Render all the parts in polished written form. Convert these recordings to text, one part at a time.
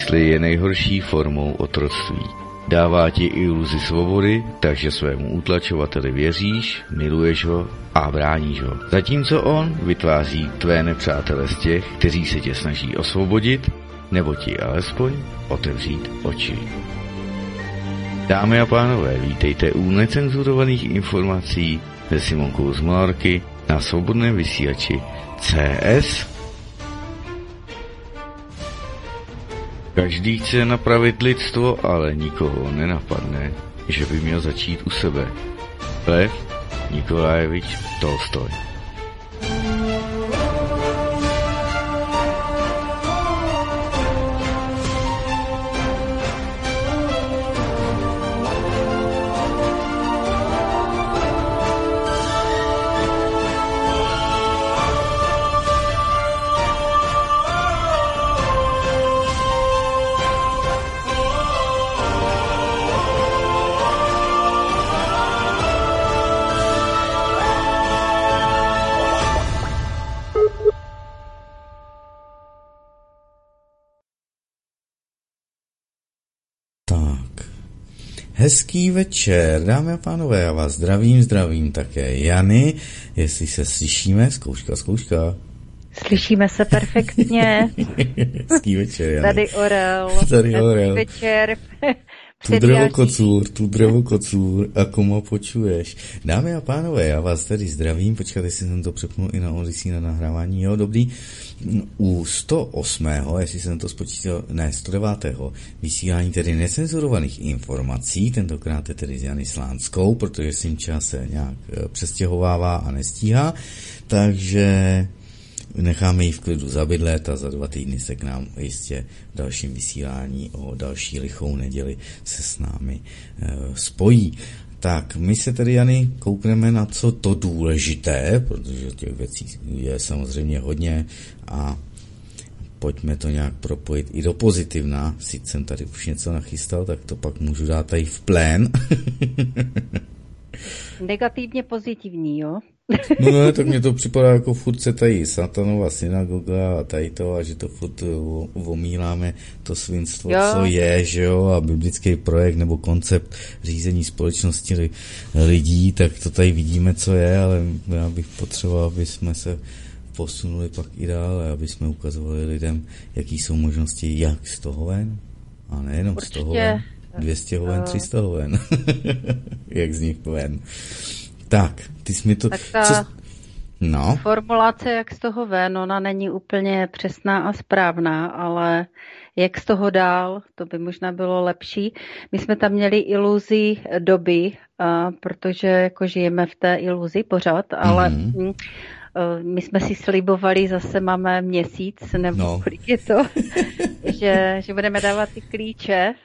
Mysli je nejhorší formou otroctví. Dává ti iluzi svobody, takže svému utlačovateli věříš, miluješ ho a bráníš ho. Zatímco on vytváří tvé nepřátele z těch, kteří se tě snaží osvobodit, nebo ti alespoň otevřít oči. Dámy a pánové, vítejte u necenzurovaných informací se Simonkou z Malarky na svobodném vysílači CS. Každý chce napravit lidstvo, ale nikoho nenapadne, že by měl začít u sebe. Lev Nikolajevič Tolstoj. Hezký večer, dámy a pánové, já vás zdravím také Jany, jestli se slyšíme, zkouška. Slyšíme se perfektně. Hezký večer, Jany. Tady Orel. Hezký večer. Tu drevokocůr, ako ma počuješ. Dámy a pánové, já vás tady zdravím, počkejte, jestli jsem to přepnul i na Odyssey na nahrávání, jo, dobrý. U 108. jestli jsem to spočítal, ne, 109. vysílání tedy necenzurovaných informací, tentokrát je tedy s Jany Slánskou, protože Simča se nějak přestěhovává a nestíhá, takže necháme ji v klidu zabydlet a za 2 týdny se k nám jistě v dalším vysílání o další lichou neděli se s námi spojí. Tak, my se tedy, Jany, koukneme na co to důležité, protože těch věcí je samozřejmě hodně a pojďme to nějak propojit i do pozitivna. Sice jsem tady už něco nachystal, tak to pak můžu dát tady v plén. Negativně pozitivní, jo? No ne, tak mně to připadá jako furt se tady satanova synagoga a tady to, a že to furt omíláme to svinstvo, jo, co je, že jo, a biblický projekt nebo koncept řízení společnosti lidí, tak to tady vidíme, co je, ale já bych potřeboval, aby jsme se posunuli pak i dále, aby jsme ukazovali lidem, jaký jsou možnosti, jak z toho ven, a nejenom z toho ven, 200 hoven, 300 hoven, jak z nich ven. Tak, ty jsi mi to... Tak ta formulace, jak z toho ven, ona není úplně přesná a správná, ale jak z toho dál, to by možná bylo lepší. My jsme tam měli iluzi doby, protože jako žijeme v té iluzi pořád, ale my jsme si slibovali, zase máme měsíc, nebo kolik je to, že budeme dávat ty klíče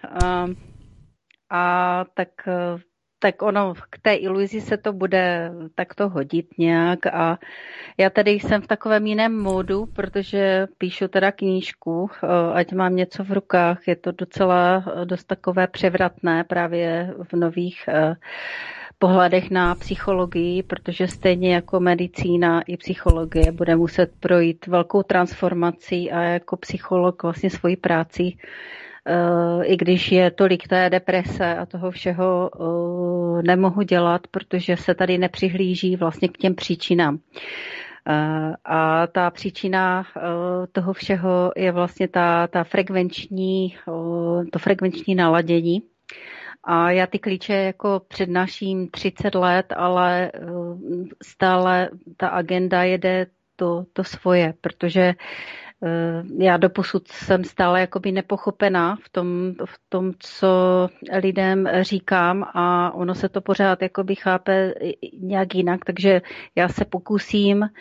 a tak ono k té iluzi se to bude takto hodit nějak a já tady jsem v takovém jiném módu, protože píšu teda knížku, ať mám něco v rukách, je to docela dost takové převratné právě v nových pohledech na psychologii, protože stejně jako medicína i psychologie bude muset projít velkou transformací a jako psycholog vlastně svoji práci, i když je tolik té deprese a toho všeho nemohu dělat, protože se tady nepřihlíží vlastně k těm příčinám. A ta příčina toho všeho je vlastně to frekvenční naladění. A já ty klíče jako přednáším 30 let, ale stále ta agenda jede to svoje, protože já doposud jsem stále jakoby nepochopená v tom, co lidem říkám a ono se to pořád jakoby chápe nějak jinak, takže já se pokusím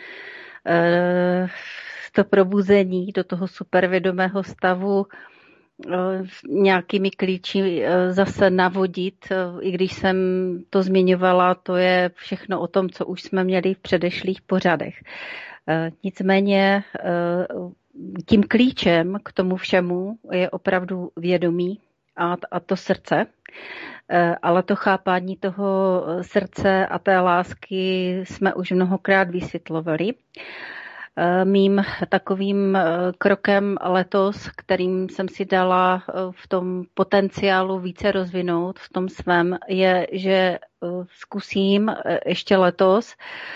to probuzení do toho supervědomého stavu nějakými klíči zase navodit, i když jsem to zmiňovala, to je všechno o tom, co už jsme měli v předešlých pořadech. Nicméně tím klíčem k tomu všemu je opravdu vědomí a to srdce, ale to chápání toho srdce a té lásky jsme už mnohokrát vysvětlovali. Mým takovým krokem letos, kterým jsem si dala v tom potenciálu více rozvinout, v tom svém, je, že zkusím ještě letos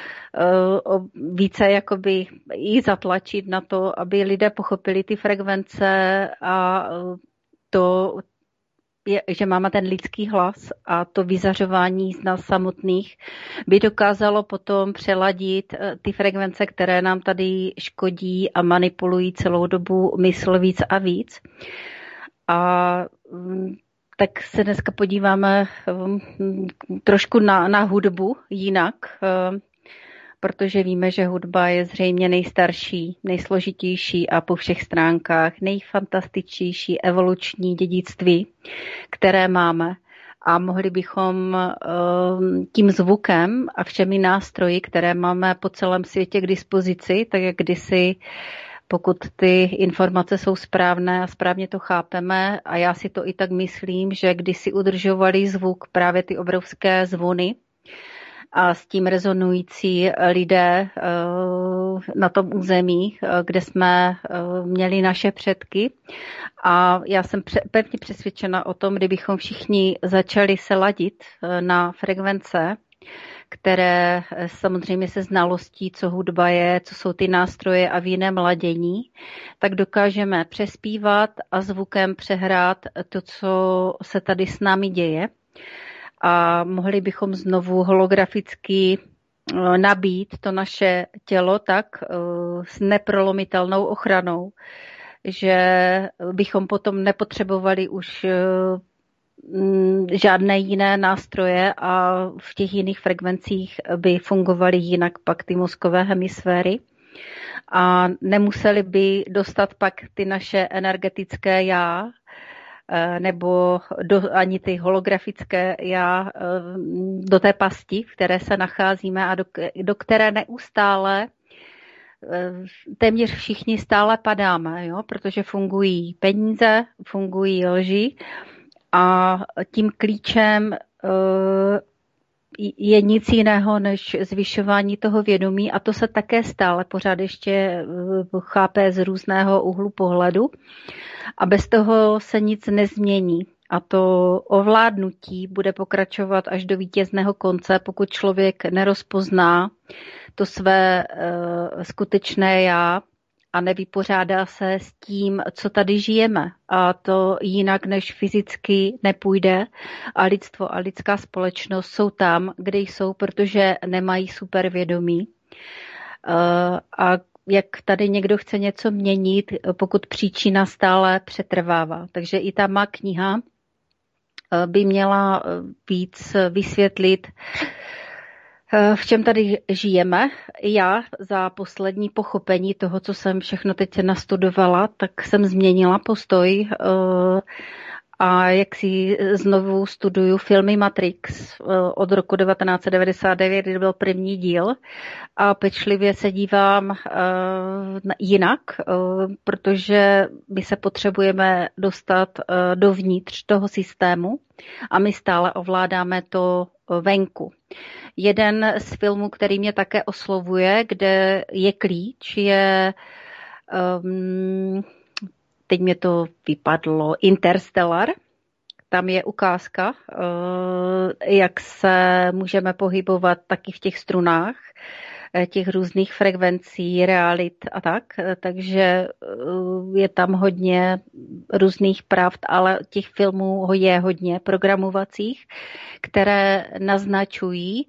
více jakoby i zatlačit na to, aby lidé pochopili ty frekvence a to, že máme ten lidský hlas a to vyzařování z nás samotných by dokázalo potom přeladit ty frekvence, které nám tady škodí a manipulují celou dobu mysl víc a víc. A tak se dneska podíváme trošku na hudbu jinak, protože víme, že hudba je zřejmě nejstarší, nejsložitější a po všech stránkách nejfantastičtější evoluční dědictví, které máme. A mohli bychom tím zvukem a všemi nástroji, které máme po celém světě k dispozici, tak jak kdysi, pokud ty informace jsou správné a správně to chápeme, a já si to i tak myslím, že kdysi udržovali zvuk právě ty obrovské zvony, a s tím rezonující lidé na tom území, kde jsme měli naše předky. A já jsem pevně přesvědčena o tom, kdybychom všichni začali se ladit na frekvence, které samozřejmě se znalostí, co hudba je, co jsou ty nástroje a v jiném ladění, tak dokážeme přespívat a zvukem přehrát to, co se tady s námi děje. A mohli bychom znovu holograficky nabít to naše tělo tak s neprolomitelnou ochranou, že bychom potom nepotřebovali už žádné jiné nástroje a v těch jiných frekvencích by fungovaly jinak pak ty mozkové hemisféry. A nemuseli by dostat pak ty naše energetické já, nebo ani ty holografické já do té pasti, v které se nacházíme a do které neustále téměř všichni stále padáme, jo? Protože fungují peníze, fungují lži a tím klíčem je nic jiného než zvyšování toho vědomí a to se také stále pořád ještě chápe z různého úhlu pohledu a bez toho se nic nezmění. A to ovládnutí bude pokračovat až do vítězného konce, pokud člověk nerozpozná to své skutečné já a nevypořádá se s tím, co tady žijeme. A to jinak než fyzicky nepůjde. A lidstvo a lidská společnost jsou tam, kde jsou, protože nemají supervědomí. A jak tady někdo chce něco měnit, pokud příčina stále přetrvává. Takže i ta má kniha by měla víc vysvětlit, v čem tady žijeme. Já za poslední pochopení toho, co jsem všechno teď nastudovala, tak jsem změnila postoj a jak si znovu studuju filmy Matrix od roku 1999, kdy byl první díl a pečlivě se dívám jinak, protože my se potřebujeme dostat dovnitř toho systému a my stále ovládáme to venku. Jeden z filmů, který mě také oslovuje, kde je klíč, je teď mě to vypadlo, Interstellar. Tam je ukázka, jak se můžeme pohybovat taky v těch strunách, těch různých frekvencí, realit a tak. Takže je tam hodně různých pravd, ale těch filmů je hodně programovacích, které naznačují,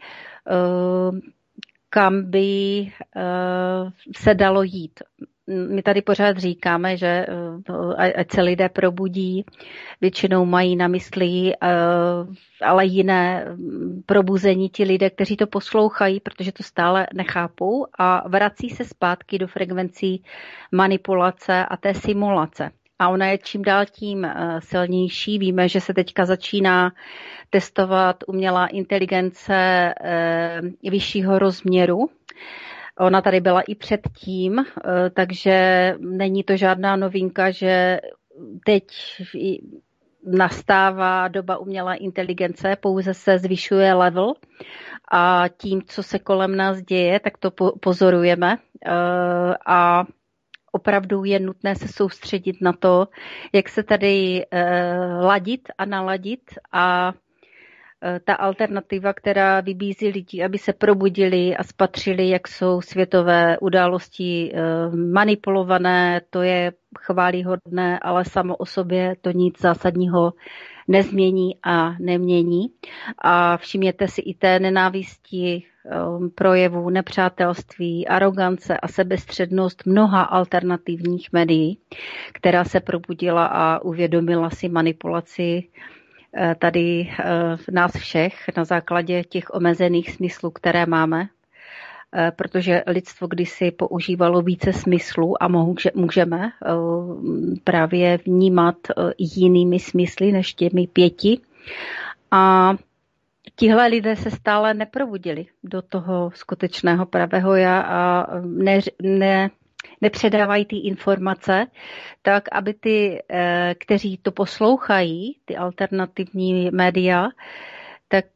kam by se dalo jít. My tady pořád říkáme, že ať se lidé probudí, většinou mají na mysli ale jiné probuzení ti lidé, kteří to poslouchají, protože to stále nechápou a vrací se zpátky do frekvencí manipulace a té simulace. A ona je čím dál tím silnější. Víme, že se teďka začíná testovat umělá inteligence vyššího rozměru. Ona tady byla i předtím, takže není to žádná novinka, že teď nastává doba umělé inteligence, pouze se zvyšuje level a tím, co se kolem nás děje, tak to pozorujeme a opravdu je nutné se soustředit na to, jak se tady ladit a naladit a ta alternativa, která vybízí lidi, aby se probudili a spatřili, jak jsou světové události manipulované, to je chvályhodné, ale samo o sobě to nic zásadního nezmění a nemění. A všimněte si i té nenávisti, projevů nepřátelství, arogance a sebestřednost mnoha alternativních médií, která se probudila a uvědomila si manipulaci tady nás všech na základě těch omezených smyslů, které máme, protože lidstvo kdysi používalo více smyslů a můžeme právě vnímat jinými smysly než těmi 5. A tihle lidé se stále neprobudili do toho skutečného pravého já a nepředávají ty informace, tak aby ty, kteří to poslouchají, ty alternativní média, tak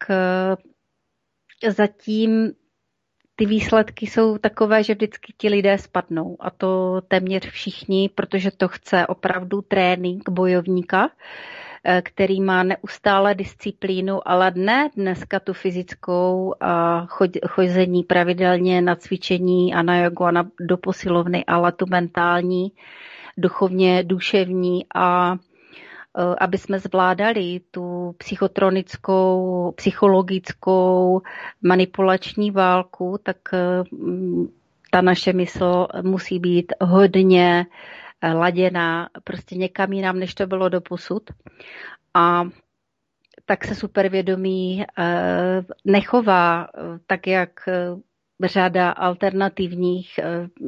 zatím ty výsledky jsou takové, že vždycky ti lidé spadnou. A to téměř všichni, protože to chce opravdu trénink bojovníka, který má neustále disciplínu, ale ne dneska tu fyzickou a chození pravidelně na cvičení a na jogu a do posilovny, ale tu mentální, duchovně duševní a aby jsme zvládali tu psychotronickou, psychologickou manipulační válku, tak ta naše mysl musí být hodně laděná prostě někam jinam, než to bylo doposud. A tak se supervědomí nechová tak, jak řada alternativních,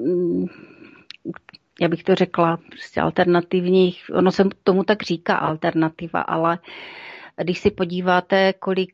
já bych to řekla, prostě alternativních, ono se tomu tak říká alternativa, ale když si podíváte, kolik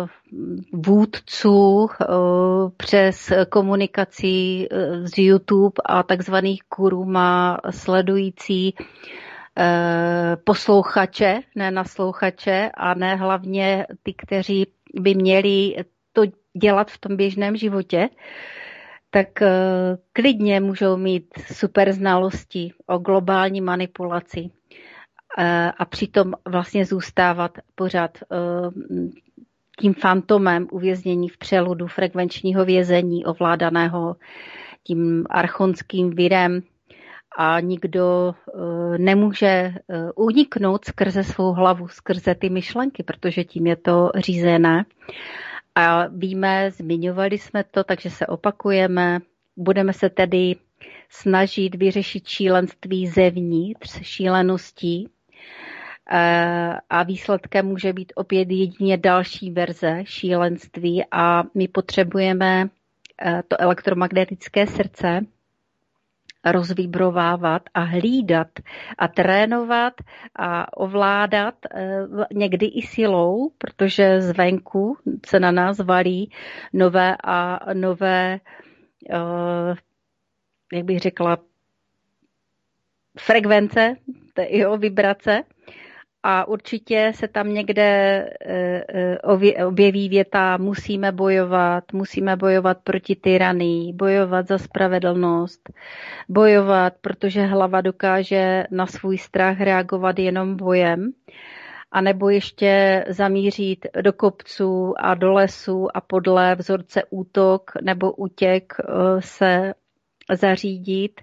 vůdců přes komunikaci z YouTube a takzvaných gurů má sledující poslouchače, ne naslouchače a ne hlavně ty, kteří by měli to dělat v tom běžném životě, tak klidně můžou mít super znalosti o globální manipulaci a přitom vlastně zůstávat pořád tím fantomem uvěznění v přeludu frekvenčního vězení ovládaného tím archonským virem a nikdo nemůže uniknout skrze svou hlavu, skrze ty myšlenky, protože tím je to řízené. A víme, zmiňovali jsme to, takže se opakujeme. Budeme se tedy snažit vyřešit šílenství zevnitř, šíleností. A výsledkem může být opět jedině další verze šílenství a my potřebujeme to elektromagnetické srdce rozvibrovávat a hlídat a trénovat a ovládat někdy i silou, protože zvenku se na nás valí nové a nové, jak bych řekla, frekvence, vibrace. A určitě se tam někde objeví věta musíme bojovat proti tyranii, bojovat za spravedlnost, bojovat, protože hlava dokáže na svůj strach reagovat jenom bojem, anebo ještě zamířit do kopců a do lesů a podle vzorce útok nebo útěk se zařídit.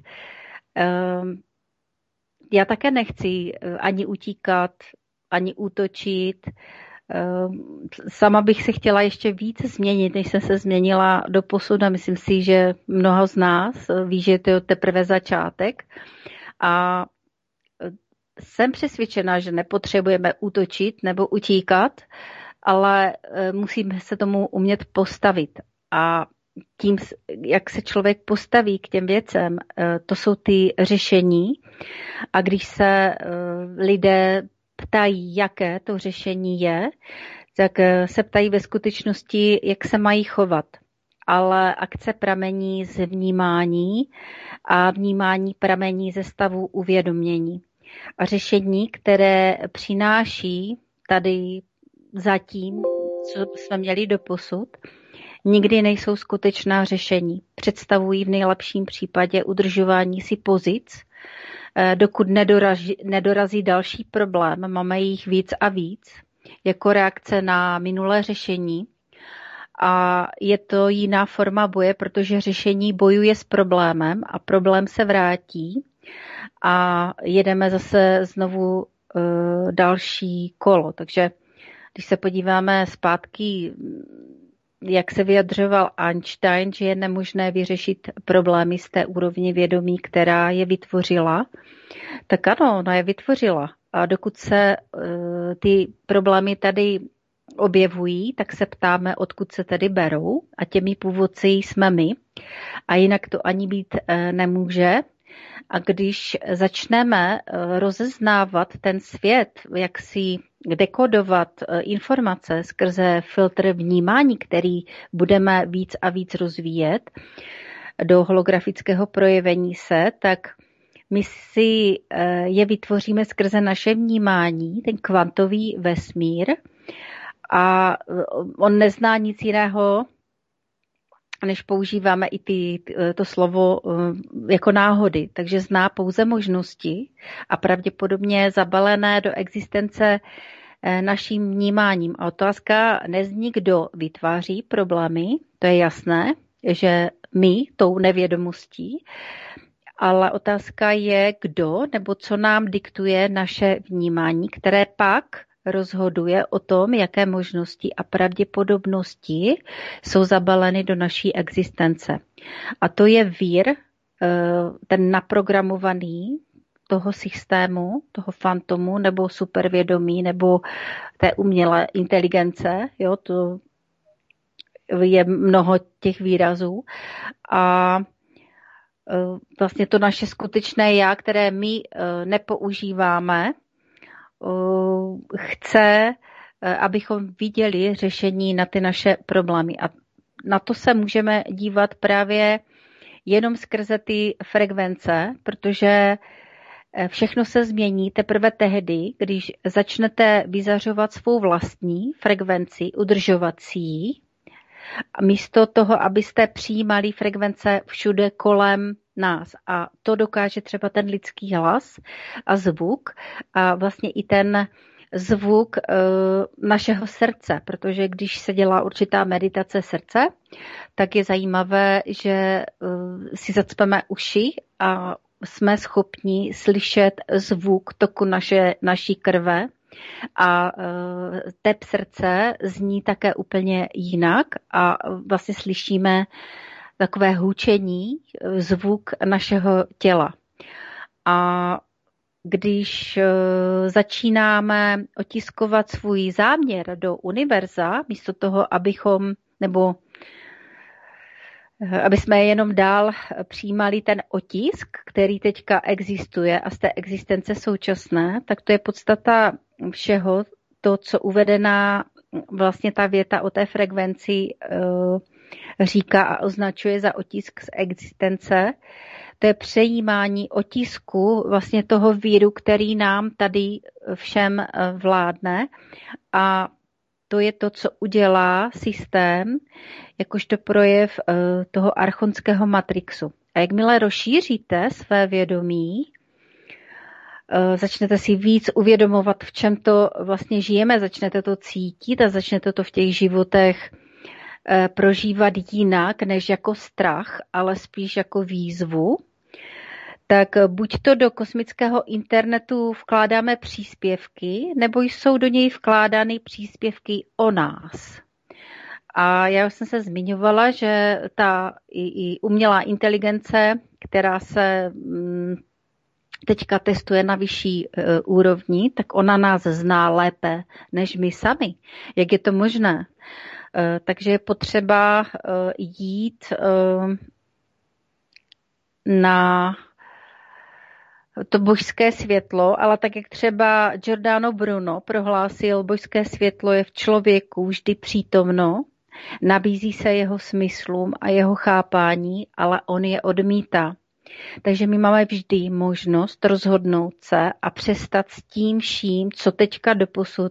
Já také nechci ani utíkat, ani útočit. Sama bych se chtěla ještě víc změnit, než jsem se změnila doposud a myslím si, že mnoho z nás ví, že to je teprve začátek. A jsem přesvědčena, že nepotřebujeme útočit nebo utíkat, ale musíme se tomu umět postavit. A tím, jak se člověk postaví k těm věcem, to jsou ty řešení. A když se lidé ptají, jaké to řešení je, tak se ptají ve skutečnosti, jak se mají chovat. Ale akce pramení z vnímání a vnímání pramení ze stavu uvědomění. A řešení, které přináší tady zatím, co jsme měli doposud, nikdy nejsou skutečná řešení. Představují v nejlepším případě udržování si pozic, dokud nedorazí další problém. Máme jich víc a víc, jako reakce na minulé řešení. A je to jiná forma boje, protože řešení bojuje s problémem a problém se vrátí a jedeme zase znovu další kolo. Takže když se podíváme zpátky, jak se vyjadřoval Einstein, že je nemožné vyřešit problémy z té úrovně vědomí, která je vytvořila, tak ano, ona je vytvořila. A dokud se ty problémy tady objevují, tak se ptáme, odkud se tedy berou, a těmi původci jsme my. A jinak to ani být nemůže. A když začneme rozeznávat ten svět, jak si dekodovat informace skrze filtr vnímání, který budeme víc a víc rozvíjet do holografického projevení se, tak my si je vytvoříme skrze naše vnímání, ten kvantový vesmír, a on nezná nic jiného, než používáme i to slovo jako náhody. Takže zná pouze možnosti a pravděpodobně zabalené do existence naším vnímáním. A otázka nezní, kdo vytváří problémy, to je jasné, že my tou nevědomostí, ale otázka je, kdo nebo co nám diktuje naše vnímání, které pak rozhoduje o tom, jaké možnosti a pravděpodobnosti jsou zabaleny do naší existence. A to je vír, ten naprogramovaný toho systému, toho fantomu nebo supervědomí nebo té umělé inteligence. Jo, to je mnoho těch výrazů. A vlastně to naše skutečné já, které my nepoužíváme, chce, abychom viděli řešení na ty naše problémy. A na to se můžeme dívat právě jenom skrze ty frekvence, protože všechno se změní teprve tehdy, když začnete vyzařovat svou vlastní frekvenci, udržovací, a místo toho, abyste přijímali frekvence všude kolem nás. A to dokáže třeba ten lidský hlas a zvuk a vlastně i ten zvuk našeho srdce, protože když se dělá určitá meditace srdce, tak je zajímavé, že si zacpeme uši a jsme schopni slyšet zvuk toku naší krve a tep srdce zní také úplně jinak a vlastně slyšíme takové hučení, zvuk našeho těla. A když začínáme otiskovat svůj záměr do univerza, místo toho, aby jsme jenom dál přijímali ten otisk, který teďka existuje a z té existence současné, tak to je podstata všeho, to, co uvedená vlastně ta věta o té frekvenci říká a označuje za otisk z existence. To je přejímání otisku vlastně toho víru, který nám tady všem vládne, a to je to, co udělá systém, jakožto projev toho archonského matrixu. A jakmile rozšíříte své vědomí, začnete si víc uvědomovat, v čem to vlastně žijeme, začnete to cítit a začnete to v těch životech prožívat jinak než jako strach, ale spíš jako výzvu, tak buď to do kosmického internetu vkládáme příspěvky, nebo jsou do něj vkládány příspěvky o nás. A já už jsem se zmiňovala, že ta i umělá inteligence, která se teďka testuje na vyšší úrovni, tak ona nás zná lépe než my sami. Jak je to možné? Takže je potřeba jít na to božské světlo, ale tak, jak třeba Giordano Bruno prohlásil, božské světlo je v člověku vždy přítomno, nabízí se jeho smyslům a jeho chápání, ale on je odmítá. Takže my máme vždy možnost rozhodnout se a přestat s tím vším, co teďka doposud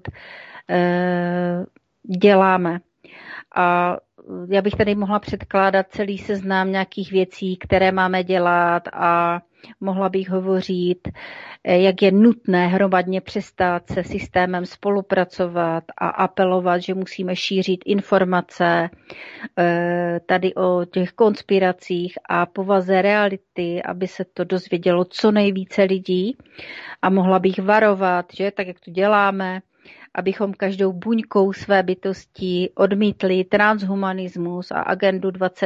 děláme. A já bych tady mohla předkládat celý seznam nějakých věcí, které máme dělat a mohla bych hovořit, jak je nutné hromadně přestat se systémem spolupracovat a apelovat, že musíme šířit informace tady o těch konspiracích a povaze reality, aby se to dozvědělo co nejvíce lidí. A mohla bych varovat, že tak, jak to děláme, abychom každou buňkou své bytosti odmítli transhumanismus a agendu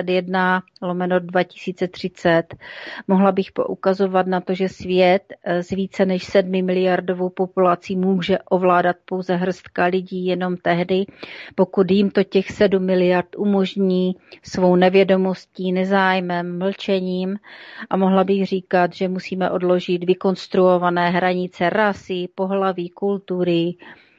21/2030. Mohla bych poukazovat na to, že svět s více než 7 miliardovou populací může ovládat pouze hrstka lidí jenom tehdy, pokud jim to těch 7 miliard umožní svou nevědomostí, nezájmem, mlčením. A mohla bych říkat, že musíme odložit vykonstruované hranice rasy, pohlaví, kultury,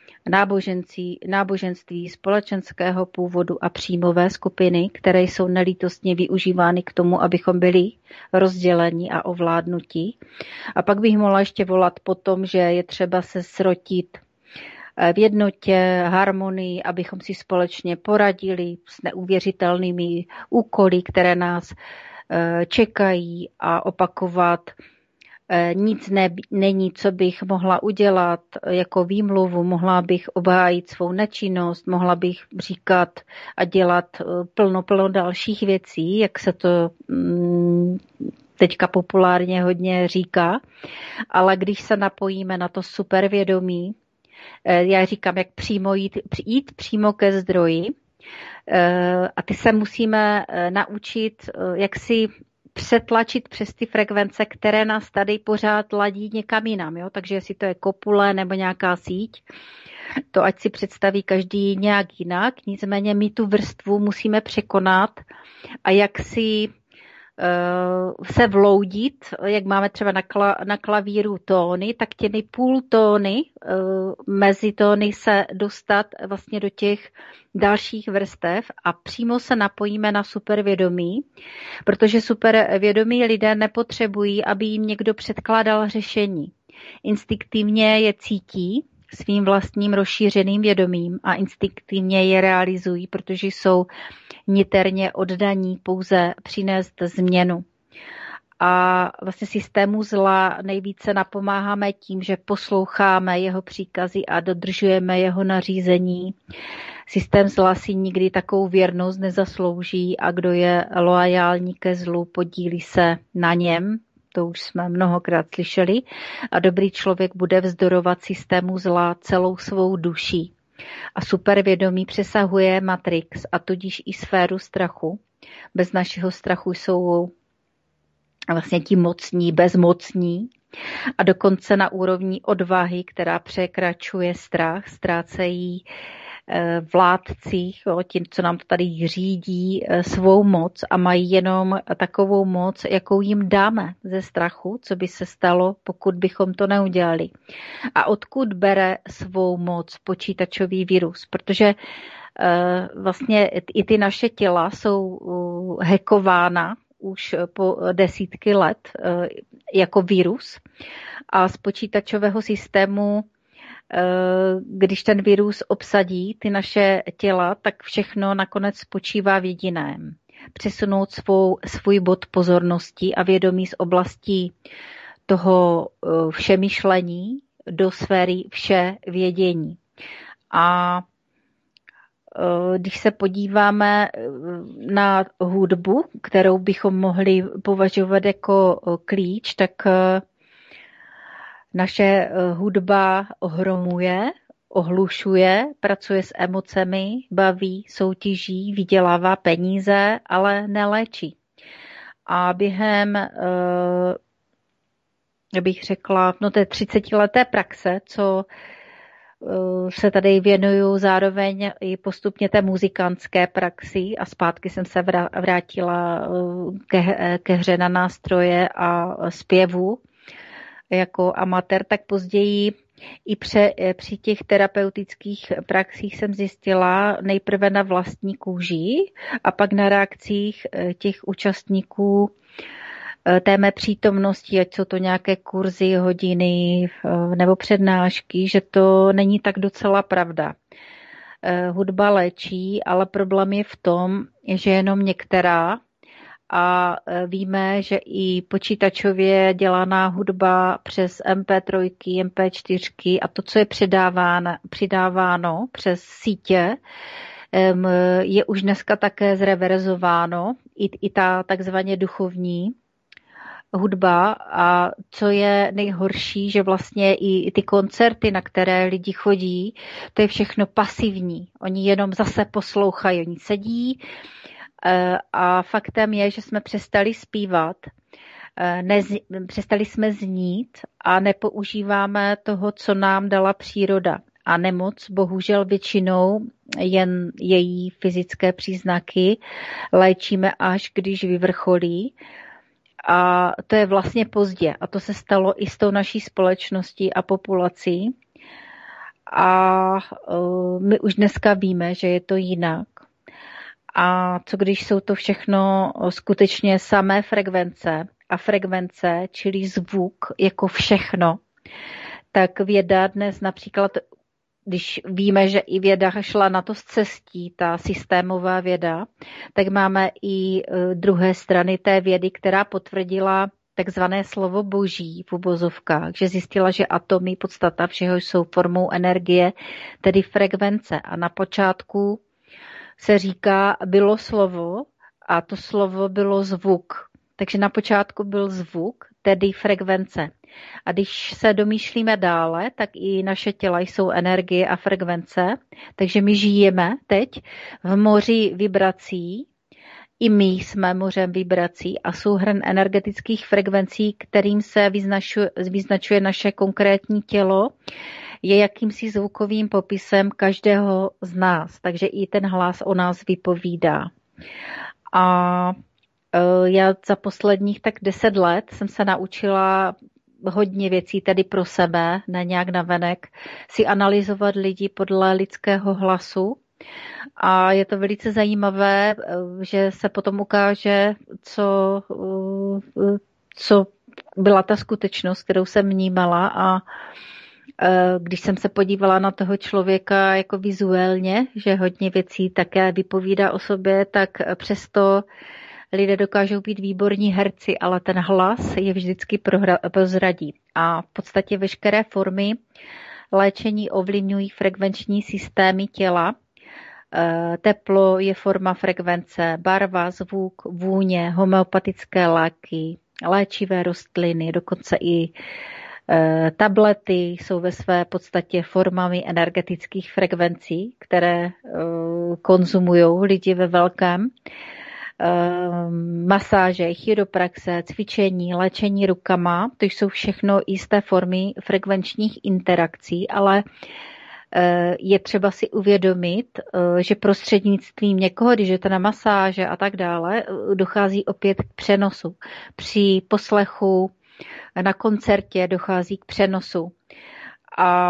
náboženství, společenského původu a příjmové skupiny, které jsou nelítostně využívány k tomu, abychom byli rozděleni a ovládnutí. A pak bych mohla ještě volat po tom, že je třeba se srotit v jednotě, harmonii, abychom si společně poradili s neuvěřitelnými úkoly, které nás čekají, a opakovat: nic není, co bych mohla udělat jako výmluvu, mohla bych obhájit svou nečinnost, mohla bych říkat a dělat plno dalších věcí, jak se to teďka populárně hodně říká, ale když se napojíme na to supervědomí, já říkám, jak jít přímo ke zdroji, a ty se musíme naučit, jak si přetlačit přes ty frekvence, které nás tady pořád ladí někam jinam. Jo? Takže jestli to je kopule nebo nějaká síť, to ať si představí každý nějak jinak. Nicméně my tu vrstvu musíme překonat a jak si se vloudit, jak máme třeba na klavíru tóny, tak těmi půltóny, mezi tóny se dostat vlastně do těch dalších vrstev a přímo se napojíme na supervědomí, protože supervědomí lidé nepotřebují, aby jim někdo předkládal řešení. Instinktivně je cítí svým vlastním rozšířeným vědomím a instinktivně je realizují, protože jsou niterně oddaní pouze přinést změnu. A vlastně systému zla nejvíce napomáháme tím, že posloucháme jeho příkazy a dodržujeme jeho nařízení. Systém zla si nikdy takovou věrnost nezaslouží a kdo je loajální ke zlu, podílí se na něm. To už jsme mnohokrát slyšeli. A dobrý člověk bude vzdorovat systému zla celou svou duší. A supervědomí přesahuje matrix a tudíž i sféru strachu. Bez našeho strachu jsou vlastně ti mocní, bezmocní. A dokonce na úrovni odvahy, která překračuje strach, ztrácejí vládci, ti, co nám to tady řídí, svou moc a mají jenom takovou moc, jakou jim dáme ze strachu, co by se stalo, pokud bychom to neudělali. A odkud bere svou moc počítačový virus? Protože vlastně i ty naše těla jsou hackována už po desítky let jako virus a z počítačového systému, když ten virus obsadí ty naše těla, tak všechno nakonec spočívá v jediném. Přesunout svůj bod pozornosti a vědomí z oblasti toho všemyšlení do sféry vševědění. A když se podíváme na hudbu, kterou bychom mohli považovat jako klíč, tak naše hudba ohromuje, ohlušuje, pracuje s emocemi, baví, soutěží, vydělává peníze, ale neléčí. A během, bych řekla, té 30leté praxe, co se tady věnuju zároveň i postupně té muzikantské praxi a zpátky jsem se vrátila ke hře na nástroje a zpěvu jako amatér, tak později i při těch terapeutických praxích jsem zjistila nejprve na vlastní kůži a pak na reakcích těch účastníků té mé přítomnosti, ať jsou to nějaké kurzy, hodiny nebo přednášky, že to není tak docela pravda. Hudba léčí, ale problém je v tom, že jenom některá a víme, že i počítačově dělaná hudba přes MP3, MP4 a to, co je přidáváno přes sítě, je už dneska také zreverzováno, i ta takzvaně duchovní hudba a co je nejhorší, že vlastně i ty koncerty, na které lidi chodí, to je všechno pasivní. Oni jenom zase poslouchají, oni sedí a faktem je, že jsme přestali zpívat, přestali jsme znít a nepoužíváme toho, co nám dala příroda. A nemoc bohužel většinou jen její fyzické příznaky léčíme až když vyvrcholí. A to je vlastně pozdě. A to se stalo i s tou naší společností a populací. A my už dneska víme, že je to jinak. A co když jsou to všechno skutečně samé frekvence a frekvence, čili zvuk jako všechno, tak věda dnes například, když víme, že i věda šla na to z cestí, ta systémová věda, tak máme i druhé strany té vědy, která potvrdila takzvané slovo boží v uvozovkách, že zjistila, že atomy, podstata všeho jsou formou energie, tedy frekvence. A na počátku se říká, bylo slovo a to slovo bylo zvuk. Takže na počátku byl zvuk, tedy frekvence. A když se domýšlíme dále, tak i naše těla jsou energie a frekvence. Takže my žijeme teď v moři vibrací. I my jsme mořem vibrací a souhrn energetických frekvencí, kterým se vyznačuje naše konkrétní tělo, je jakýmsi zvukovým popisem každého z nás. Takže i ten hlas o nás vypovídá. A já za posledních tak 10 let jsem se naučila hodně věcí tedy pro sebe, ne nějak navenek, si analyzovat lidi podle lidského hlasu. A je to velice zajímavé, že se potom ukáže, co byla ta skutečnost, kterou jsem vnímala a když jsem se podívala na toho člověka jako vizuálně, že hodně věcí také vypovídá o sobě, tak přesto lidé dokážou být výborní herci, ale ten hlas je vždycky prozradí. A v podstatě veškeré formy léčení ovlivňují frekvenční systémy těla. Teplo je forma frekvence, barva, zvuk, vůně, homeopatické léky, léčivé rostliny, dokonce i tablety jsou ve své podstatě formami energetických frekvencí, které konzumují lidi ve velkém. Masáže, chiropraxe, cvičení, léčení rukama, to jsou všechno jisté formy frekvenčních interakcí, ale je třeba si uvědomit, že prostřednictvím někoho, když je to na masáže a tak dále, dochází opět k přenosu. Při poslechu na koncertě dochází k přenosu. A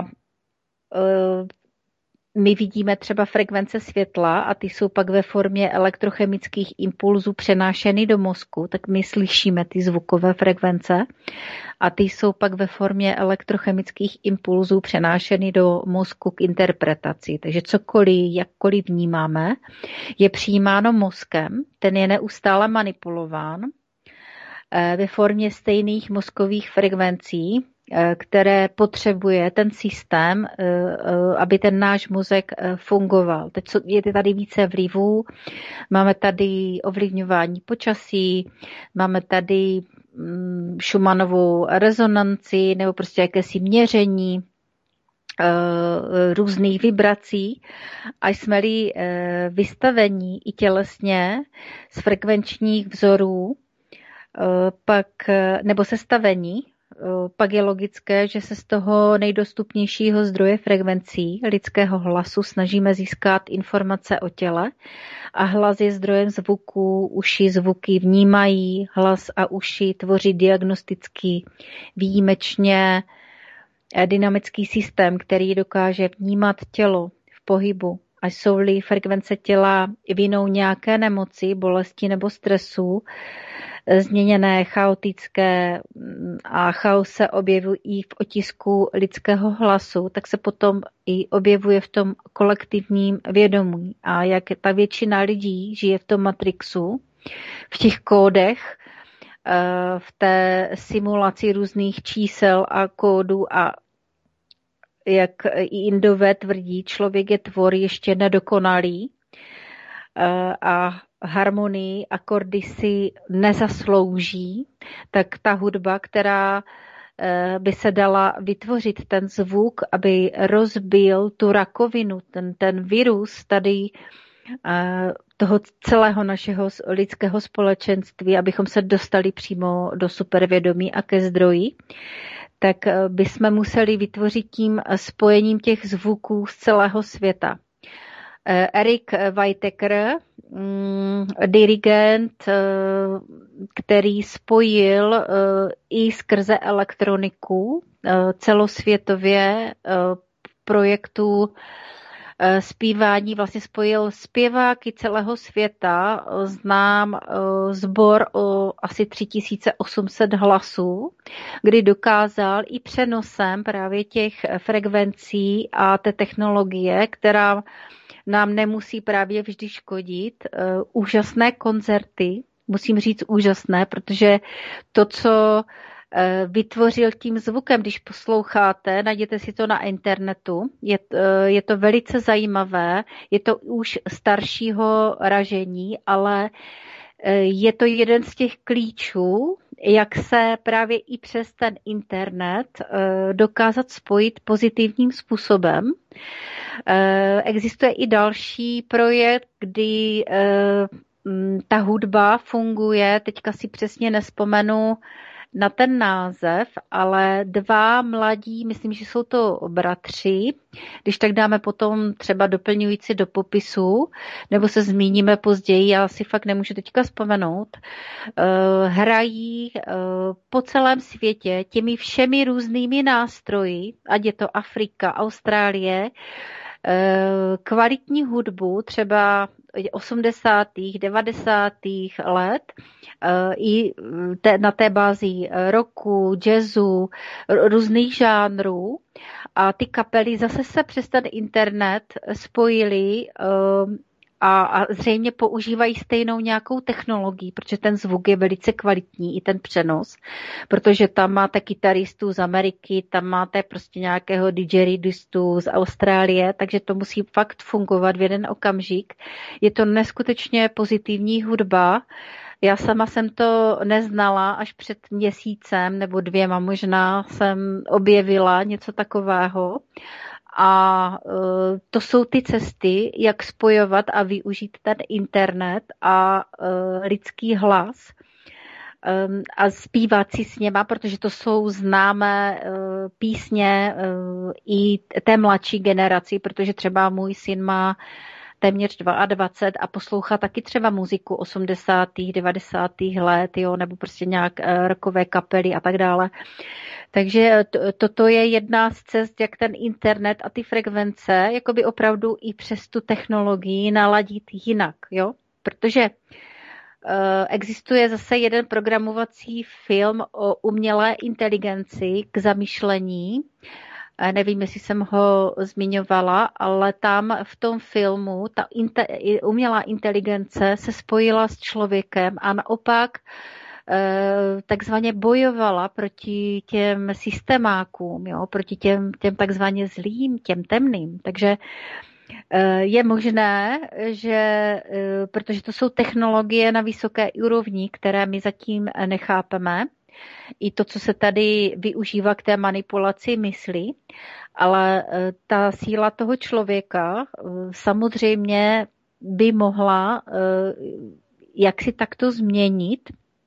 my vidíme třeba frekvence světla a ty jsou pak ve formě elektrochemických impulzů přenášeny do mozku, tak my slyšíme ty zvukové frekvence a ty jsou pak ve formě elektrochemických impulzů přenášeny do mozku k interpretaci. Takže cokoliv, jakkoliv vnímáme, je přijímáno mozkem, ten je neustále manipulován ve formě stejných mozkových frekvencí, které potřebuje ten systém, aby ten náš mozek fungoval. Teď je tady více vlivů, máme tady ovlivňování počasí, máme tady Schumannovou rezonanci nebo prostě jakési měření různých vibrací a jsme-li vystavení i tělesně z frekvenčních vzorů, pak, nebo sestavení, pak je logické, že se z toho nejdostupnějšího zdroje frekvencí lidského hlasu snažíme získat informace o těle a hlas je zdrojem zvuku, uši zvuky vnímají, hlas a uši tvoří diagnostický, výjimečně dynamický systém, který dokáže vnímat tělo v pohybu. A jsou-li frekvence těla vinou nějaké nemoci, bolesti nebo stresu, změněné, chaotické a chaos se objevuje i v otisku lidského hlasu, tak se potom i objevuje v tom kolektivním vědomí. A jak ta většina lidí žije v tom Matrixu, v těch kódech, v té simulaci různých čísel a kódů a jak i Indové tvrdí, člověk je tvor ještě nedokonalý a harmonii, akordy si nezaslouží, tak ta hudba, která by se dala vytvořit ten zvuk, aby rozbil tu rakovinu, ten virus tady toho celého našeho lidského společenství, abychom se dostali přímo do supervědomí a ke zdroji, tak bychom museli vytvořit tím spojením těch zvuků z celého světa. Erik Whittaker, dirigent, který spojil i skrze elektroniku celosvětově projektu zpívání, vlastně spojil zpěváky celého světa, znám sbor o asi 3800 hlasů, kdy dokázal i přenosem právě těch frekvencí a té technologie, která nám nemusí právě vždy škodit, úžasné koncerty, musím říct úžasné, protože to, co vytvořil tím zvukem, když posloucháte, najděte si to na internetu, je to velice zajímavé, je to už staršího ražení, ale je to jeden z těch klíčů, jak se právě i přes ten internet dokázat spojit pozitivním způsobem. Existuje i další projekt, kdy ta hudba funguje, teďka si přesně nespomenu na ten název, ale dva mladí, myslím, že jsou to bratři, když tak dáme potom třeba doplňující do popisu, nebo se zmíníme později, já si fakt nemůžu teďka vzpomenout, hrají po celém světě těmi všemi různými nástroji, ať je to Afrika, Austrálie, kvalitní hudbu, třeba 80. 90. let, i na té bázi rocku, jazzu, různých žánrů. A ty kapely zase se přes ten internet spojily a zřejmě používají stejnou nějakou technologii, protože ten zvuk je velice kvalitní, i ten přenos, protože tam máte kytaristu z Ameriky, tam máte prostě nějakého didgeristu z Austrálie, takže to musí fakt fungovat v jeden okamžik. Je to neskutečně pozitivní hudba. Já sama jsem to neznala, až před měsícem nebo 2 možná jsem objevila něco takového. A to jsou ty cesty, jak spojovat a využít ten internet a lidský hlas a zpívat si s něma, protože to jsou známé písně i té mladší generaci, protože třeba můj syn má téměř 22 a poslouchá taky třeba muziku 80. 90. let, jo, nebo prostě nějak rockové kapely a tak dále. Takže toto je jedna z cest, jak ten internet a ty frekvence jakoby opravdu i přes tu technologii naladit jinak, jo? Protože existuje zase jeden programovací film o umělé inteligenci k zamyšlení. Nevím, jestli jsem ho zmiňovala, ale tam v tom filmu ta umělá inteligence se spojila s člověkem a naopak takzvaně bojovala proti těm systémákům, jo, proti těm takzvaně zlým, těm temným. Takže je možné, že protože to jsou technologie na vysoké úrovni, které my zatím nechápeme, i to, co se tady využívá k té manipulaci mysli, ale ta síla toho člověka samozřejmě by mohla jak si takto změnit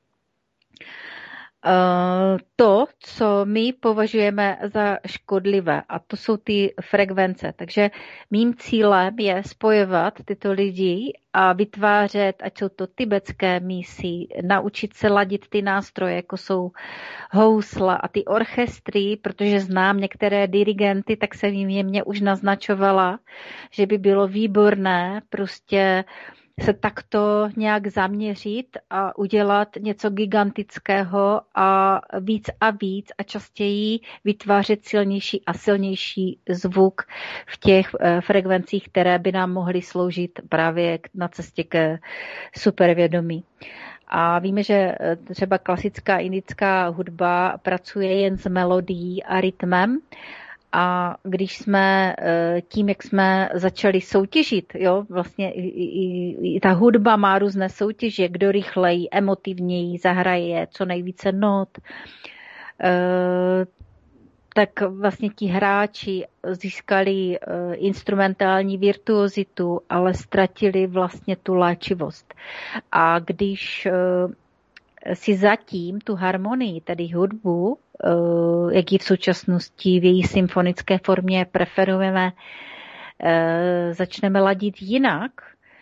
to, co my považujeme za škodlivé, a to jsou ty frekvence. Takže mým cílem je spojovat tyto lidi a vytvářet, ať jsou to tibetské mísy, naučit se ladit ty nástroje, jako jsou housla a ty orchestry, protože znám některé dirigenty, tak jsem jim mě už naznačovala, že by bylo výborné prostě se takto nějak zaměřit a udělat něco gigantického a víc a častěji vytvářet silnější a silnější zvuk v těch frekvencích, které by nám mohly sloužit právě na cestě ke supervědomí. A víme, že třeba klasická indická hudba pracuje jen s melodií a rytmem. A když jsme tím, jak jsme začali soutěžit, jo, vlastně i ta hudba má různé soutěže, kdo rychleji, emotivněji zahraje, co nejvíce not, tak vlastně ti hráči získali instrumentální virtuozitu, ale ztratili vlastně tu léčivost. A když si zatím tu harmonii, tedy hudbu, jak ji v současnosti v její symfonické formě preferujeme, začneme ladit jinak,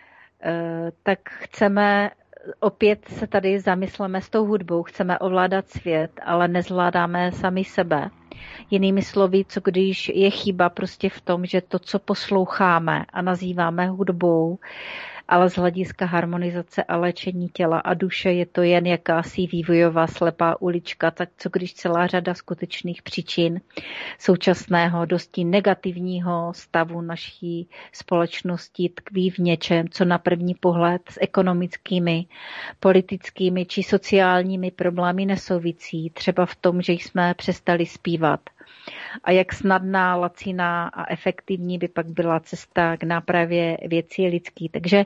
tak chceme, opět se tady zamysleme s tou hudbou, chceme ovládat svět, ale nezvládáme sami sebe. Jinými slovy, co když je chyba prostě v tom, že to, co posloucháme a nazýváme hudbou, ale z hlediska harmonizace a léčení těla a duše je to jen jakási vývojová slepá ulička, tak co když celá řada skutečných příčin současného dosti negativního stavu naší společnosti tkví v něčem, co na první pohled s ekonomickými, politickými či sociálními problémy nesouvisí, třeba v tom, že jsme přestali zpívat. A jak snadná, laciná a efektivní by pak byla cesta k nápravě věcí lidských. Takže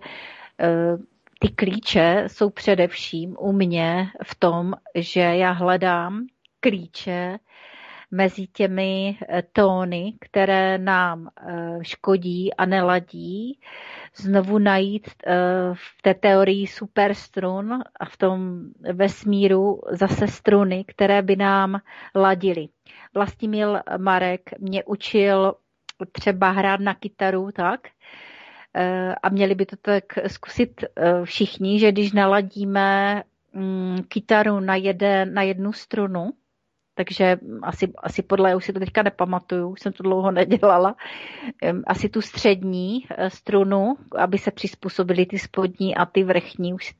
ty klíče jsou především u mě v tom, že já hledám klíče mezi těmi tóny, které nám škodí a neladí, znovu najít v té teorii superstrun a v tom vesmíru zase struny, které by nám ladily. Vlastimil Marek mě učil třeba hrát na kytaru tak, a měli by to tak zkusit všichni, že když naladíme kytaru na jednu strunu, takže asi podle, já už si to teďka nepamatuju, už jsem to dlouho nedělala, asi tu střední strunu, aby se přizpůsobily ty spodní a ty vrchní, už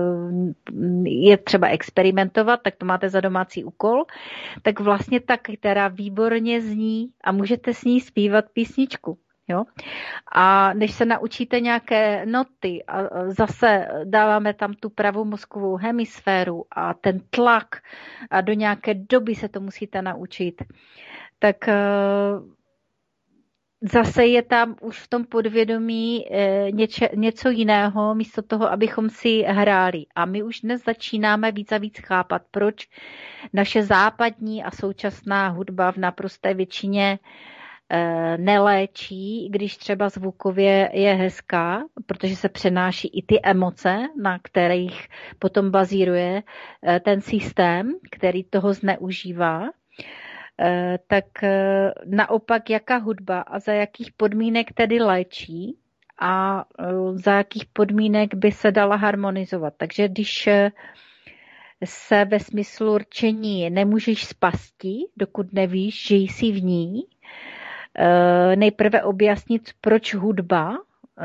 je třeba experimentovat, tak to máte za domácí úkol, tak vlastně ta kytara výborně zní a můžete s ní zpívat písničku. Jo? A než se naučíte nějaké noty a zase dáváme tam tu pravou mozkovou hemisféru a ten tlak a do nějaké doby se to musíte naučit, tak zase je tam už v tom podvědomí něco jiného, místo toho, abychom si hráli. A my už dnes začínáme víc a víc chápat, proč naše západní a současná hudba v naprosté většině neléčí, když třeba zvukově je hezká, protože se přenáší i ty emoce, na kterých potom bazíruje ten systém, který toho zneužívá, tak naopak jaká hudba a za jakých podmínek tedy léčí a za jakých podmínek by se dala harmonizovat. Takže když se ve smyslu rčení nemůžeš spasti, dokud nevíš, že jsi v ní, nejprve objasnit, proč hudba,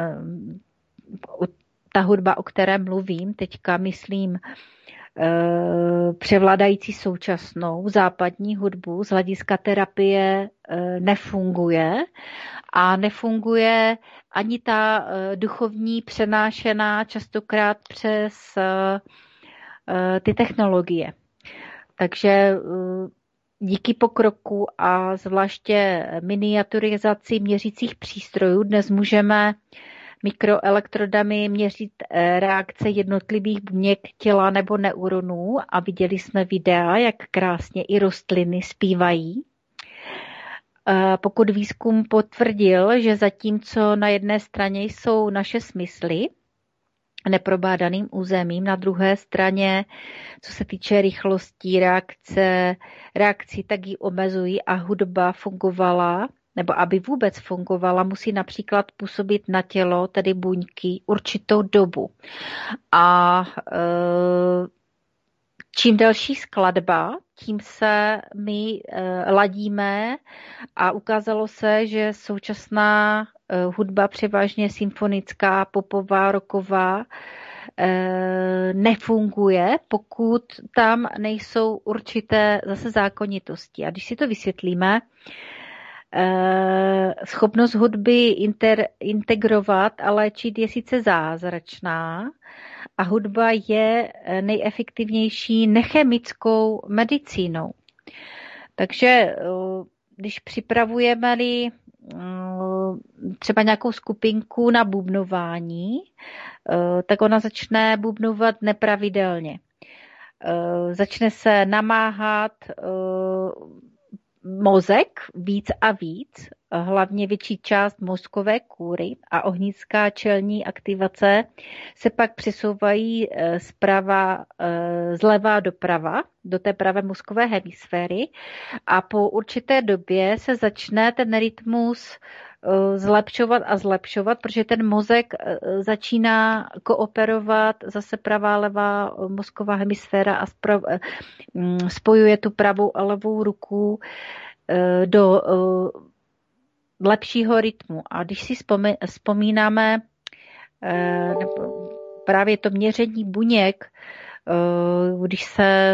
ta hudba, o které mluvím, teďka myslím převládající současnou západní hudbu z hlediska terapie nefunguje a nefunguje ani ta duchovní přenášená častokrát přes ty technologie. Takže díky pokroku a zvláště miniaturizaci měřících přístrojů dnes můžeme mikroelektrodami měřit reakce jednotlivých buněk těla nebo neuronů a viděli jsme videa, jak krásně i rostliny zpívají. Pokud výzkum potvrdil, že zatímco na jedné straně jsou naše smysly neprobádaným územím, na druhé straně, co se týče rychlosti reakcí, tak ji omezují a hudba fungovala, nebo aby vůbec fungovala, musí například působit na tělo, tedy buňky, určitou dobu. A čím delší skladba, tím se my ladíme a ukázalo se, že současná hudba, převážně symfonická, popová, rocková, nefunguje, pokud tam nejsou určité zase zákonitosti. A když si to vysvětlíme, schopnost hudby integrovat a léčit je sice zázračná a hudba je nejefektivnější nechemickou medicínou. Takže když připravujeme-li třeba nějakou skupinku na bubnování, tak ona začne bubnovat nepravidelně. Začne se namáhat mozek víc a víc, hlavně větší část mozkové kůry a ohnická čelní aktivace se pak přesouvají zleva doprava, do té pravé mozkové hemisféry a po určité době se začne ten rytmus zlepšovat, protože ten mozek začíná kooperovat, zase pravá, levá mozková hemisféra a spojuje tu pravou a levou ruku do lepšího rytmu. A když si vzpomínáme právě to měření buněk, když se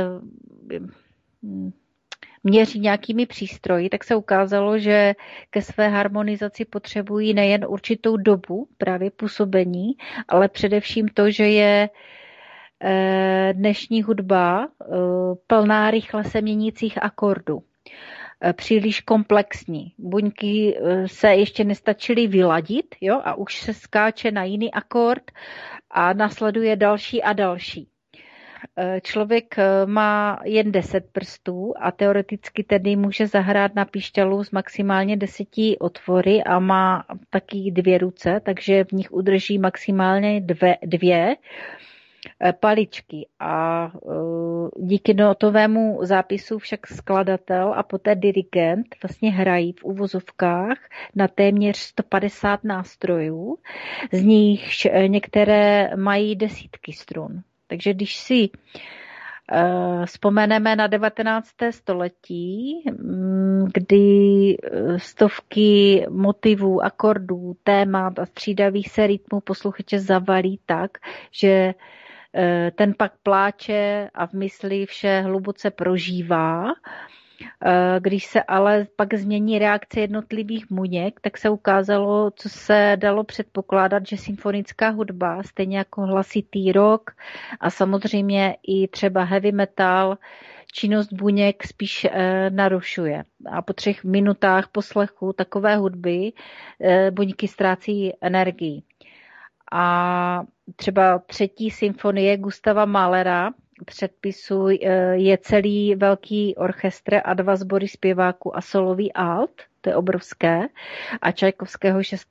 měří nějakými přístroji, tak se ukázalo, že ke své harmonizaci potřebují nejen určitou dobu právě působení, ale především to, že je dnešní hudba plná rychle se měnících akordů. Příliš komplexní. Buňky se ještě nestačily vyladit, jo, a už se skáče na jiný akord a nasleduje další a další. Člověk má jen 10 prstů a teoreticky tedy může zahrát na píšťalu s maximálně 10 otvory a má taky 2 ruce, takže v nich udrží maximálně dvě paličky. A díky notovému zápisu však skladatel a poté dirigent vlastně hrají v uvozovkách na téměř 150 nástrojů, z nich některé mají desítky strun. Takže když si vzpomeneme na 19. století, kdy stovky motivů, akordů, témat a střídavých se rytmů posluchače zavalí tak, že ten pak pláče a v mysli vše hluboce prožívá. Když se ale pak změní reakce jednotlivých buněk, tak se ukázalo, co se dalo předpokládat, že symfonická hudba, stejně jako hlasitý rock a samozřejmě i třeba heavy metal, činnost buněk spíš narušuje. A po 3 minutách poslechu takové hudby buňky ztrácí energii. A třeba 3. symfonie Gustava Mahlera předpisu je celý velký orchestr a 2 sbory zpěváků a solový alt, to je obrovské, a Čajkovského 6.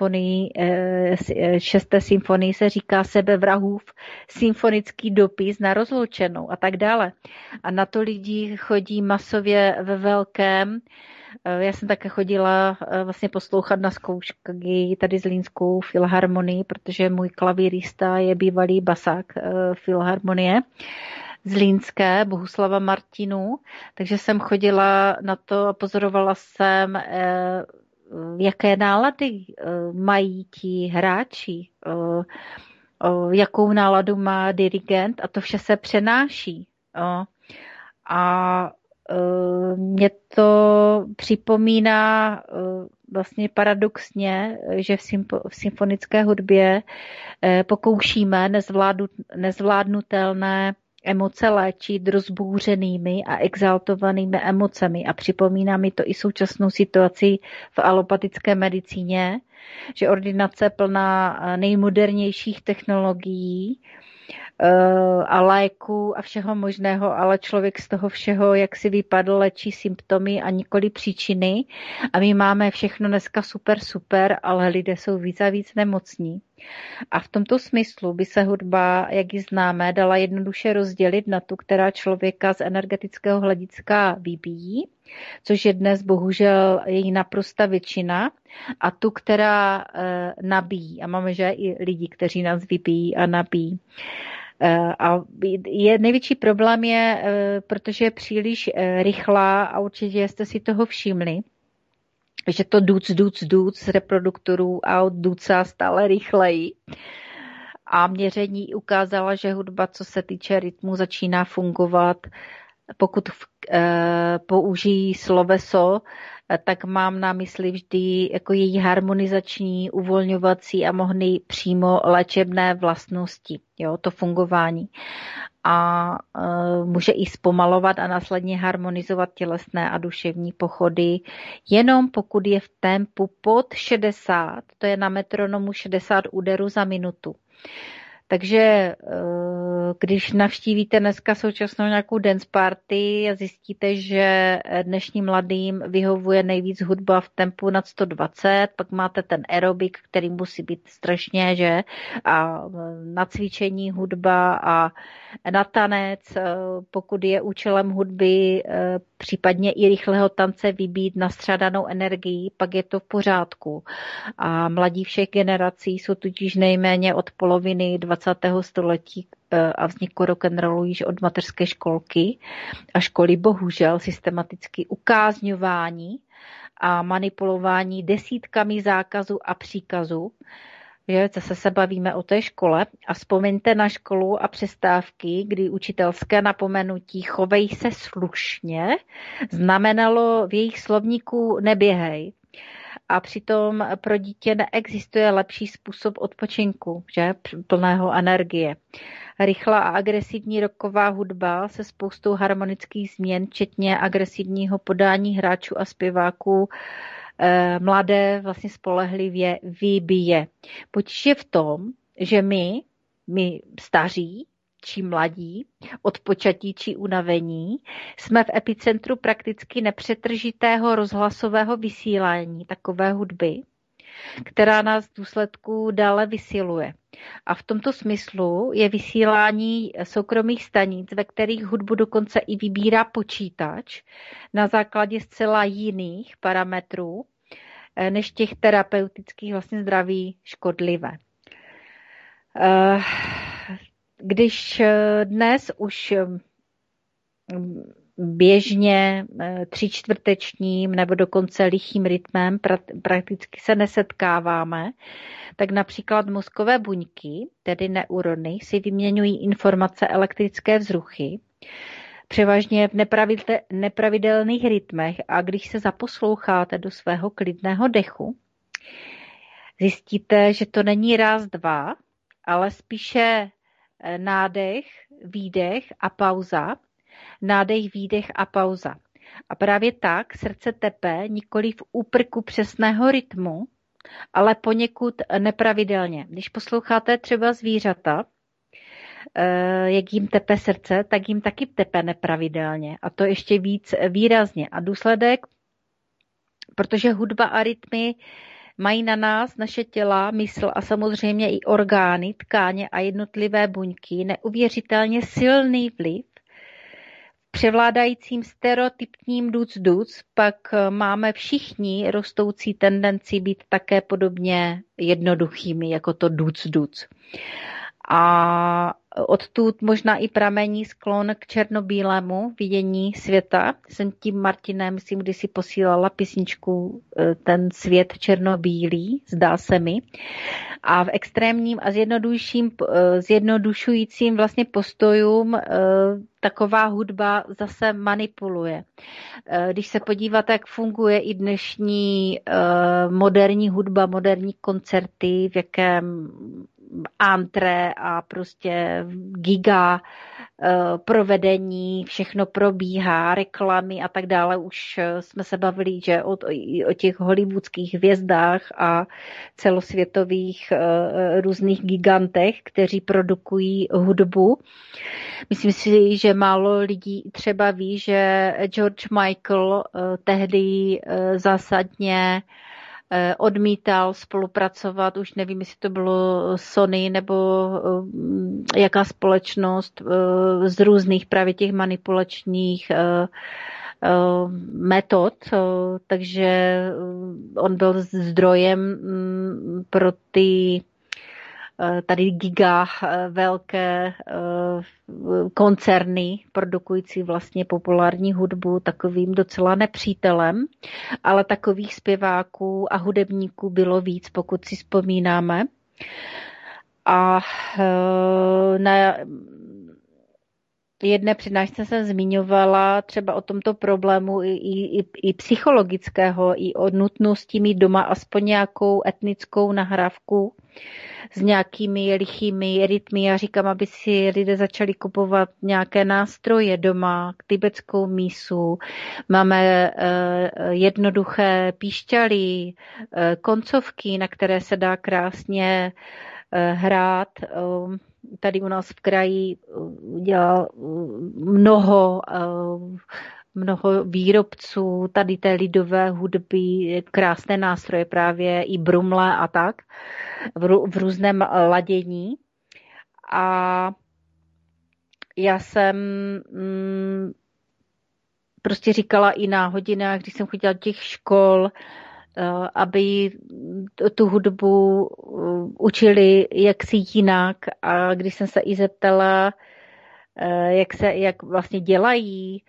symfonii se říká Sebevrahův symfonický dopis na rozloučenou a tak dále. A na to lidi chodí masově ve velkém. Já jsem také chodila vlastně poslouchat na zkoušky tady Zlínskou filharmonii, protože můj klavírista je bývalý basák filharmonie Zlínské, Bohuslava Martinů, takže jsem chodila na to a pozorovala jsem, jaké nálady mají ti hráči, jakou náladu má dirigent a to vše se přenáší. A mě to připomíná vlastně paradoxně, že v symfonické hudbě pokoušíme nezvládnutelné emoce léčit rozbouřenými a exaltovanými emocemi a připomíná mi to i současnou situaci v alopatické medicíně, že ordinace plná nejmodernějších technologií a léku a všeho možného, ale člověk z toho všeho, jak si vypadl, léčí symptomy a nikoli příčiny a my máme všechno dneska super, ale lidé jsou víc a víc nemocní. A v tomto smyslu by se hudba, jak ji známe, dala jednoduše rozdělit na tu, která člověka z energetického hlediska vybíjí, což je dnes bohužel její naprosta většina, a tu, která nabíjí. A máme, že i lidi, kteří nás vybíjí a nabíjí. A největší problém je, protože je příliš rychlá a určitě jste si toho všimli, že to duc z reproduktorů aut ducá stále rychleji. A měření ukázala, že hudba, co se týče rytmu, začíná fungovat. Pokud použijí sloveso, tak mám na mysli vždy jako její harmonizační, uvolňovací a mohly přímo léčebné vlastnosti, jo, to fungování. A může i zpomalovat a následně harmonizovat tělesné a duševní pochody, jenom pokud je v tempu pod 60, to je na metronomu 60 úderů za minutu. Takže když navštívíte dneska současnou nějakou dance party a zjistíte, že dnešním mladým vyhovuje nejvíc hudba v tempu nad 120, pak máte ten aerobik, který musí být strašně, že? A na cvičení hudba a na tanec, pokud je účelem hudby, případně i rychlého tance vybít nastřádanou energii, pak je to v pořádku. A mladí všech generací jsou totiž nejméně od poloviny 20. století a vzniku rock'n'rollu již od mateřské školky a školy bohužel systematicky ukázňování a manipulování desítkami zákazů a příkazů. Zase se bavíme o té škole a vzpomeňte na školu a přestávky, kdy učitelské napomenutí chovej se slušně znamenalo v jejich slovníku neběhej. A přitom pro dítě neexistuje lepší způsob odpočinku, že? Plného energie. Rychlá a agresivní rocková hudba se spoustou harmonických změn, včetně agresivního podání hráčů a zpěváků, mladé vlastně spolehlivě vybije. Potíž je v tom, že my staří, či mladí, odpočatí či unavení, jsme v epicentru prakticky nepřetržitého rozhlasového vysílání takové hudby, která nás v důsledku dále vysiluje. A v tomto smyslu je vysílání soukromých stanic, ve kterých hudbu dokonce i vybírá počítač na základě zcela jiných parametrů, než těch terapeutických vlastně zdraví škodlivé. Když dnes už běžně 3/4 nebo dokonce lichým rytmem prakticky se nesetkáváme, tak například mozkové buňky, tedy neurony, si vyměňují informace elektrické vzruchy, převážně v nepravidelných rytmech, a když se zaposloucháte do svého klidného dechu, zjistíte, že to není raz, dva, ale spíše nádech, výdech a pauza, nádech, výdech a pauza. A právě tak srdce tepe nikoli v úprku přesného rytmu, ale poněkud nepravidelně. Když posloucháte třeba zvířata, jak jim tepe srdce, tak jim taky tepe nepravidelně. A to ještě víc výrazně. A důsledek, protože hudba a rytmy mají na nás, naše těla, mysl a samozřejmě i orgány, tkáně a jednotlivé buňky neuvěřitelně silný vliv. V převládajícím stereotypním duc, pak máme všichni rostoucí tendenci být také podobně jednoduchými, jako to duc. A odtud možná i pramení sklon k černobílému vidění světa. Jsem tím Martinem, myslím, když si posílala písničku Ten svět černobílý, zdá se mi. A v extrémním a zjednodušujícím vlastně postojům taková hudba zase manipuluje. Když se podíváte, jak funguje i dnešní moderní hudba, moderní koncerty, v jakém antré a prostě giga provedení, všechno probíhá, reklamy a tak dále. Už jsme se bavili, že o těch hollywoodských hvězdách a celosvětových různých gigantech, kteří produkují hudbu. Myslím si, že málo lidí třeba ví, že George Michael tehdy zásadně odmítal spolupracovat, už nevím, jestli to bylo Sony nebo jaká společnost z různých právě těch manipulačních metod, takže on byl zdrojem pro ty tady giga velké koncerny produkující vlastně populární hudbu takovým docela nepřítelem, ale takových zpěváků a hudebníků bylo víc, pokud si vzpomínáme. A na jedné přednášce jsem zmiňovala třeba o tomto problému i psychologického, i o nutnosti mít doma aspoň nějakou etnickou nahrávku s nějakými lichými rytmy. Já říkám, aby si lidé začali kupovat nějaké nástroje doma, tibetskou mísu. Máme jednoduché píšťaly, koncovky, na které se dá krásně hrát. Tady u nás v kraji dělá mnoho výrobců tady té lidové hudby, krásné nástroje právě i brumle a tak v různém ladění. A já jsem prostě říkala i na hodinách, když jsem chodila do těch škol, aby tu hudbu učili jaksi jinak. A když jsem se i zeptala, jak vlastně dělají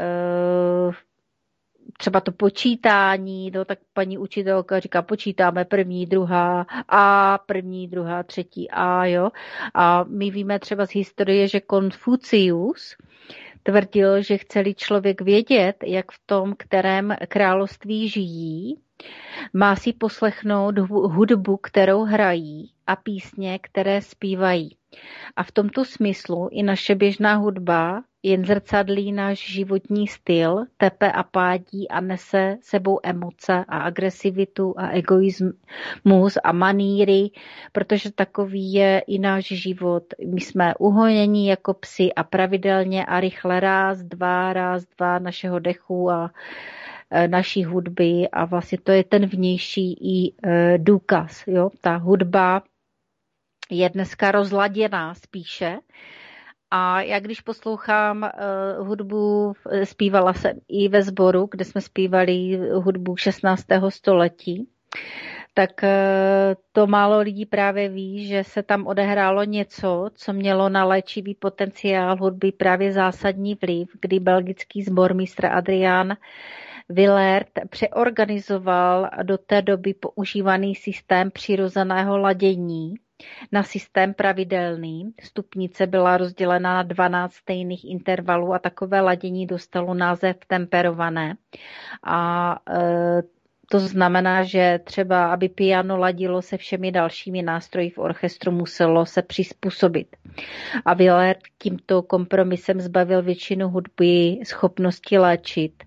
třeba to počítání, no, tak paní učitelka říká, počítáme první, druhá A, první, druhá, třetí A, jo. A my víme třeba z historie, že Konfucius tvrdil, že chce-li člověk vědět, jak v tom, kterém království žijí, má si poslechnout hudbu, kterou hrají a písně, které zpívají. A v tomto smyslu i naše běžná hudba jen zrcadlí náš životní styl, tepe a pádí a nese sebou emoce a agresivitu a egoismus a maníry, protože takový je i náš život. My jsme uhonění jako psi a pravidelně a rychle ráz, dva našeho dechu a naší hudby a vlastně to je ten vnější i důkaz. Jo? Ta hudba je dneska rozladěná spíše a já když poslouchám hudbu, zpívala jsem i ve sboru, kde jsme zpívali hudbu 16. století, tak to málo lidí právě ví, že se tam odehrálo něco, co mělo na léčivý potenciál hudby právě zásadní vliv, kdy belgický sbormistr Adrian Willaert přeorganizoval do té doby používaný systém přirozeného ladění na systém pravidelný. Stupnice byla rozdělena na 12 stejných intervalů a takové ladění dostalo název temperované. A to znamená, že třeba, aby piano ladilo se všemi dalšími nástroji v orchestru, muselo se přizpůsobit. A Willaert tímto kompromisem zbavil většinu hudby schopnosti léčit.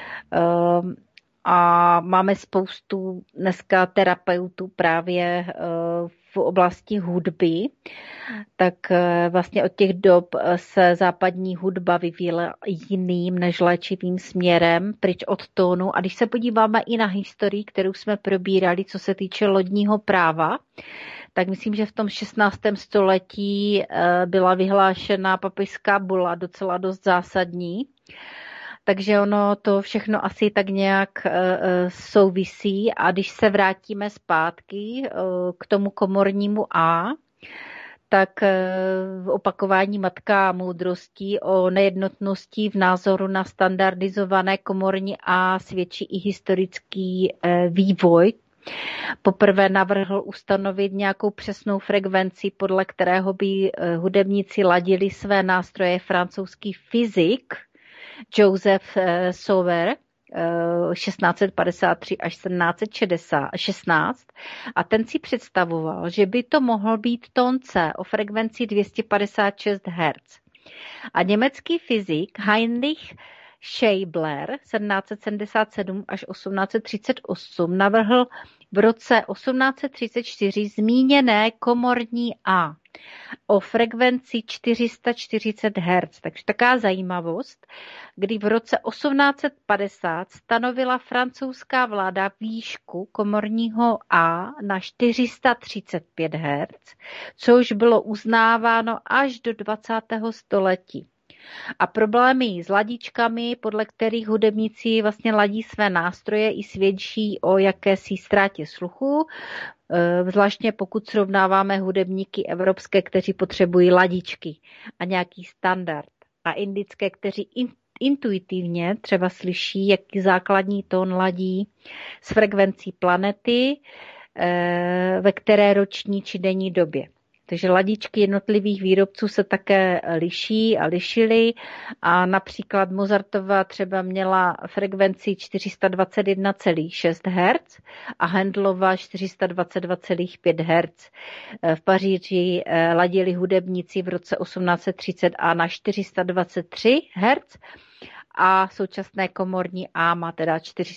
A máme spoustu dneska terapeutů právě v oblasti hudby, tak vlastně od těch dob se západní hudba vyvíjela jiným než léčivým směrem, pryč od tónu. A když se podíváme i na historii, kterou jsme probírali, co se týče lodního práva, tak myslím, že v tom 16. století byla vyhlášena papežská bula docela dost zásadní. Takže ono to všechno asi tak nějak souvisí a když se vrátíme zpátky k tomu komornímu A, tak v opakování Matka moudrostí o nejednotnosti v názoru na standardizované komorní A svědčí i historický vývoj. Poprvé navrhl ustanovit nějakou přesnou frekvenci, podle kterého by hudebníci ladili své nástroje francouzský fyzik Joseph Sauer 1653 až 1716 a ten si představoval, že by to mohl být tón C o frekvenci 256 Hz. A německý fyzik Heinrich Scheibler 1777 až 1838 navrhl v roce 1834 zmíněné komorní A o frekvenci 440 Hz. Takže taká zajímavost, kdy v roce 1850 stanovila francouzská vláda výšku komorního A na 435 Hz, což bylo uznáváno až do 20. století. A problémy s ladičkami, podle kterých hudebníci vlastně ladí své nástroje, i svědčí o jakési ztrátě sluchu, zvláštně pokud srovnáváme hudebníky evropské, kteří potřebují ladičky a nějaký standard, a indické, kteří intuitivně třeba slyší, jaký základní tón ladí s frekvencí planety, ve které roční či denní době. Takže ladičky jednotlivých výrobců se také liší a lišily a například Mozartova třeba měla frekvenci 421,6 Hz a Handelova 422,5 Hz. V Paříži ladili hudebníci v roce 1830 a na 423 Hz a současné komorní A má teda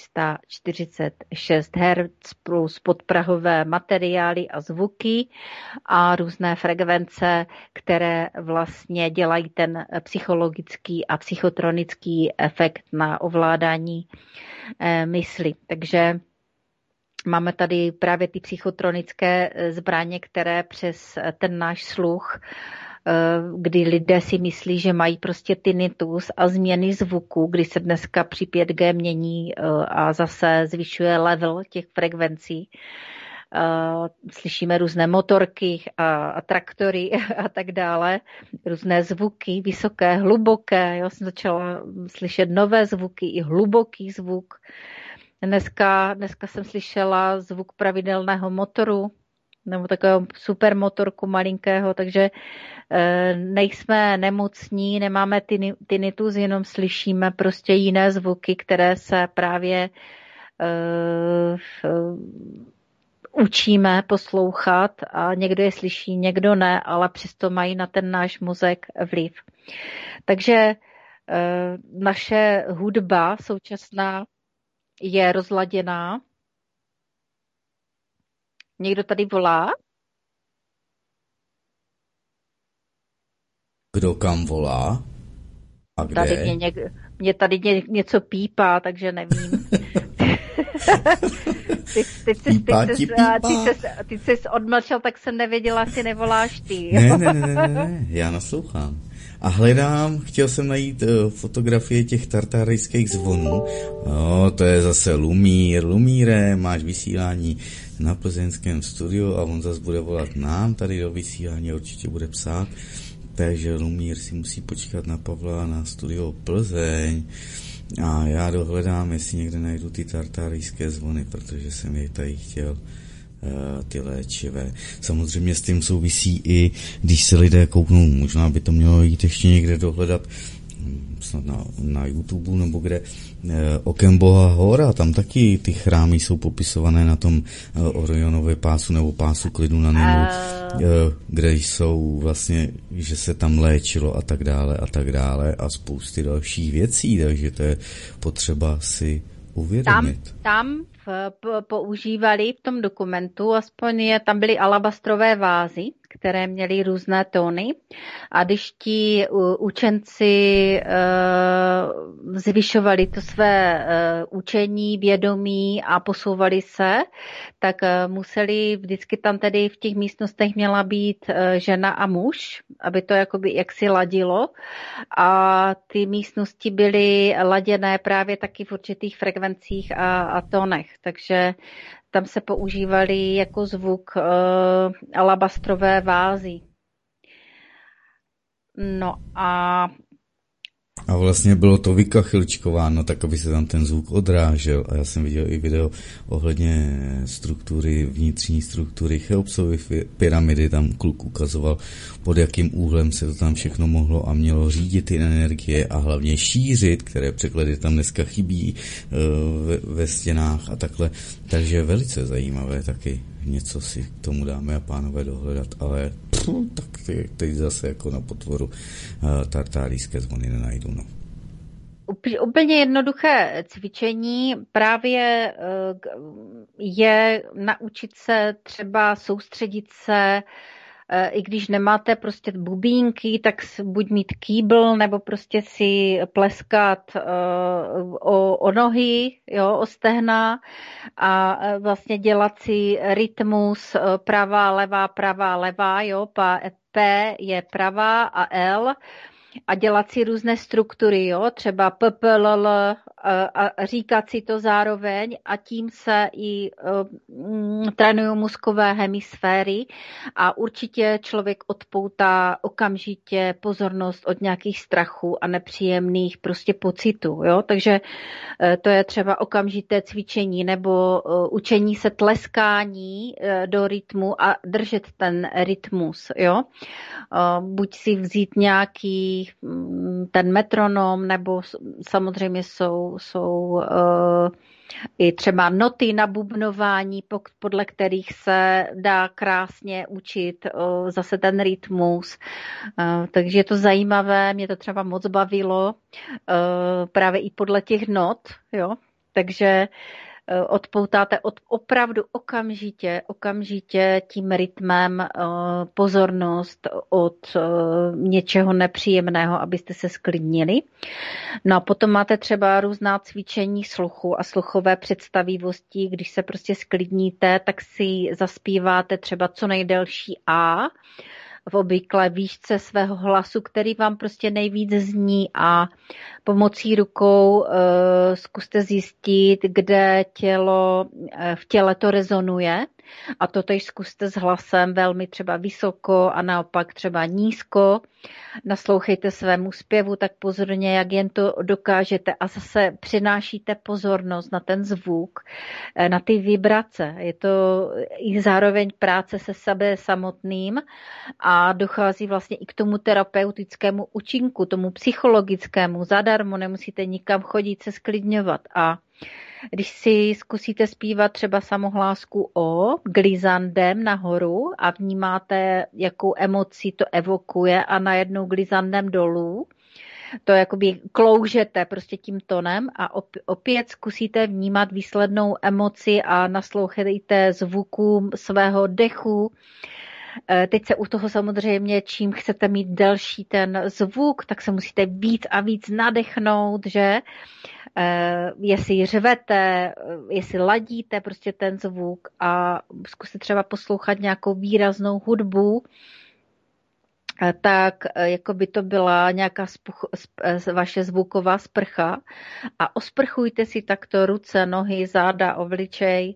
446 Hz plus podprahové materiály a zvuky a různé frekvence, které vlastně dělají ten psychologický a psychotronický efekt na ovládání mysli. Takže máme tady právě ty psychotronické zbraně, které přes ten náš sluch, kdy lidé si myslí, že mají prostě tinnitus a změny zvuku, kdy se dneska při 5G mění a zase zvyšuje level těch frekvencí. Slyšíme různé motorky a traktory a tak dále, různé zvuky, vysoké, hluboké. Já jsem začala slyšet nové zvuky, i hluboký zvuk. Dneska jsem slyšela zvuk pravidelného motoru, nebo takového super motorku malinkého, takže nejsme nemocní, nemáme tinnitus, jenom slyšíme prostě jiné zvuky, které se právě učíme poslouchat a někdo je slyší, někdo ne, ale přesto mají na ten náš mozek vliv. Takže naše hudba současná je rozladěná. Někdo tady volá? Kdo kam volá? A kde? Tady mě tady něco pípá, takže nevím. Ty jsi odmlčel, tak jsem nevěděla, jestli nevoláš ty. Ne, já naslouchám. A hledám, chtěl jsem najít fotografie těch tartárijských zvonů. No, to je zase Lumíre, máš vysílání na plzeňském studiu a on zase bude volat nám tady do vysílání, určitě bude psát. Takže Lumír si musí počkat na Pavla na studio Plzeň. A já dohledám, jestli někde najdu ty tartárijské zvony, protože jsem je tady chtěl ty léčivé. Samozřejmě s tím souvisí i, když se lidé kouknou, možná by to mělo jít ještě někde dohledat, snad na YouTube nebo kde, Okem Boha Hora, tam taky ty chrámy jsou popisované na tom Orionově pásu nebo pásu klidu na Nilu, kde jsou vlastně, že se tam léčilo a tak dále a spousty dalších věcí, takže to je potřeba si uvědomit. Tam používali v tom dokumentu, aspoň tam byly alabastrové vázy, které měly různé tóny a když ti učenci zvyšovali to své učení, vědomí a posouvali se, tak museli vždycky tam tedy v těch místnostech měla být žena a muž, aby to jakoby jaksi ladilo a ty místnosti byly laděné právě taky v určitých frekvencích a tónech, takže tam se používaly jako zvuk alabastrové vázy. No a vlastně bylo to vykachylčkováno, tak aby se tam ten zvuk odrážel. A já jsem viděl i video ohledně vnitřní struktury Cheopsovy pyramidy. Tam kluk ukazoval, pod jakým úhlem se to tam všechno mohlo a mělo řídit ty energie a hlavně šířit, které překlady tam dneska chybí ve stěnách a takhle. Takže velice zajímavé taky. Něco si k tomu dáme a pánové dohledat, ale tak teď zase jako na potvoru tartárijské zvony nenajdu. No. Úplně jednoduché cvičení právě je naučit se třeba soustředit se, i když nemáte prostě bubínky, tak buď mít kýbl, nebo prostě si pleskat o nohy, jo, o stehna a vlastně dělat si rytmus pravá, levá, jo, P je pravá a L a dělat si různé struktury, jo, třeba PPLL a říkat si to zároveň a tím se i trénují mozkové hemisféry a určitě člověk odpoutá okamžitě pozornost od nějakých strachů a nepříjemných prostě pocitů, jo, takže to je třeba okamžité cvičení nebo učení se tleskání do rytmu a držet ten rytmus, jo, buď si vzít nějaký ten metronom, nebo samozřejmě jsou i třeba noty na bubnování, podle kterých se dá krásně učit zase ten rytmus. Takže je to zajímavé, mě to třeba moc bavilo, právě i podle těch not, jo. Takže odpoutáte opravdu okamžitě tím rytmem pozornost od něčeho nepříjemného, abyste se sklidnili. No a potom máte třeba různá cvičení sluchu a sluchové představivosti. Když se prostě sklidníte, tak si zaspíváte třeba co nejdelší A v obvyklé výšce svého hlasu, který vám prostě nejvíc zní a pomocí rukou zkuste zjistit, kde v těle to rezonuje a to tež zkuste s hlasem velmi třeba vysoko a naopak třeba nízko. Naslouchejte svému zpěvu tak pozorně, jak jen to dokážete a zase přinášíte pozornost na ten zvuk, na ty vibrace. Je to i zároveň práce se sebe samotným a dochází vlastně i k tomu terapeutickému účinku, tomu psychologickému, zadarmo, nemusíte nikam chodit se sklidňovat. A když si zkusíte zpívat třeba samohlásku O glizandem nahoru a vnímáte, jakou emoci to evokuje a najednou glizandem dolů, to jakoby kloužete prostě tím tonem a opět zkusíte vnímat výslednou emoci a naslouchejte zvukům svého dechu. Teď se u toho samozřejmě, čím chcete mít delší ten zvuk, tak se musíte víc a víc nadechnout, že? Jestli řvete, jestli ladíte prostě ten zvuk a zkuste třeba poslouchat nějakou výraznou hudbu, tak jako by to byla nějaká vaše zvuková sprcha a osprchujte si takto ruce, nohy, záda, obličej,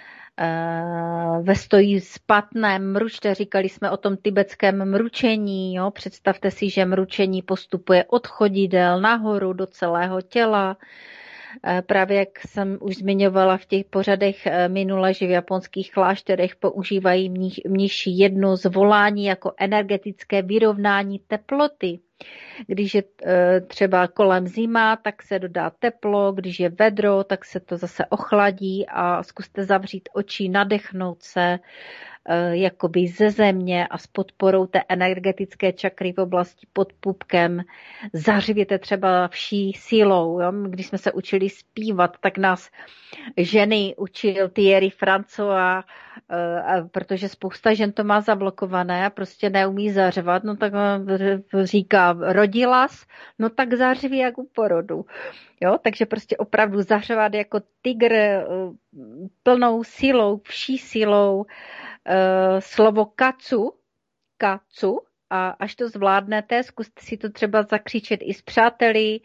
ve stojí spatném mručte, říkali jsme o tom tibetském mručení, jo? Představte si, že mručení postupuje od chodidel nahoru do celého těla. Právě jak jsem už zmiňovala v těch pořadech minule, že v japonských klášterech používají mniši jedno zvolání jako energetické vyrovnání teploty. Když je třeba kolem zima, tak se dodá teplo, když je vedro, tak se to zase ochladí a zkuste zavřít oči, nadechnout se jakoby ze země a s podporou té energetické čakry v oblasti pod pupkem. Zařvěte třeba vší sílou. Jo? Když jsme se učili zpívat, tak nás ženy učil Thierry François, protože spousta žen to má zablokované a prostě neumí zařvat, no tak říká, rodilás, no tak zařví jak u porodu. Jo? Takže prostě opravdu zařvat jako tygr plnou sílou, vší sílou, slovo kacu a až to zvládnete, zkuste si to třeba zakřičet i s přáteli,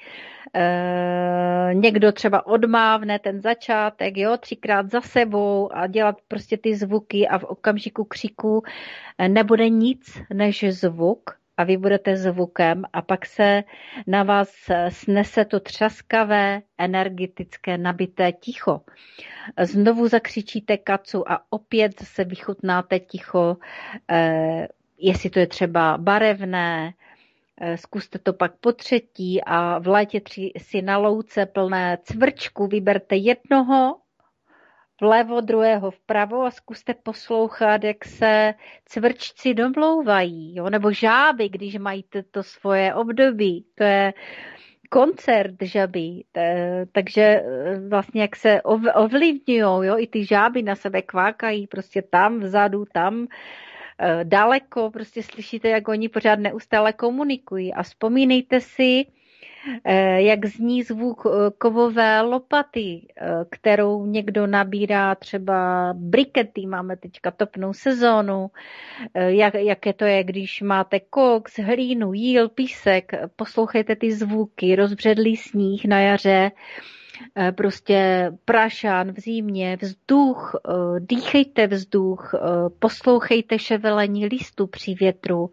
někdo třeba odmávne ten začátek, jo, 3krát za sebou a dělat prostě ty zvuky a v okamžiku křiku nebude nic než zvuk a vy budete zvukem a pak se na vás snese to třaskavé, energetické, nabité ticho. Znovu zakřičíte kacu a opět se vychutnáte ticho, jestli to je třeba barevné, zkuste to pak po třetí a v létě si na louce plné cvrčku vyberte jednoho vlevo, druhého vpravo a zkuste poslouchat, jak se cvrčci domlouvají, jo? Nebo žáby, když mají to svoje období. To je koncert žaby, takže vlastně jak se ovlivňují, jo, i ty žáby na sebe kvákají, prostě tam vzadu, tam daleko, prostě slyšíte, jak oni pořád neustále komunikují a vzpomínejte si, jak zní zvuk kovové lopaty, kterou někdo nabírá třeba brikety, máme teďka topnou sezónu, jaké to je, když máte koks, hlínu, jíl, písek, poslouchejte ty zvuky, rozbředlý sníh na jaře, prostě prašan v zimě, vzduch, dýchejte vzduch, poslouchejte ševelení listů při větru.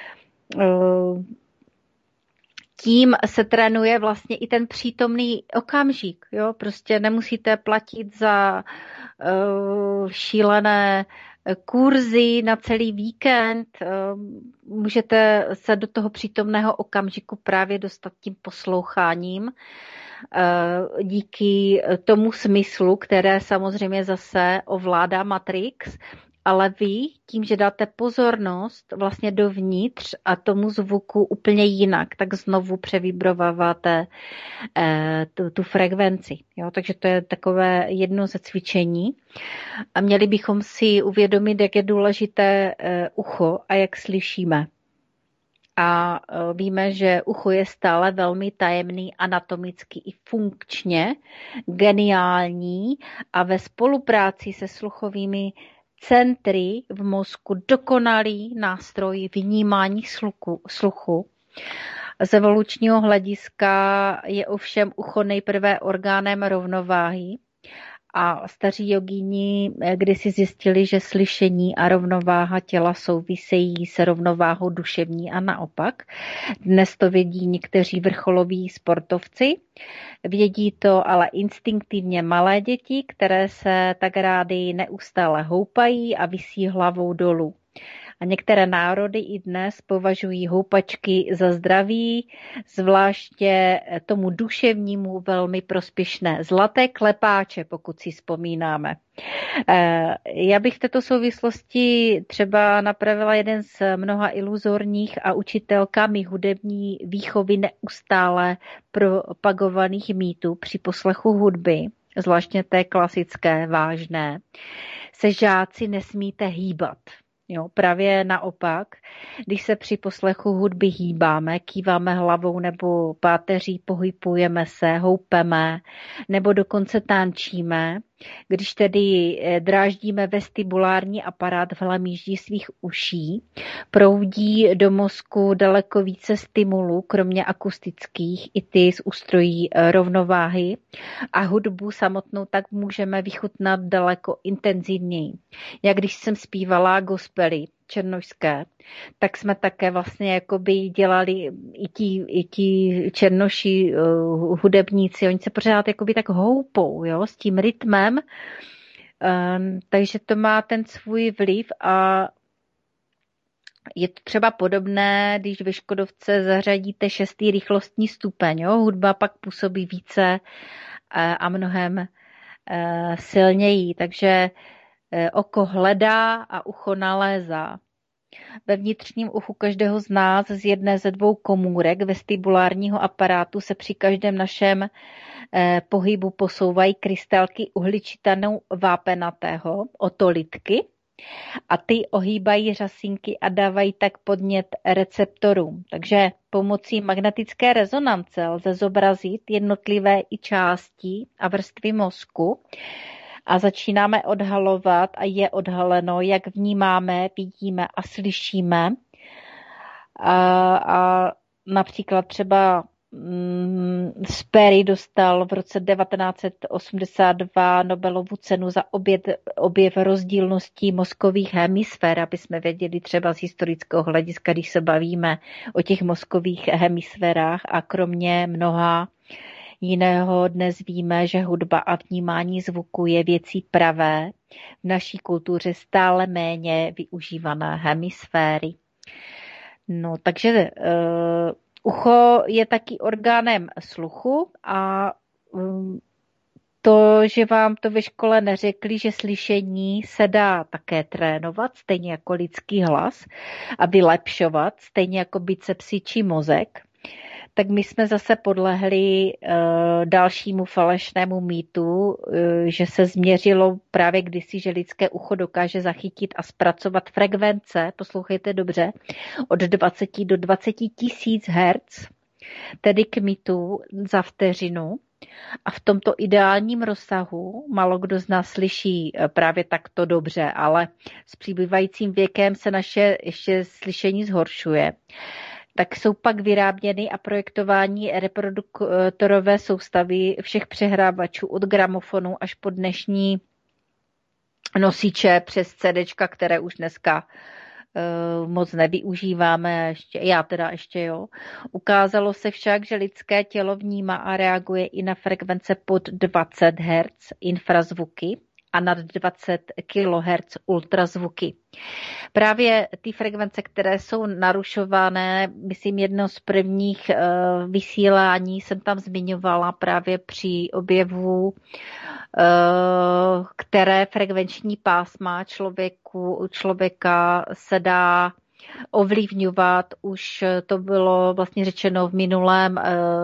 Tím se trénuje vlastně i ten přítomný okamžik. Jo? Prostě nemusíte platit za šílené kurzy na celý víkend. Můžete se do toho přítomného okamžiku právě dostat tím posloucháním díky tomu smyslu, které samozřejmě zase ovládá Matrix, ale vy tím, že dáte pozornost vlastně dovnitř a tomu zvuku úplně jinak, tak znovu převibrováváte tu frekvenci. Jo? Takže to je takové jedno ze cvičení. A měli bychom si uvědomit, jak je důležité ucho a jak slyšíme. A víme, že ucho je stále velmi tajemný, anatomicky i funkčně, geniální a ve spolupráci se sluchovými centry v mozku dokonalý nástroj vnímání sluchu. Z evolučního hlediska je ovšem ucho nejprve orgánem rovnováhy a staří jogíni kdysi zjistili, že slyšení a rovnováha těla souvisejí s rovnováhou duševní a naopak. Dnes to vědí někteří vrcholoví sportovci, vědí to ale instinktivně malé děti, které se tak rády neustále houpají a visí hlavou dolů. A některé národy i dnes považují houpačky za zdraví, zvláště tomu duševnímu velmi prospěšné. Zlaté klepáče, pokud si vzpomínáme. Já bych v této souvislosti třeba napravila jeden z mnoha iluzorních a učitelkami hudební výchovy neustále propagovaných mýtů při poslechu hudby, zvláště té klasické, vážné, se žáci nesmíte hýbat. Jo, právě naopak, když se při poslechu hudby hýbáme, kýváme hlavou nebo páteří, pohybujeme se, houpeme nebo dokonce tančíme, když tedy dráždíme vestibulární aparát v hlemíždí svých uší, proudí do mozku daleko více stimulů, kromě akustických, i ty z ústrojí rovnováhy a hudbu samotnou tak můžeme vychutnat daleko intenzivněji. Jak když jsem zpívala gospely černošské, tak jsme také vlastně jakoby dělali i ti černoši hudebníci, oni se pořád jakoby tak houpou, jo, s tím rytmem, takže to má ten svůj vliv a je to třeba podobné, když ve Škodovce zařadíte 6. rychlostní stupeň, jo, hudba pak působí více a mnohem silněji, takže oko hledá a ucho nalézá. Ve vnitřním uchu každého z nás z jedné ze 2 komůrek vestibulárního aparátu se při každém našem pohybu posouvají krystalky uhličitanu vápenatého, otolitky, a ty ohýbají řasinky a dávají tak podnět receptorům. Takže pomocí magnetické rezonance lze zobrazit jednotlivé i části a vrstvy mozku, a začínáme odhalovat a je odhaleno, jak vnímáme, vidíme a slyšíme. A například třeba Sperry dostal v roce 1982 Nobelovu cenu za objev rozdílností mozkových hemisfér, aby jsme věděli třeba z historického hlediska, když se bavíme o těch mozkových hemisférách, a kromě mnoha jiného dnes víme, že hudba a vnímání zvuku je věcí pravé, v naší kultuře stále méně využívané hemisféry. No, takže ucho je taky orgánem sluchu a to, že vám to ve škole neřekli, že slyšení se dá také trénovat, stejně jako lidský hlas, a vylepšovat, stejně jako bicepsy či mozek, tak my jsme zase podlehli dalšímu falešnému mýtu, že se změřilo právě kdysi, že lidské ucho dokáže zachytit a zpracovat frekvence, poslouchejte dobře, od 20 do 20 tisíc hertz, tedy kmitů za vteřinu. A v tomto ideálním rozsahu málo kdo z nás slyší právě takto dobře, ale s přibývajícím věkem se naše ještě slyšení zhoršuje. Tak jsou pak vyráběny a projektování reproduktorové soustavy všech přehrávačů od gramofonu až po dnešní nosiče přes CDčka, které už dneska moc nevyužíváme, já teda ještě jo. Ukázalo se však, že lidské tělo vnímá a reaguje i na frekvence pod 20 Hz infrazvuky a nad 20 kHz ultrazvuky. Právě ty frekvence, které jsou narušované, myslím jedno z prvních vysílání jsem tam zmiňovala právě při objevu, které frekvenční pásma člověka se dá ovlivňovat. Už to bylo vlastně řečeno v minulém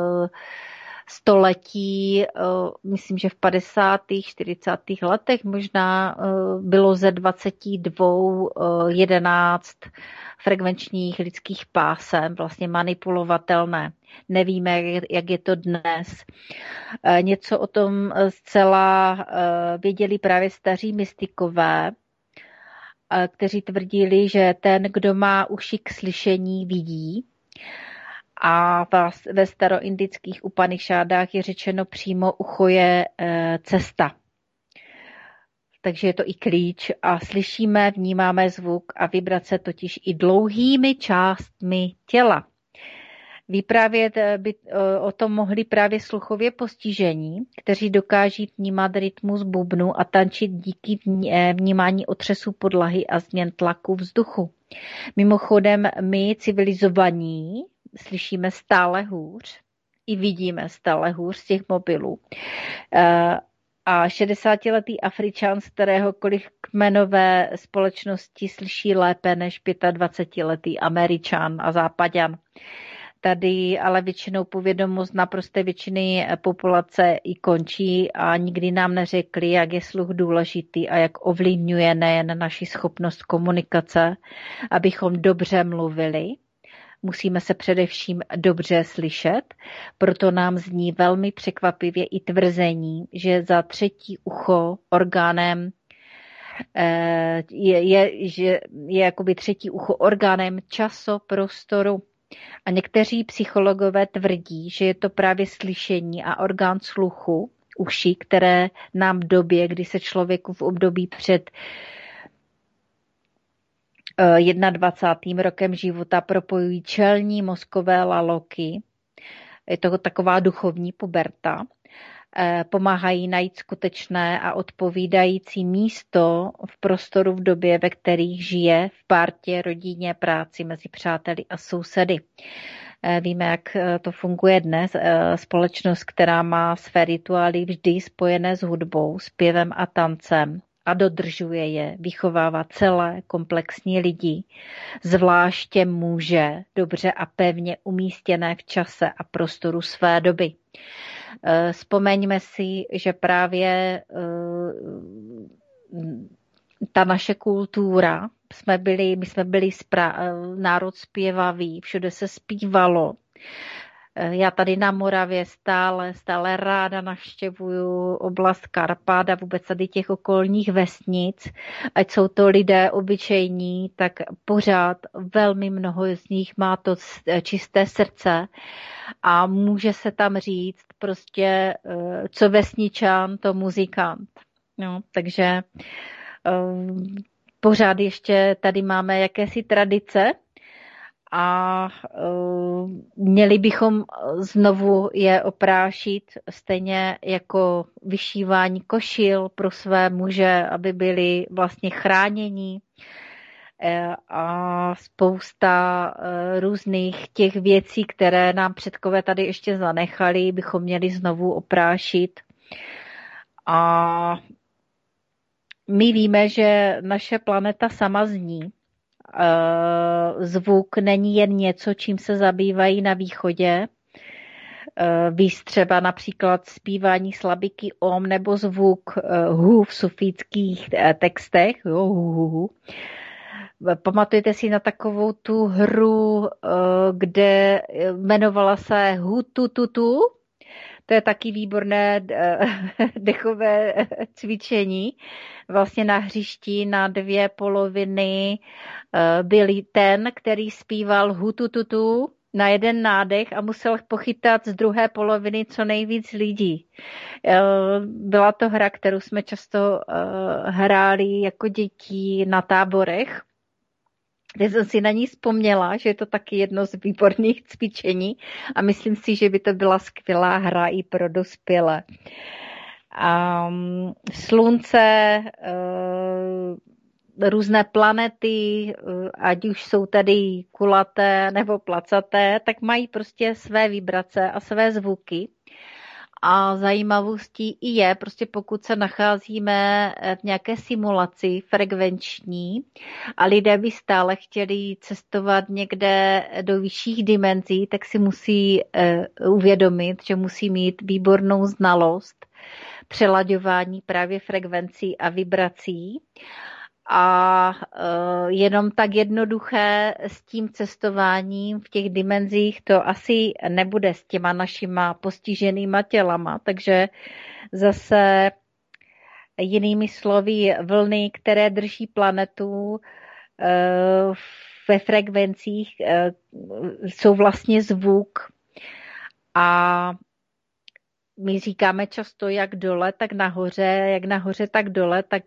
století, myslím, že v 50. 40. letech možná bylo ze 22 11 frekvenčních lidských pásem vlastně manipulovatelné. Nevíme, jak je to dnes. Něco o tom zcela věděli právě staří mystikové, kteří tvrdili, že ten, kdo má uši k slyšení, vidí. A ve staroindických Upanišádách je řečeno přímo ucho je cesta. Takže je to i klíč a slyšíme, vnímáme zvuk a vibrace totiž i dlouhými částmi těla. Vyprávět by o tom mohli právě sluchově postižení, kteří dokáží vnímat rytmus bubnu a tančit díky vnímání otřesu podlahy a změn tlaku vzduchu. Mimochodem my civilizovaní slyšíme stále hůř, i vidíme stále hůř z těch mobilů. A 60letý Afričan z kteréhokoliv kmenové společnosti slyší lépe než 25letý Američan a Zápaďan. Tady ale většinou povědomost naprosté většiny populace i končí a nikdy nám neřekli, jak je sluch důležitý a jak ovlivňuje nejen naši schopnost komunikace, abychom dobře mluvili. Musíme se především dobře slyšet, proto nám zní velmi překvapivě i tvrzení, že za třetí ucho orgánem je jakoby třetí ucho orgánem časoprostoru. A někteří psychologové tvrdí, že je to právě slyšení a orgán sluchu, uši, které nám v době, kdy se člověku v období před 21. rokem života propojují čelní mozkové laloky, je to taková duchovní puberta, pomáhají najít skutečné a odpovídající místo v prostoru v době, ve kterých žije v partě, rodině, práci, mezi přáteli a sousedy. Víme, jak to funguje dnes. Společnost, která má své rituály vždy spojené s hudbou, zpěvem a tancem a dodržuje je, vychovává celé komplexní lidi, zvláště muže, dobře a pevně umístěné v čase a prostoru své doby. Vzpomeňme si, že právě ta naše kultura, my jsme byli národ zpěvavý, všude se zpívalo. Já tady na Moravě stále ráda navštěvuju oblast Karpát a vůbec tady těch okolních vesnic. Ať jsou to lidé obyčejní, tak pořád velmi mnoho z nich má to čisté srdce a může se tam říct prostě, co vesničan, to muzikant. No, takže pořád ještě tady máme jakési tradice, a měli bychom znovu je oprášit, stejně jako vyšívání košil pro své muže, aby byli vlastně chráněni a spousta různých těch věcí, které nám předkové tady ještě zanechali, bychom měli znovu oprášit. A my víme, že naše planeta sama zní. Zvuk není jen něco, čím se zabývají na východě, Víš třeba například zpívání slabiky om nebo zvuk hu v sufítských textech. Jo, hu. Pamatujete si na takovou tu hru, kde jmenovala se Hu tu tu tu? To je taky výborné dechové cvičení. Vlastně na hřišti na 2 poloviny byl ten, který zpíval Hu tu tu tu na 1 nádech a musel pochytat z druhé poloviny co nejvíc lidí. Byla to hra, kterou jsme často hráli jako děti na táborech. Teď jsem si na ní vzpomněla, že je to taky jedno z výborných cvičení a myslím si, že by to byla skvělá hra i pro dospělé. Slunce, různé planety, ať už jsou tady kulaté nebo placaté, tak mají prostě své vibrace a své zvuky. A zajímavostí i je, prostě pokud se nacházíme v nějaké simulaci frekvenční a lidé by stále chtěli cestovat někde do vyšších dimenzí, tak si musí uvědomit, že musí mít výbornou znalost přelaďování právě frekvencí a vibrací. A jenom tak jednoduché s tím cestováním v těch dimenzích to asi nebude s těma našima postiženýma tělama. Takže zase jinými slovy vlny, které drží planetu ve frekvencích, jsou vlastně zvuk. A my říkáme často jak dole, tak nahoře, jak nahoře, tak dole, tak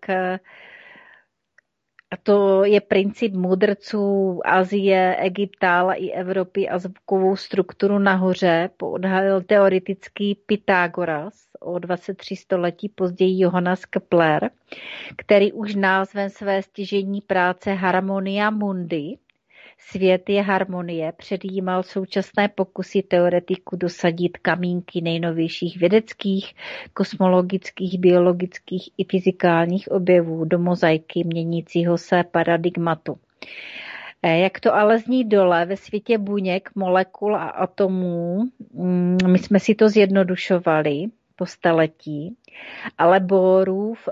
a to je princip mudrců Asie, Egypta, ale i Evropy a zvukovou strukturu nahoře poodhalil teoretický Pythagoras o 23 století později Johannes Kepler, který už názvem své stěžejní práce Harmonia Mundi, svět je harmonie, předjímal současné pokusy teoretiků dosadit kamínky nejnovějších vědeckých, kosmologických, biologických i fyzikálních objevů do mozaiky měnícího se paradigmatu. Jak to ale zní dole ve světě buněk, molekul a atomů, my jsme si to zjednodušovali po staletí, ale Bohrův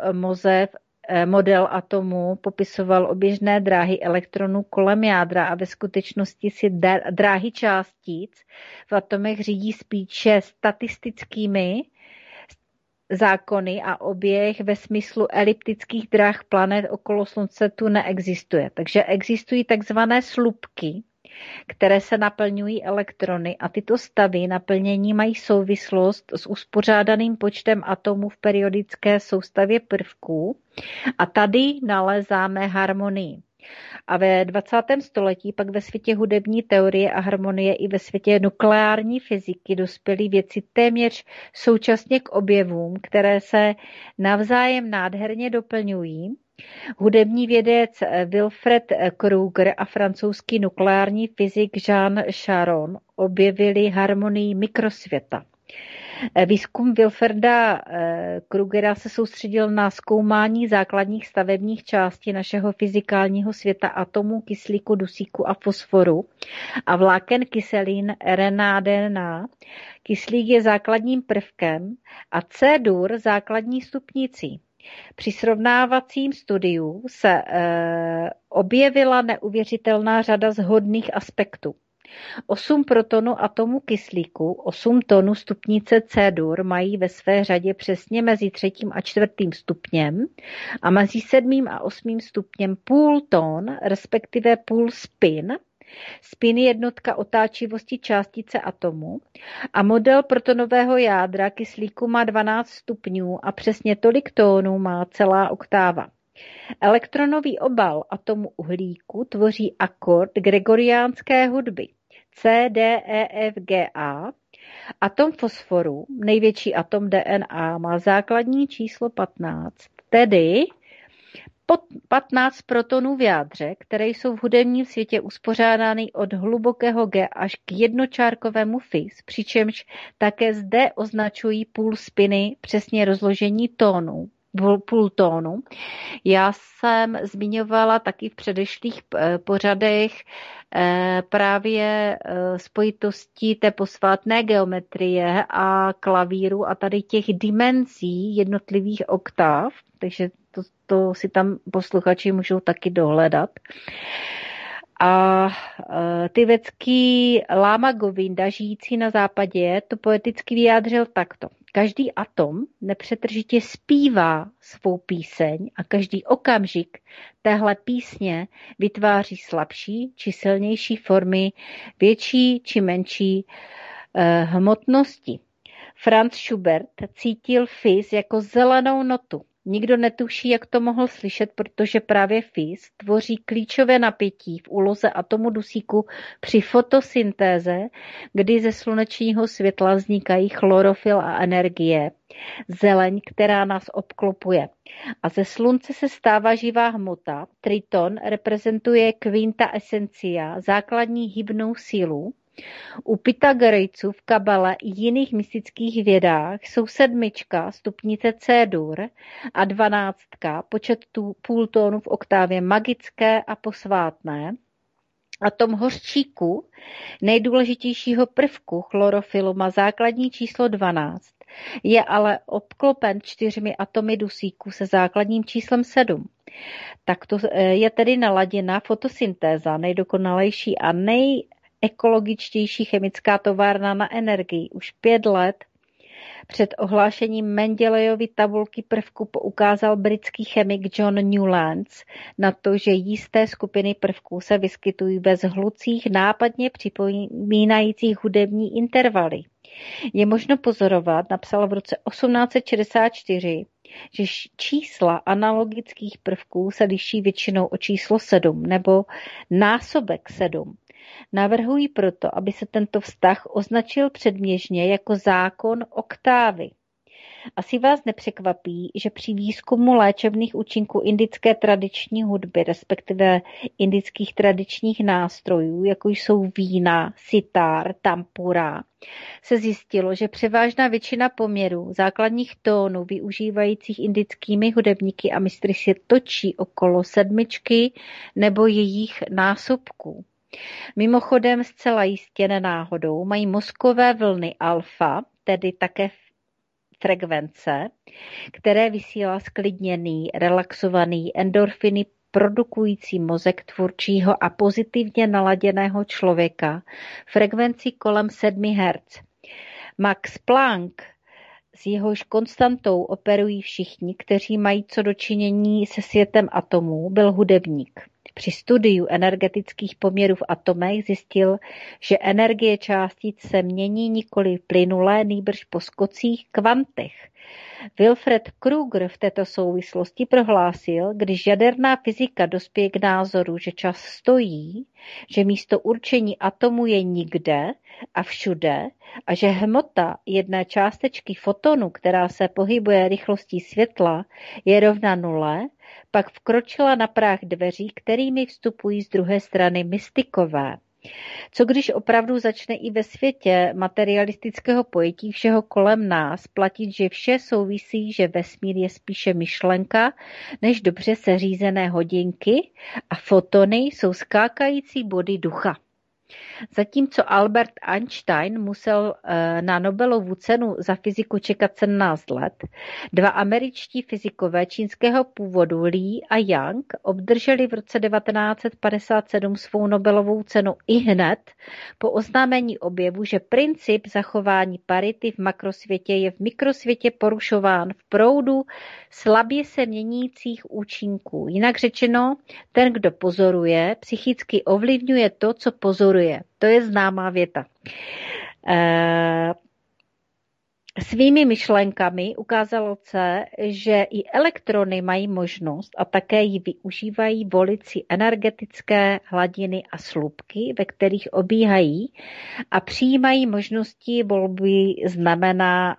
model atomu popisoval oběžné dráhy elektronů kolem jádra a ve skutečnosti si dráhy částic v atomech řídí spíše statistickými zákony a oběh ve smyslu eliptických dráh planet okolo Slunce tu neexistuje. Takže existují takzvané slupky, které se naplňují elektrony a tyto stavy naplnění mají souvislost s uspořádaným počtem atomů v periodické soustavě prvků a tady nalézáme harmonii. A ve 20. století pak ve světě hudební teorie a harmonie i ve světě nukleární fyziky dospěly věci téměř současně k objevům, které se navzájem nádherně doplňují. Hudební vědec Wilfred Kruger a francouzský nukleární fyzik Jean Charon objevili harmonii mikrosvěta. Výzkum Wilfreda Krugera se soustředil na zkoumání základních stavebních částí našeho fyzikálního světa atomů kyslíku, dusíku a fosforu a vláken kyselin RNA. Kyslík je základním prvkem a C-dur základní stupnicí. Při srovnávacím studiu se objevila neuvěřitelná řada shodných aspektů. 8 protonů atomu kyslíku, 8 tonů stupnice C-dur mají ve své řadě přesně mezi 3. a 4. stupněm a mezi 7. a 8. stupněm půl ton, respektive půl spin. Spin je jednotka otáčivosti částice atomu a model protonového jádra kyslíku má 12 stupňů a přesně tolik tónů má celá oktáva. Elektronový obal atomu uhlíku tvoří akord gregoriánské hudby C, D, E, F, G, A. Atom fosforu, největší atom DNA, má základní číslo 15, tedy 15 protonů v jádře, které jsou v hudebním světě uspořádány od hlubokého G až k jednočárkovému fis, přičemž také zde označují půl spiny přesně rozložení tónů. půltónu. Já jsem zmiňovala taky v předešlých pořadech právě spojitosti té posvátné geometrie a klavíru a tady těch dimenzí jednotlivých oktáv, takže to si tam posluchači můžou taky dohledat. A tibetský Lama Govinda, žijící na západě, to poeticky vyjádřil takto. Každý atom nepřetržitě zpívá svou píseň a každý okamžik téhle písně vytváří slabší či silnější formy větší či menší hmotnosti. Franz Schubert cítil fis jako zelenou notu. Nikdo netuší, jak to mohl slyšet, protože právě fis tvoří klíčové napětí v úloze atomu dusíku při fotosyntéze, kdy ze slunečního světla vznikají chlorofyl a energie, zeleň, která nás obklopuje. A ze slunce se stává živá hmota. Triton reprezentuje quinta essentia, základní hybnou sílu. U Pythagorejců v kabale i jiných mystických vědách jsou 7, stupnice C-dur, a 12, počet půltónů v oktávě magické a posvátné. Atom hořčíku, nejdůležitějšího prvku chlorofylu, má základní číslo 12, je ale obklopen 4 atomy dusíku se základním číslem 7. Takto je tedy naladěna fotosyntéza, nejdokonalejší a ekologičtější chemická továrna na energii. Už 5 let před ohlášením Mendelejovy tabulky prvků poukázal britský chemik John Newlands na to, že jisté skupiny prvků se vyskytují bez hlucích, nápadně připomínajících hudební intervaly. Je možno pozorovat, napsal v roce 1864, že čísla analogických prvků se liší většinou o číslo 7 nebo násobek 7. Navrhují proto, aby se tento vztah označil předměžně jako zákon oktávy. Asi vás nepřekvapí, že při výzkumu léčebných účinků indické tradiční hudby, respektive indických tradičních nástrojů, jako jsou vína, sitar, tampura, se zjistilo, že převážná většina poměrů základních tónů využívajících indickými hudebníky a mistry se točí okolo 7 nebo jejich násobků. Mimochodem zcela jistě nenáhodou mají mozkové vlny alfa, tedy také frekvence, které vysílá sklidněný, relaxovaný, endorfiny produkující mozek tvůrčího a pozitivně naladěného člověka, frekvenci kolem 7 Hz. Max Planck, s jehož konstantou operují všichni, kteří mají co dočinění se světem atomů, byl hudebník. Při studiu energetických poměrů v atomech zjistil, že energie částic se mění nikoli plynule, nýbrž po skocích kvantech. Wilfred Kruger v této souvislosti prohlásil, když jaderná fyzika dospěje k názoru, že čas stojí, že místo určení atomu je nikde a všude a že hmota jedné částečky fotonu, která se pohybuje rychlostí světla, je rovna 0, pak vkročila na práh dveří, kterými vstupují z druhé strany mystikové. Co když opravdu začne i ve světě materialistického pojetí všeho kolem nás platit, že vše souvisí, že vesmír je spíše myšlenka než dobře seřízené hodinky a fotony jsou skákající body ducha. Zatímco Albert Einstein musel na Nobelovu cenu za fyziku čekat 17 let, 2 američtí fyzikové čínského původu Li a Yang obdrželi v roce 1957 svou Nobelovou cenu ihned po oznámení objevu, že princip zachování parity v makrosvětě je v mikrosvětě porušován v proudu slabě se měnících účinků. Jinak řečeno, ten, kdo pozoruje, psychicky ovlivňuje to, co pozoruje. To je známá věta. Svými myšlenkami ukázalo se, že i elektrony mají možnost a také ji využívají volit si energetické hladiny a slupky, ve kterých obíhají a přijímání možnosti volby znamená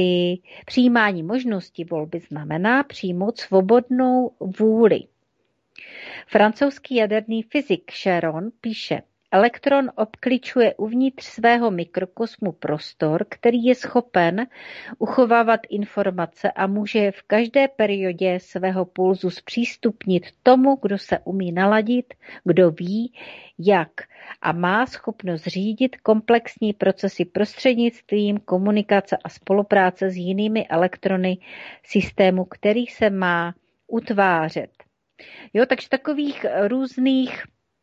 přijmout svobodnou vůli. Francouzský jaderný fyzik Sharon píše: Elektron obkličuje uvnitř svého mikrokosmu prostor, který je schopen uchovávat informace a může je v každé periodě svého pulzu zpřístupnit tomu, kdo se umí naladit, kdo ví, jak a má schopnost řídit komplexní procesy prostřednictvím komunikace a spolupráce s jinými elektrony systému, který se má utvářet. Jo, takže takových různých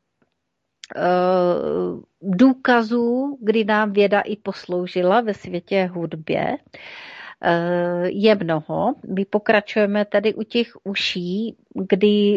důkazů, kdy nám věda i posloužila ve světě hudbě, je mnoho. My pokračujeme tady u těch uší, kdy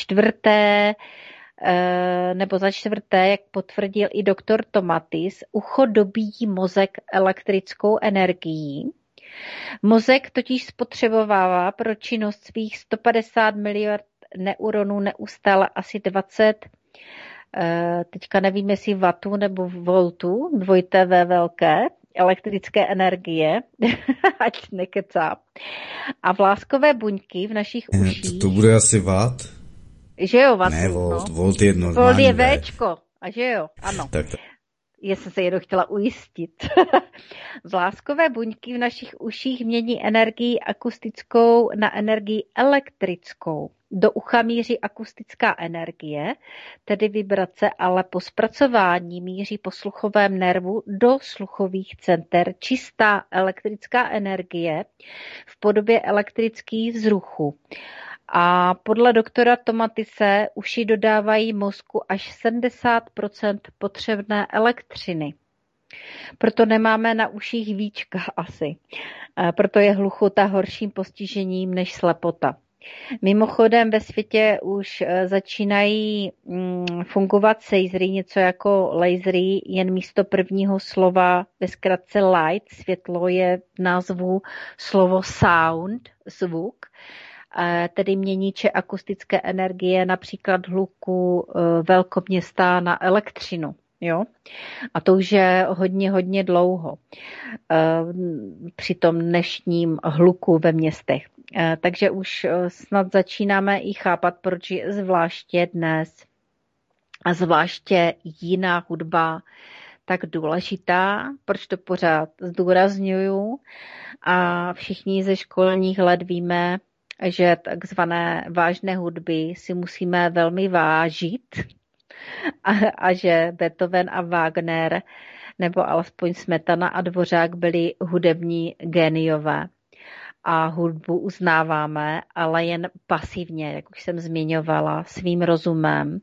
za čtvrté, jak potvrdil i doktor Tomatis, ucho dobíjí mozek elektrickou energií. Mozek totiž spotřebovává pro činnost svých 150 miliard neuronů neustále asi 20, teďka nevím, jestli wattů nebo voltů, 2V velké, elektrické energie, ať nekecá. A vláskové buňky v našich uších. To bude asi watt? Že jo, watt. Ne, volt je normální. Volt je Včko, a že jo, ano. Tak. Já jsem se jenom chtěla ujistit. Vláskové buňky v našich uších mění energii akustickou na energii elektrickou. Do ucha míří akustická energie, tedy vibrace, ale po zpracování míří po sluchovém nervu do sluchových center čistá elektrická energie v podobě elektrických vzruchů. A podle doktora Tomatise uši dodávají mozku až 70% potřebné elektřiny. Proto nemáme na uších víčka asi. Proto je hluchota horším postižením než slepota. Mimochodem ve světě už začínají fungovat sejzry, něco jako lasery, jen místo prvního slova ve zkratce light, světlo je v názvu slovo sound, zvuk, tedy měníče akustické energie, například hluku velkoměsta na elektřinu. Jo? A to už je hodně dlouho při tom dnešním hluku ve městech. Takže už snad začínáme i chápat, proč je zvláště dnes a zvláště jiná hudba tak důležitá, proč to pořád zdůrazňuju. A všichni ze školních let víme, že takzvané vážné hudby si musíme velmi vážit a že Beethoven a Wagner nebo alespoň Smetana a Dvořák byli hudební géniové. A hudbu uznáváme, ale jen pasivně, jak už jsem zmiňovala, svým rozumem.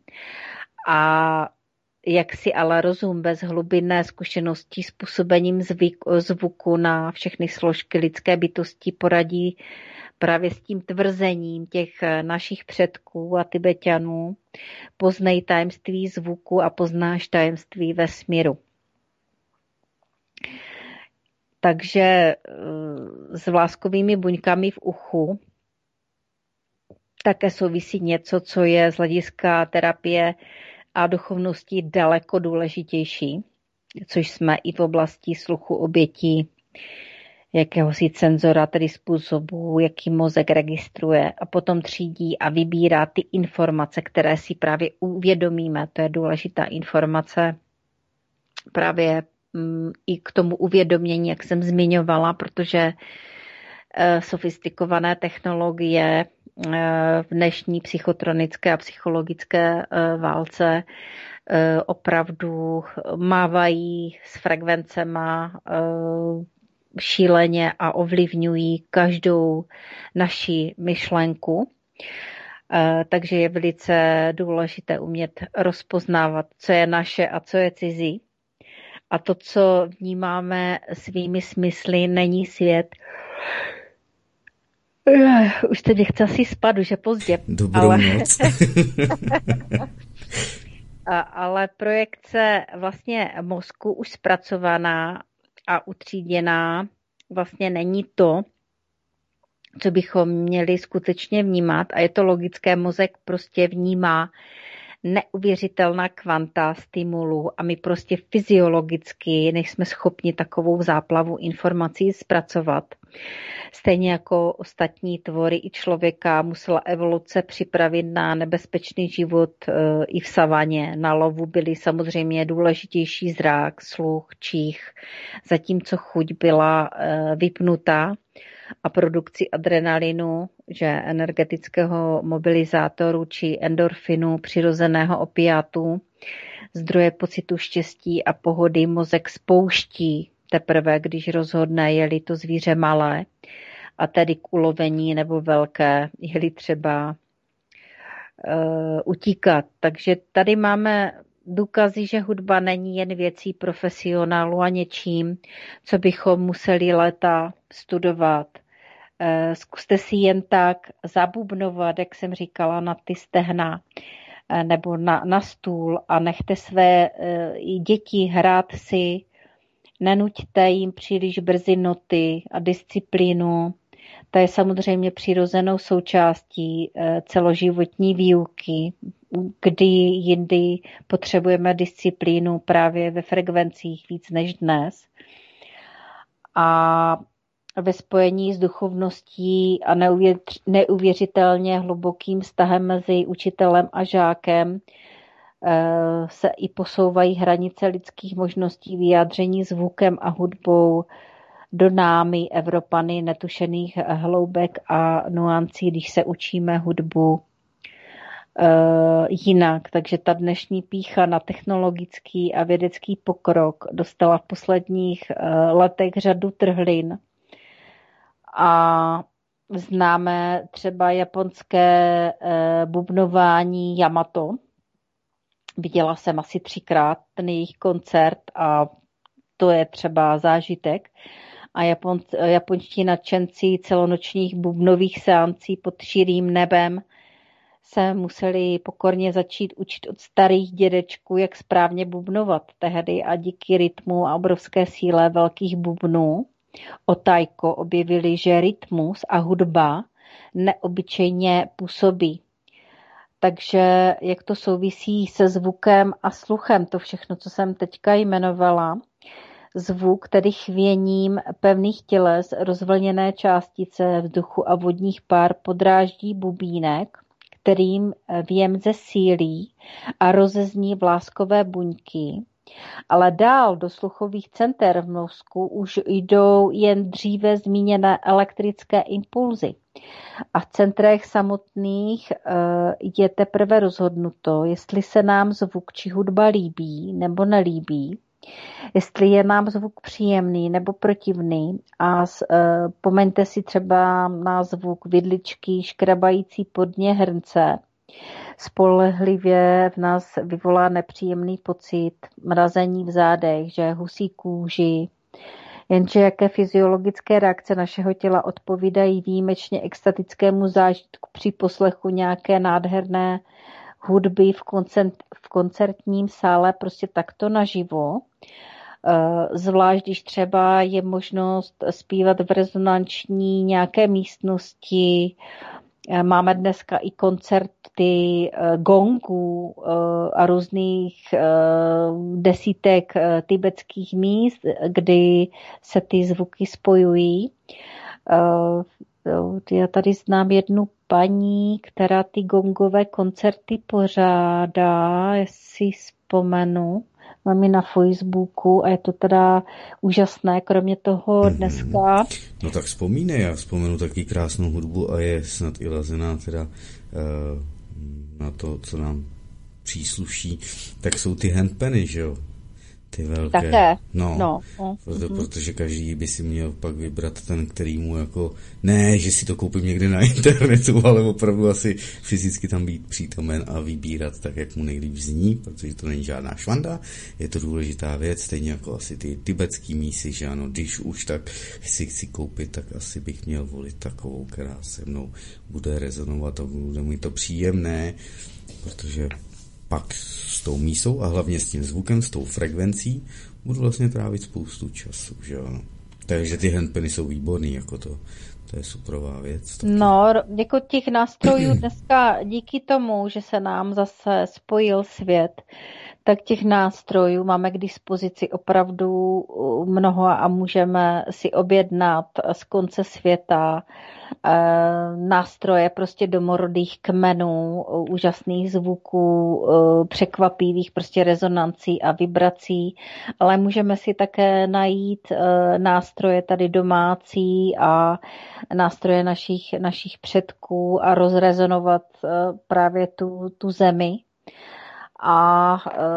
A jak si ale rozum bez hlubinné zkušenosti s působením zvuku na všechny složky lidské bytosti poradí právě s tím tvrzením těch našich předků a Tibeťanů. Poznej tajemství zvuku a poznáš tajemství vesmíru. Takže s vláskovými buňkami v uchu také souvisí něco, co je z hlediska terapie a duchovnosti daleko důležitější, což jsme i v oblasti sluchu obětí jakéhosi cenzora, tedy způsobu, jaký mozek registruje a potom třídí a vybírá ty informace, které si právě uvědomíme. To je důležitá informace právě i k tomu uvědomění, jak jsem zmiňovala, protože sofistikované technologie v dnešní psychotronické a psychologické válce opravdu mávají s frekvencema šíleně a ovlivňují každou naši myšlenku. Takže je velice důležité umět rozpoznávat, co je naše a co je cizí. A to, co vnímáme svými smysly, není svět. Už teď chci asi spát, už je pozdě. Dobrou noc. Ale projekce vlastně mozku už zpracovaná a utříděná vlastně není to, co bychom měli skutečně vnímat. A je to logické, mozek prostě vnímá neuvěřitelná kvanta stimulů a my prostě fyziologicky nejsme schopni takovou záplavu informací zpracovat. Stejně jako ostatní tvory i člověka musela evoluce připravit na nebezpečný život i v savaně. Na lovu byly samozřejmě důležitější zrak, sluch, čích, zatímco chuť byla vypnutá a produkci adrenalinu, že energetického mobilizátoru či endorfinu, přirozeného opiátu, zdroje pocitu štěstí a pohody mozek spouští teprve, když rozhodne, je-li to zvíře malé, a tedy k ulovení nebo velké, je-li třeba utíkat. Takže tady máme důkazy, že hudba není jen věcí profesionálů a něčím, co bychom museli léta studovat. Zkuste si jen tak zabubnovat, jak jsem říkala, na ty stehna nebo na stůl a nechte své děti hrát si, nenuťte jim příliš brzy noty a disciplínu. Ta je samozřejmě přirozenou součástí celoživotní výuky, kdy jindy potřebujeme disciplínu právě ve frekvencích víc než dnes. A ve spojení s duchovností a neuvěřitelně hlubokým vztahem mezi učitelem a žákem se i posouvají hranice lidských možností vyjádření zvukem a hudbou do námi, Evropany, netušených hloubek a nuancí, když se učíme hudbu jinak. Takže ta dnešní pýcha na technologický a vědecký pokrok dostala v posledních letech řadu trhlin. A známe třeba japonské bubnování Yamato. Viděla jsem asi 3krát ten jejich koncert a to je třeba zážitek. A japonští nadšenci celonočních bubnových seancí pod širým nebem se museli pokorně začít učit od starých dědečků, jak správně bubnovat tehdy a díky rytmu a obrovské síle velkých bubnů o taiko objevili, že rytmus a hudba neobyčejně působí. Takže jak to souvisí se zvukem a sluchem, to všechno, co jsem teďka jmenovala, zvuk, tedy chvěním pevných těles, rozvlněné částice vzduchu a vodních pár podráždí bubínek, kterým věm zesílí a rozezní vláskové buňky. Ale dál do sluchových center v mozku už jdou jen dříve zmíněné elektrické impulzy. A v centrech samotných je teprve rozhodnuto, jestli se nám zvuk či hudba líbí nebo nelíbí, jestli je nám zvuk příjemný nebo protivný. A pomeňte si třeba na zvuk vidličky škrabající po dně hrnce. Spolehlivě v nás vyvolá nepříjemný pocit, mrazení v zádech, že husí kůži. Jenže jaké fyziologické reakce našeho těla odpovídají výjimečně extatickému zážitku při poslechu nějaké nádherné hudby v koncertním sále, prostě takto naživo. Zvlášť, když třeba je možnost zpívat v rezonanční nějaké místnosti. Máme dneska i koncerty gongů a různých desítek tibetských míst, kdy se ty zvuky spojují. Já tady znám jednu paní, která ty gongové koncerty pořádá, jestli vzpomenu. Mám ji na Facebooku a je to teda úžasné, kromě toho dneska. No tak vzpomínej, já vzpomenu taky krásnou hudbu a je snad i lazená teda na to, co nám přísluší, tak jsou ty handpany, že jo? Ty velké. Také. No. Protože každý by si měl pak vybrat ten, který mu jako, ne, že si to koupím někde na internetu, ale opravdu asi fyzicky tam být přítomen a vybírat tak, jak mu nejlíp zní, protože to není žádná švanda, je to důležitá věc, stejně jako asi ty tibetský mísy, že ano, když už tak chci koupit, tak asi bych měl volit takovou, která se mnou bude rezonovat a bude mi to příjemné, protože pak s tou mísou a hlavně s tím zvukem, s tou frekvencí budu vlastně trávit spoustu času, že ano. Takže ty handpany jsou výborný, jako To je superová věc. Taky. No, jako těch nástrojů dneska díky tomu, že se nám zase spojil svět, tak těch nástrojů máme k dispozici opravdu mnoho a můžeme si objednat z konce světa nástroje prostě domorodých kmenů, úžasných zvuků, překvapivých prostě rezonancí a vibrací, ale můžeme si také najít nástroje tady domácí a nástroje našich předků a rozrezonovat právě tu zemi. A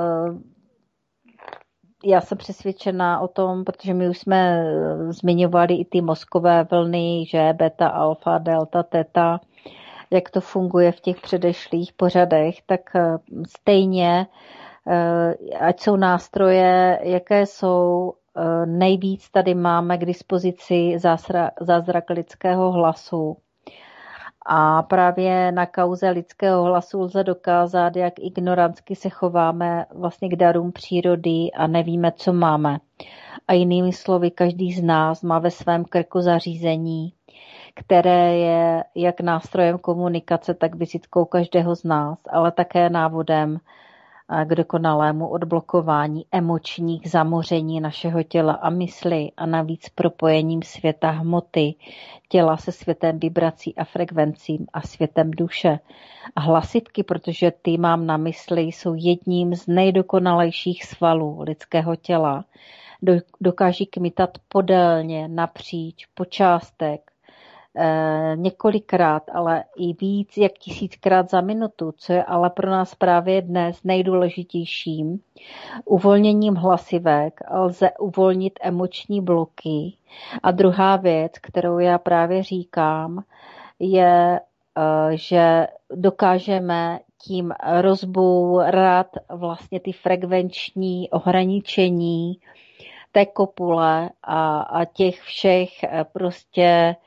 já jsem přesvědčená o tom, protože my už jsme zmiňovali i ty mozkové vlny, že beta, alfa, delta, teta, jak to funguje v těch předešlých pořadech, tak stejně, ať jsou nástroje, jaké jsou, nejvíc tady máme k dispozici zázrak lidského hlasu. A právě na kauze lidského hlasu lze dokázat, jak ignorantsky se chováme vlastně k darům přírody a nevíme, co máme. A jinými slovy, každý z nás má ve svém krku zařízení, které je jak nástrojem komunikace, tak vizitkou každého z nás, ale také návodem k dokonalému odblokování emočních zamoření našeho těla a mysli a navíc propojením světa hmoty, těla se světem vibrací a frekvencím a světem duše. A hlasivky, protože ty mám na mysli, jsou jedním z nejdokonalejších svalů lidského těla. Dokáží kmitat podélně, napříč, po částek, několikrát, ale i víc jak 1000krát za minutu, co je ale pro nás právě dnes nejdůležitějším. Uvolněním hlasivek lze uvolnit emoční bloky. A druhá věc, kterou já právě říkám, je, že dokážeme tím rozbourat vlastně ty frekvenční ohraničení té kopule a těch všech prostě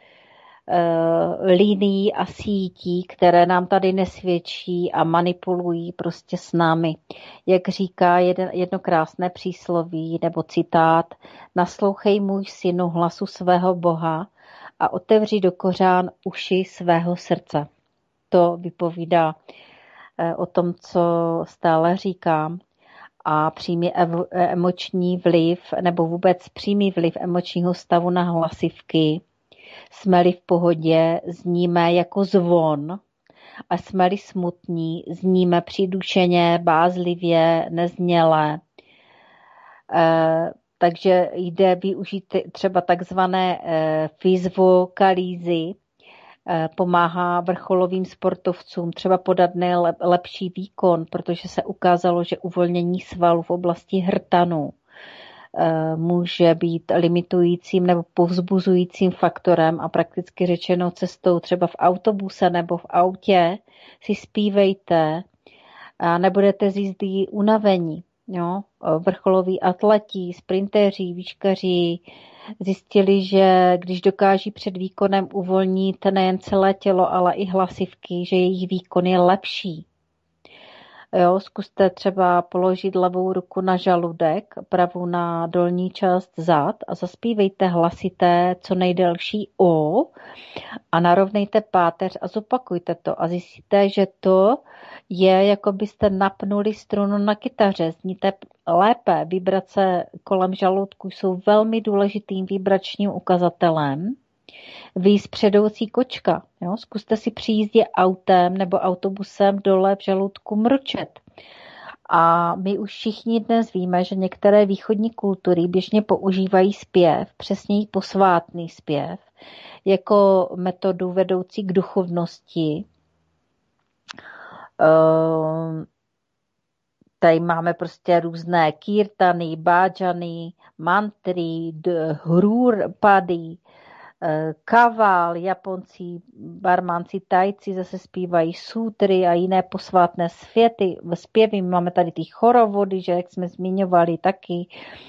linií a sítí, které nám tady nesvědčí a manipulují prostě s námi. Jak říká jedno krásné přísloví nebo citát: naslouchej můj synu hlasu svého Boha a otevři do kořán uši svého srdce. To vypovídá o tom, co stále říkám. A přímý emoční vliv nebo vůbec přímý vliv emočního stavu na hlasivky. Jsme-li v pohodě, zníme jako zvon a jsme-li smutní, zníme přidušeně, bázlivě, nezněle. Takže jde využít třeba takzvané fyzvokalýzy, pomáhá vrcholovým sportovcům třeba podat lepší výkon, protože se ukázalo, že uvolnění svalů v oblasti hrtanu může být limitujícím nebo povzbuzujícím faktorem a prakticky řečeno cestou třeba v autobuse nebo v autě si zpívejte a nebudete z jízdy unavení. Jo? Vrcholoví atleti, sprintéři, výškaři zjistili, že když dokáží před výkonem uvolnit nejen celé tělo, ale i hlasivky, že jejich výkon je lepší. Jo, zkuste třeba položit levou ruku na žaludek, pravou na dolní část zad a zaspívejte hlasité co nejdelší O a narovnejte páteř a zopakujte to a zjistíte, že to je, jako byste napnuli strunu na kytaře, zníte lépe. Vibrace kolem žaludku jsou velmi důležitým vibračním ukazatelem. Víc předoucí kočka. Jo? Zkuste si při jízdě autem nebo autobusem dole v žaludku mrčet. A my už všichni dnes víme, že některé východní kultury běžně používají zpěv, přesněji posvátný zpěv, jako metodu vedoucí k duchovnosti. Tady máme prostě různé kirtany, bájany, mantry, hrůrpady, kaval, Japonci, Barmanci, Tajci zase zpívají sutry a jiné posvátné zpěvy. Máme tady ty chorovody, že jak jsme zmiňovali, taky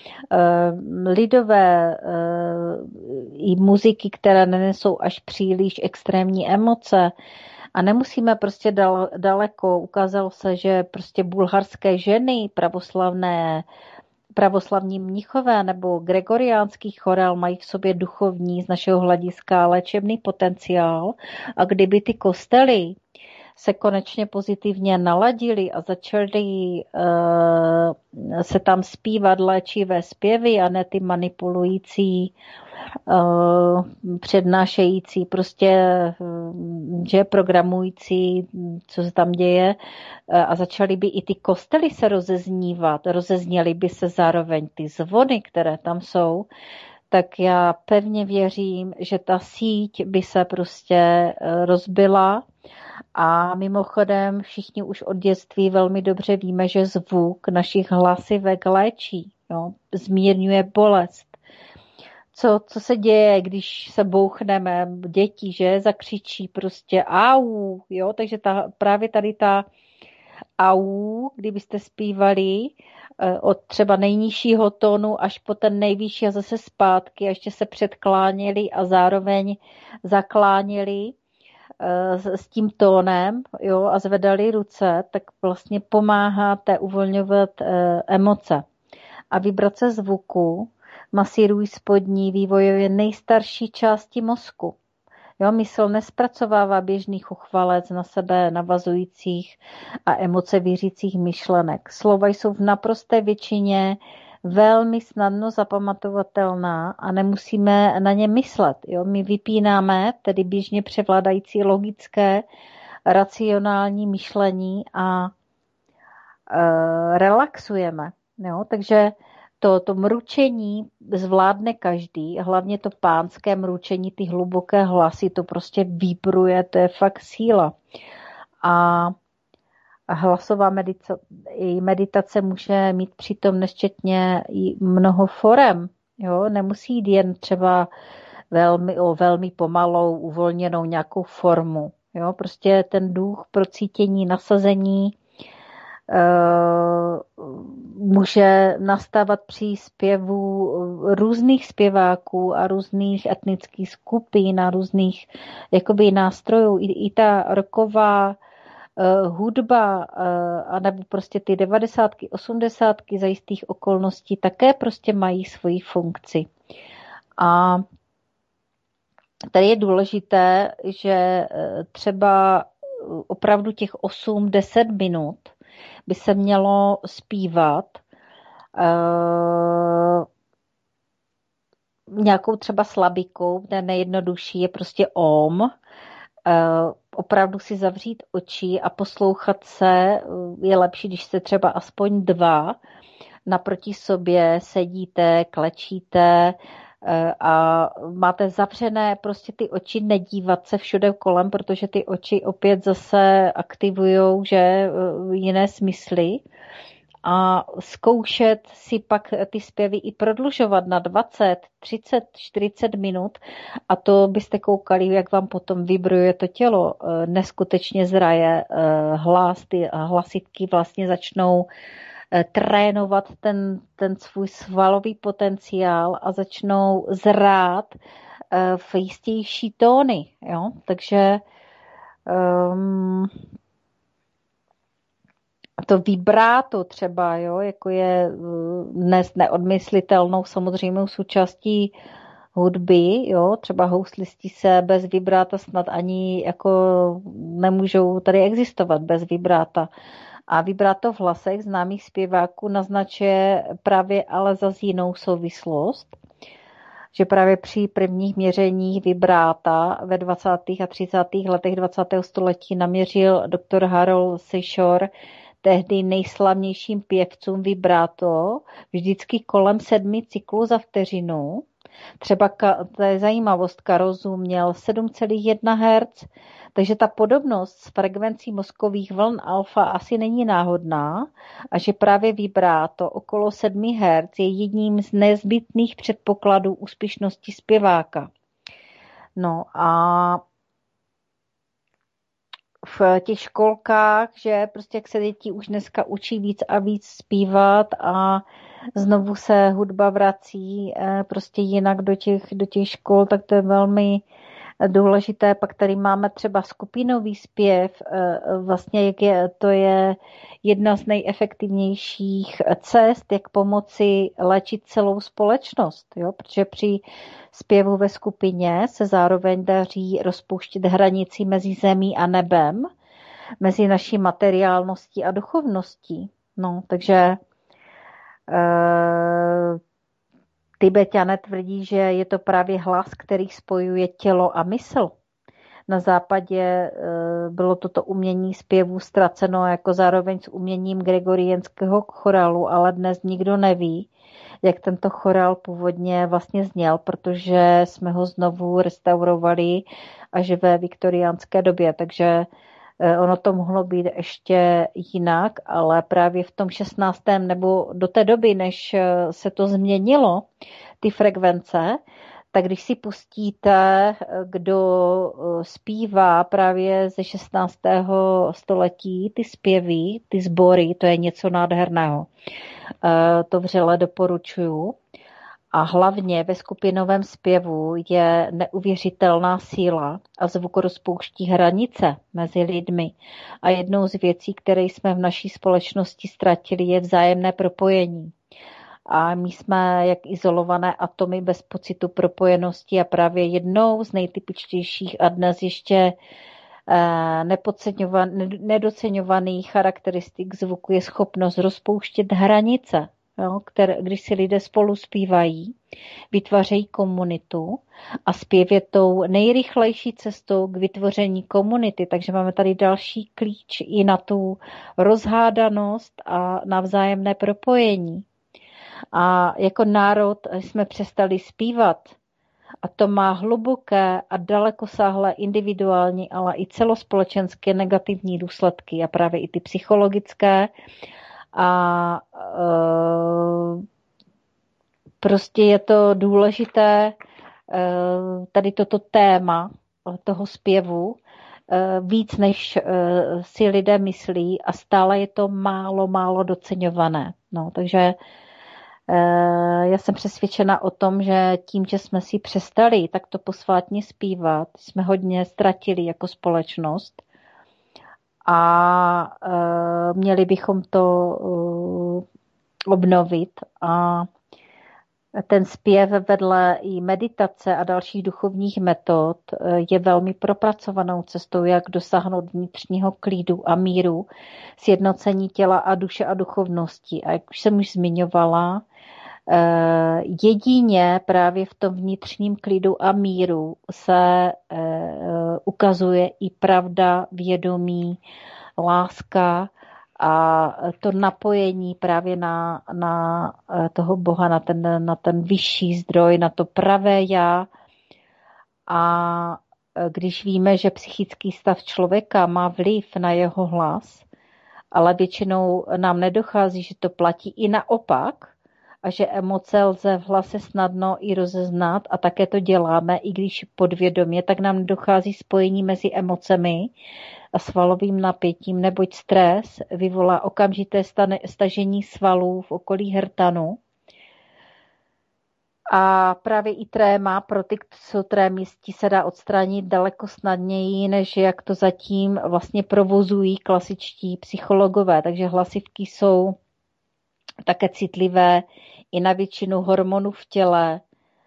lidové i muziky, které nenesou až příliš extrémní emoce. A nemusíme prostě daleko. Ukázalo se, že prostě bulharské ženy pravoslavné pravoslavní mnichové nebo gregoriánský chorál mají v sobě duchovní z našeho hlediska léčebný potenciál a kdyby ty kostely se konečně pozitivně naladili a začaly se tam zpívat léčivé zpěvy a ne ty manipulující, přednášející, prostě že programující, co se tam děje a začaly by i ty kostely se rozeznívat, rozezněly by se zároveň ty zvony, které tam jsou, tak já pevně věřím, že ta síť by se prostě rozbila. A mimochodem všichni už od dětství velmi dobře víme, že zvuk našich hlasivek léčí, jo? Zmírňuje bolest. Co se děje, když se bouchneme, děti, že zakřičí prostě au, jo? Takže právě tady ta au, kdybyste zpívali od třeba nejnižšího tónu až po ten nejvyšší a zase zpátky a ještě se předkláněli a zároveň zakláněli s tím tónem, jo, a zvedali ruce, tak vlastně pomáháte uvolňovat emoce. A vibrace zvuku masírují spodní vývojově nejstarší části mozku. Jo, mysl nespracovává běžný chuchvalec na sebe navazujících a emoce vířících myšlenek. Slova jsou v naprosté většině velmi snadno zapamatovatelná a nemusíme na ně myslet. Jo? My vypínáme tedy běžně převládající logické, racionální myšlení a relaxujeme. Jo? Takže to mručení zvládne každý, hlavně to pánské mručení, ty hluboké hlasy, to prostě vibruje, to je fakt síla. A hlasová meditace může mít přitom nesčetně mnoho forem. Jo? Nemusí jít jen třeba velmi pomalou, uvolněnou nějakou formu. Jo? Prostě ten duch procítění, nasazení může nastávat při zpěvu různých zpěváků a různých etnických skupin a různých jakoby nástrojů. I ta rocková hudba a nebo prostě ty 90, 80 za jistých okolností také prostě mají svoji funkci. A tady je důležité, že třeba opravdu těch 8-10 minut by se mělo zpívat nějakou třeba slabikou, kde nejjednodušší je prostě om, opravdu si zavřít oči a poslouchat se. Je lepší, když jste třeba aspoň 2 naproti sobě sedíte, klečíte a máte zavřené prostě ty oči, nedívat se všude kolem, protože ty oči opět zase aktivujou, že jiné smysly. A zkoušet si pak ty zpěvy i prodlužovat na 20, 30, 40 minut a to byste koukali, jak vám potom vibruje to tělo. Neskutečně zraje hlas, ty hlasivky vlastně začnou trénovat ten svůj svalový potenciál a začnou zrát v jistější tóny. Jo? Takže to vibráto třeba, jo, jako je dnes neodmyslitelnou samozřejmou součástí hudby, jo, třeba houslisti se bez vibráta snad ani jako nemůžou tady existovat bez vibráta. A vibráto v hlasech známých zpěváků naznačuje právě ale zas jinou souvislost, že právě při prvních měřeních vibráta ve 20. a 30. letech 20. století naměřil doktor Harold Seashore tehdy nejslavnějším pěvcům vibráto vždycky kolem 7 cyklů za vteřinu. Třeba to je zajímavost, Karozu měl 7,1 Hz, takže ta podobnost s frekvencí mozkových vln alfa asi není náhodná a že právě vibráto okolo 7 Hz je jedním z nezbytných předpokladů úspěšnosti zpěváka. No a v těch školkách, že prostě jak se děti už dneska učí víc a víc zpívat a znovu se hudba vrací prostě jinak do těch škol, tak to je velmi důležité. Pak tady máme třeba skupinový zpěv, vlastně to je jedna z nejefektivnějších cest, jak pomoci léčit celou společnost, jo? Protože při zpěvu ve skupině se zároveň daří rozpouštět hranici mezi zemí a nebem, mezi naší materiálností a duchovností. No, takže Tibetané tvrdí, že je to právě hlas, který spojuje tělo a mysl. Na západě bylo toto umění zpěvu ztraceno jako zároveň s uměním gregoriánského chorálu, ale dnes nikdo neví, jak tento chorál původně vlastně zněl, protože jsme ho znovu restaurovali až ve viktoriánské době, takže ono to mohlo být ještě jinak, ale právě v tom 16. nebo do té doby, než se to změnilo, ty frekvence, tak když si pustíte, kdo zpívá právě ze 16. století, ty zpěvy, ty sbory, to je něco nádherného. To vřele doporučuju. A hlavně ve skupinovém zpěvu je neuvěřitelná síla a zvuk rozpouští hranice mezi lidmi. A jednou z věcí, které jsme v naší společnosti ztratili, je vzájemné propojení. A my jsme jak izolované atomy bez pocitu propojenosti a právě jednou z nejtypičtějších a dnes ještě nedoceňovaných charakteristik zvuku je schopnost rozpouštět hranice. Jo, když si lidé spolu zpívají, vytvářejí komunitu a zpěv je tou nejrychlejší cestou k vytvoření komunity. Takže máme tady další klíč i na tu rozhádanost a na vzájemné propojení. A jako národ jsme přestali zpívat. A to má hluboké a dalekosáhlé individuální, ale i celospolečenské negativní důsledky a právě i ty psychologické. A prostě je to důležité tady toto téma toho zpěvu víc, než si lidé myslí a stále je to málo doceňované. No, takže já jsem přesvědčena o tom, že tím, že jsme si přestali takto posvátně zpívat, jsme hodně ztratili jako společnost a měli bychom to obnovit. A ten zpěv vedle i meditace a dalších duchovních metod je velmi propracovanou cestou, jak dosáhnout vnitřního klidu a míru, sjednocení těla a duše a duchovnosti. A jak už jsem už zmiňovala, jedině právě v tom vnitřním klidu a míru se ukazuje i pravda, vědomí, láska a to napojení právě na toho Boha, na ten vyšší zdroj, na to pravé já. A když víme, že psychický stav člověka má vliv na jeho hlas, ale většinou nám nedochází, že to platí i naopak, a že emoce lze v hlase snadno i rozeznat a také to děláme, i když podvědomě, tak nám dochází spojení mezi emocemi a svalovým napětím, neboť stres vyvolá okamžité stažení svalů v okolí hrtanu. A právě i tréma pro ty, kdo jsou trémisti, se dá odstranit daleko snadněji, než jak to zatím vlastně provozují klasičtí psychologové. Takže hlasivky jsou také citlivé i na většinu hormonů v těle.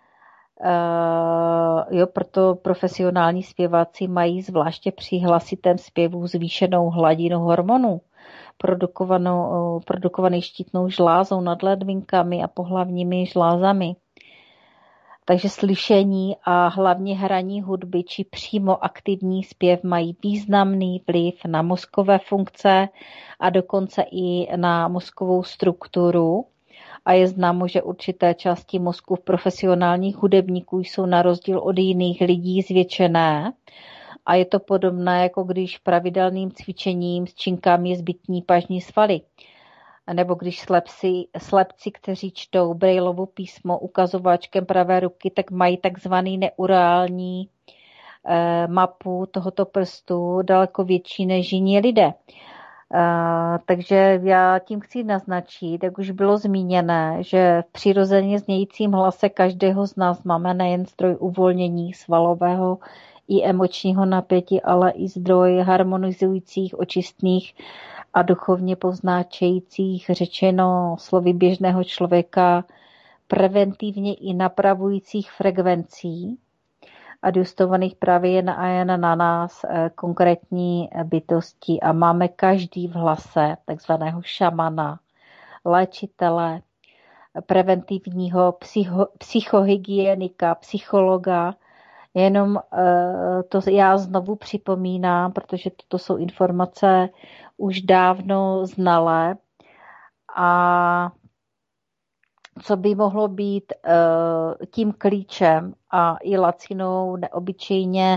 Proto profesionální zpěváci mají zvláště při hlasitém zpěvu zvýšenou hladinu hormonů, produkovaný štítnou žlázou nad ledvinkami a pohlavními žlázami. Takže slyšení a hlavně hraní hudby či přímo aktivní zpěv mají významný vliv na mozkové funkce a dokonce i na mozkovou strukturu. A je známo, že určité části mozku profesionálních hudebníků jsou na rozdíl od jiných lidí zvětšené. A je to podobné, jako když pravidelným cvičením s činkami zbytní pažní svaly. Nebo když slepci, kteří čtou Braillovo písmo ukazováčkem pravé ruky, tak mají takzvaný neurální mapu tohoto prstu daleko větší než jiní lidé. Takže já tím chci naznačit, jak už bylo zmíněné, že v přirozeně znějícím hlase každého z nás máme nejen stroj uvolnění svalového i emočního napětí, ale i zdroj harmonizujících, očistných a duchovně poznáčejících, řečeno slovy běžného člověka, preventivně i napravujících frekvencí, adjustovaných právě jen a jen na nás, konkrétní bytosti. A máme každý v hlase takzvaného šamana, léčitele, preventivního psychohygienika, psychologa. Jenom to já znovu připomínám, protože toto jsou informace už dávno znalé. A co by mohlo být tím klíčem a i lacinou neobyčejně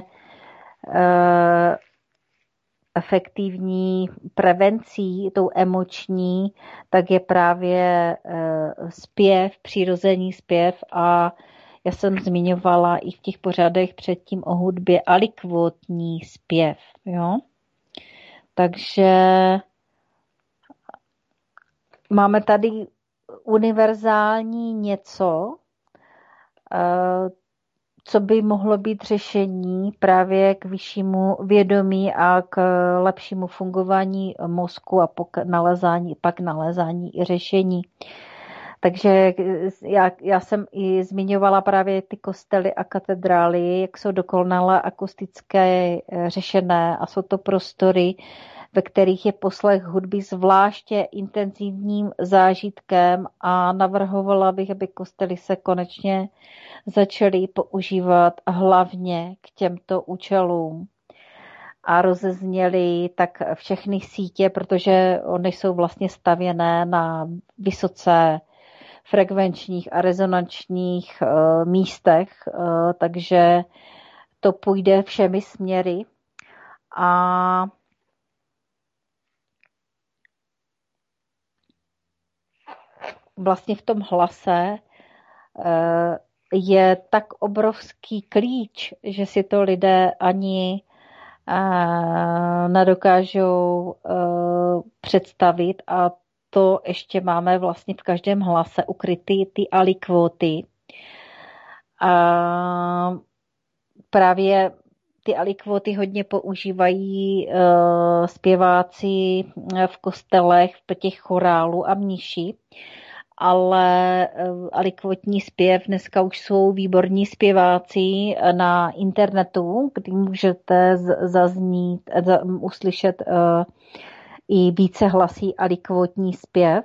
efektivní prevencí, tou emoční, tak je právě zpěv, přirozený zpěv. A já jsem zmiňovala i v těch pořadech předtím o hudbě alikvotní zpěv. Jo? Takže máme tady univerzální něco, co by mohlo být řešení právě k vyššímu vědomí a k lepšímu fungování mozku a pak nalézání i řešení. Takže já jsem i zmiňovala právě ty kostely a katedrály, jak jsou dokonale akustické řešené a jsou to prostory, ve kterých je poslech hudby zvláště intenzivním zážitkem a navrhovala bych, aby kostely se konečně začaly používat hlavně k těmto účelům a rozezněly tak všechny sítě, protože ony jsou vlastně stavěné na vysoce frekvenčních a rezonančních místech, takže to půjde všemi směry. A vlastně v tom hlase je tak obrovský klíč, že si to lidé ani nedokážou představit, a to ještě máme vlastně v každém hlase ukryty ty alikvóty. A právě ty alikvóty hodně používají zpěváci v kostelech, v těch chorálů a mniši, ale alikvotní zpěv dneska už jsou výborní zpěváci na internetu, kdy můžete uslyšet i více hlasí alikvotní zpěv.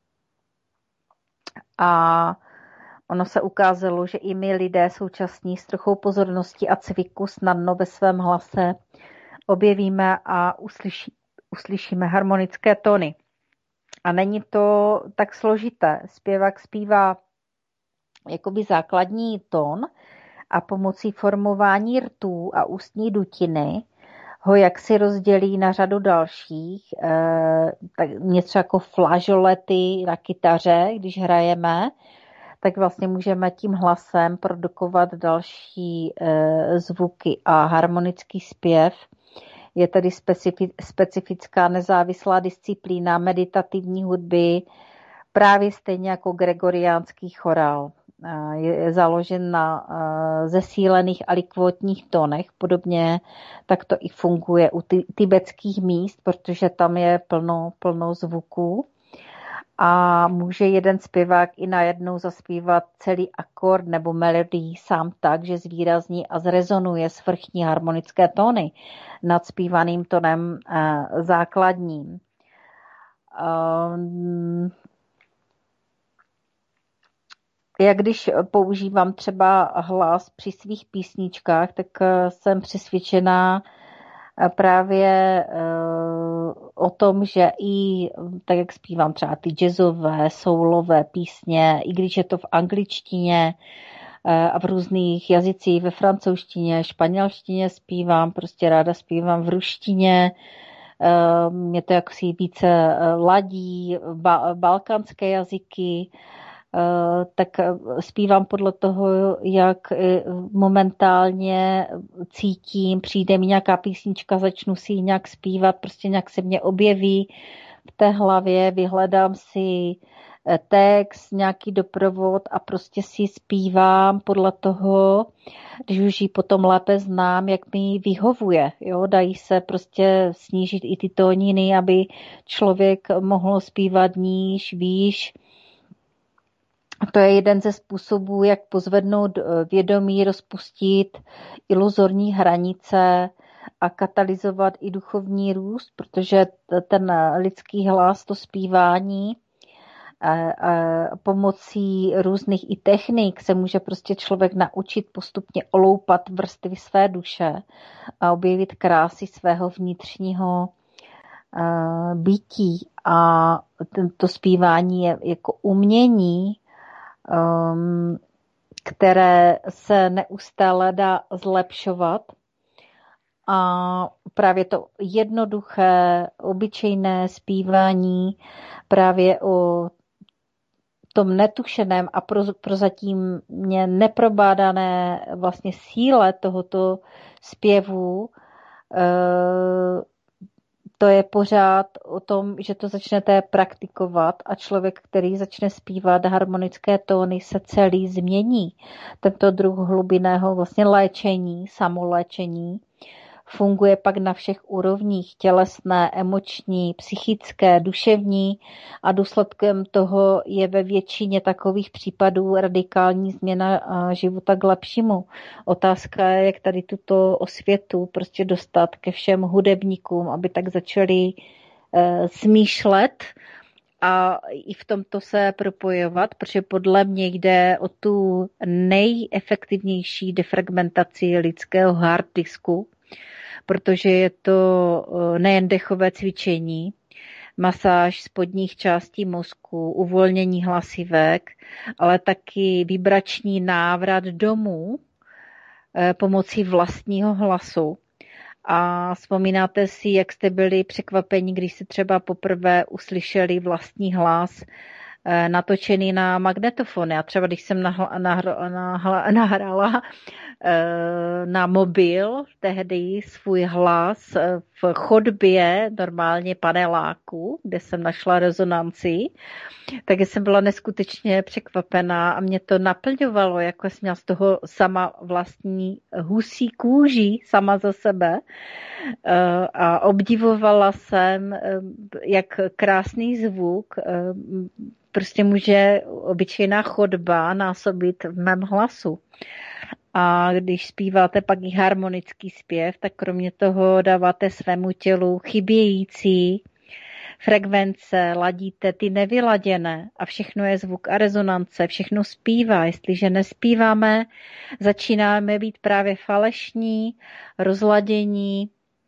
A ono se ukázalo, že i my lidé současní s trochou pozornosti a cviku snadno ve svém hlase objevíme a uslyšíme harmonické tóny. A není to tak složité. Zpěvák zpívá jakoby základní tón a pomocí formování rtů a ústní dutiny ho jaksi rozdělí na řadu dalších, tak něco jako flažolety na kytaře, když hrajeme, tak vlastně můžeme tím hlasem produkovat další zvuky a harmonický zpěv. Je tedy specifická nezávislá disciplína meditativní hudby, právě stejně jako gregoriánský chorál. Je založen na zesílených alikvotních tónech, podobně tak to i funguje u tibetských míst, protože tam je plno zvuků. A může jeden zpěvák i najednou zaspívat celý akord nebo melodii sám tak, že zvýrazní a zrezonuje svrchní harmonické tóny nad zpívaným tónem základním. Jak když používám třeba hlas při svých písničkách, tak jsem přesvědčená právě o tom, že i tak, jak zpívám třeba ty jazzové, soulové písně, i když je to v angličtině a v různých jazycích, ve francouzštině, španělštině zpívám, prostě ráda zpívám v ruštině, mě to jaksi více ladí, balkánské jazyky, tak zpívám podle toho, jak momentálně cítím, přijde mi nějaká písnička, začnu si ji nějak zpívat, prostě nějak se mě objeví v té hlavě, vyhledám si text, nějaký doprovod a prostě si zpívám podle toho, když už ji potom lépe znám, jak mi vyhovuje. Jo? Dají se prostě snížit i ty tóniny, aby člověk mohl zpívat níž, výš. To je jeden ze způsobů, jak pozvednout vědomí, rozpustit iluzorní hranice a katalyzovat i duchovní růst, protože ten lidský hlas, to zpívání pomocí různých i technik se může prostě člověk naučit postupně oloupat vrstvy své duše a objevit krásy svého vnitřního bytí. A to zpívání je jako umění, které se neustále dá zlepšovat. A právě to jednoduché, obyčejné zpívání právě o tom netušeném a prozatím neprobádané vlastně síle tohoto zpěvu, to je pořád o tom, že to začnete praktikovat a člověk, který začne zpívat harmonické tóny, se celý změní. Tento druh hlubinného vlastně léčení, samoléčení, funguje pak na všech úrovních, tělesné, emoční, psychické, duševní a důsledkem toho je ve většině takových případů radikální změna života k lepšímu. Otázka je, jak tady tuto osvětu prostě dostat ke všem hudebníkům, aby tak začali smýšlet a i v tomto se propojovat, protože podle mě jde o tu nejefektivnější defragmentaci lidského hard disku, protože je to nejen dechové cvičení, masáž spodních částí mozku, uvolnění hlasivek, ale taky vibrační návrat domů pomocí vlastního hlasu. A vzpomínáte si, jak jste byli překvapeni, když jste třeba poprvé uslyšeli vlastní hlas natočený na magnetofony. A třeba když jsem nahrála na mobil tehdy svůj hlas v chodbě normálně paneláku, kde jsem našla rezonanci, tak jsem byla neskutečně překvapená a mě to naplňovalo, jako jsem měla z toho sama vlastní husí kůži, sama za sebe. A obdivovala jsem, jak krásný zvuk prostě může obyčejná chodba násobit v mém hlasu. A když zpíváte pak i harmonický zpěv, tak kromě toho dáváte svému tělu chybějící frekvence, ladíte ty nevyladěné a všechno je zvuk a rezonance, všechno zpívá. Jestliže nespíváme, začínáme být právě falešní, rozladění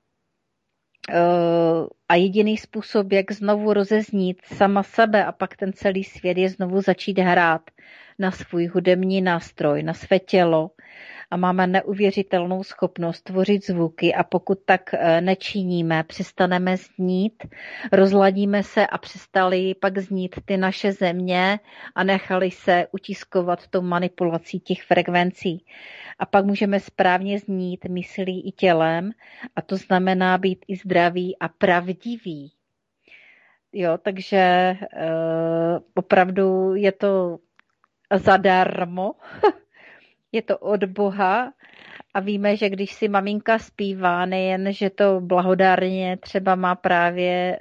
a jediný způsob, jak znovu rozeznít sama sebe a pak ten celý svět, je znovu začít hrát na svůj hudební nástroj, na své tělo a máme neuvěřitelnou schopnost tvořit zvuky a pokud tak nečiníme, přestaneme znít, rozladíme se a přestali pak znít ty naše země a nechali se utiskovat tou manipulací těch frekvencí. A pak můžeme správně znít myslí i tělem a to znamená být i zdravý a pravdivý. Jo, takže opravdu je to zadarmo, je to od Boha a víme, že když si maminka zpívá, nejen, že to blahodárně třeba má právě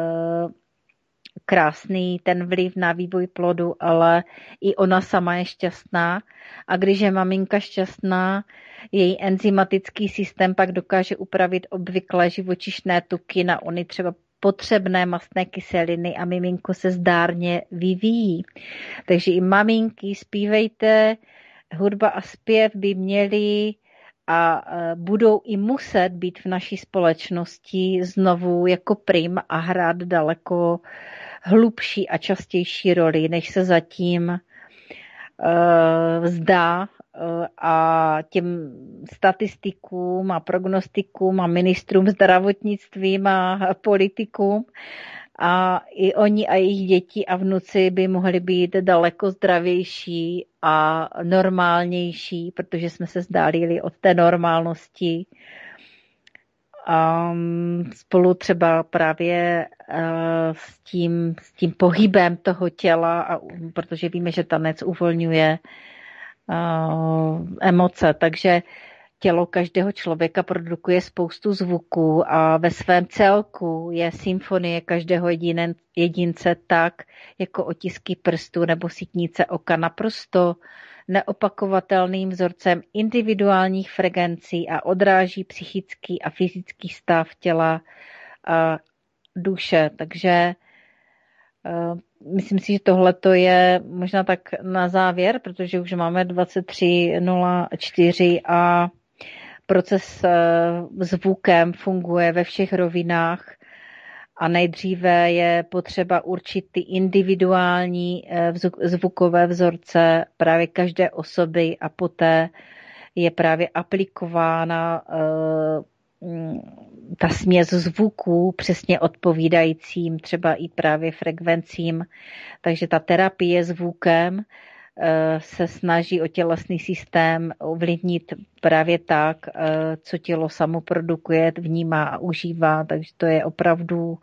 krásný ten vliv na vývoj plodu, ale i ona sama je šťastná a když je maminka šťastná, její enzymatický systém pak dokáže upravit obvyklé živočišné tuky na ony třeba potřebné mastné kyseliny a miminko se zdárně vyvíjí. Takže i maminky, zpívejte, hudba a zpěv by měly a budou i muset být v naší společnosti znovu jako prim a hrát daleko hlubší a častější roli, než se zatím zdá a těm statistikům a prognostikům a ministrům zdravotnictvím a politikům. A i oni a jejich děti a vnuci by mohli být daleko zdravější a normálnější, protože jsme se vzdálili od té normálnosti spolu třeba právě s tím pohybem toho těla, protože víme, že tanec uvolňuje emoce, takže tělo každého člověka produkuje spoustu zvuků a ve svém celku je symfonie každého jedince tak, jako otisky prstů nebo sítnice oka, naprosto neopakovatelným vzorcem individuálních frekvencí a odráží psychický a fyzický stav těla a duše. Takže myslím si, že tohle je možná tak na závěr, protože už máme 23:04 a proces zvukem funguje ve všech rovinách a nejdříve je potřeba určit ty individuální zvukové vzorce právě každé osoby a poté je právě aplikována ta směs zvuků přesně odpovídajícím třeba i právě frekvencím. Takže ta terapie zvukem se snaží o tělesný systém ovlivnit právě tak, co tělo samo produkuje, vnímá a užívá. Takže to je opravdu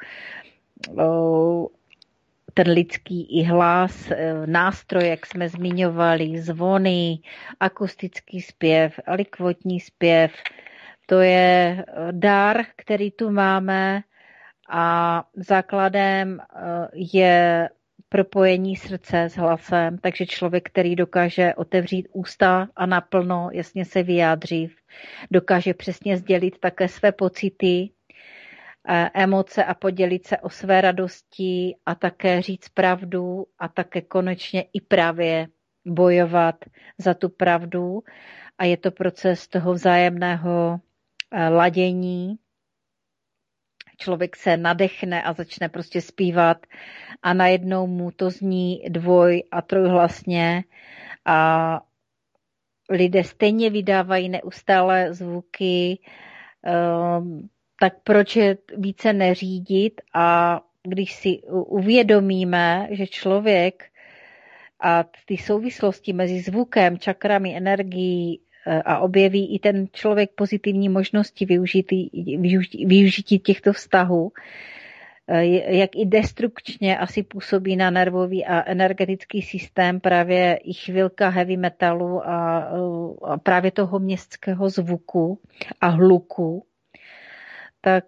ten lidský i hlas, nástroj, jak jsme zmiňovali, zvony, akustický zpěv, alikvotní zpěv. To je dar, který tu máme a základem je propojení srdce s hlasem, takže člověk, který dokáže otevřít ústa a naplno jasně se vyjádřit, dokáže přesně sdělit také své pocity, emoce a podělit se o své radosti a také říct pravdu a také konečně i právě bojovat za tu pravdu. A je to proces toho vzájemného ladění. Člověk se nadechne a začne prostě zpívat a najednou mu to zní dvoj- a trojhlasně a lidé stejně vydávají neustále zvuky, tak proč je více neřídit? A když si uvědomíme, že člověk a ty souvislosti mezi zvukem, čakrami, energií a objeví i ten člověk pozitivní možnosti využití těchto vztahů, jak i destrukčně asi působí na nervový a energetický systém právě i chvilka heavy metalu a právě toho městského zvuku a hluku, tak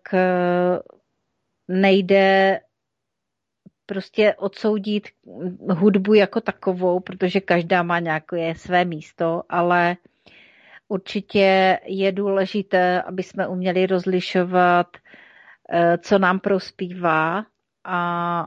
nejde prostě odsoudit hudbu jako takovou, protože každá má nějaké své místo, ale určitě je důležité, aby jsme uměli rozlišovat, co nám prospívá a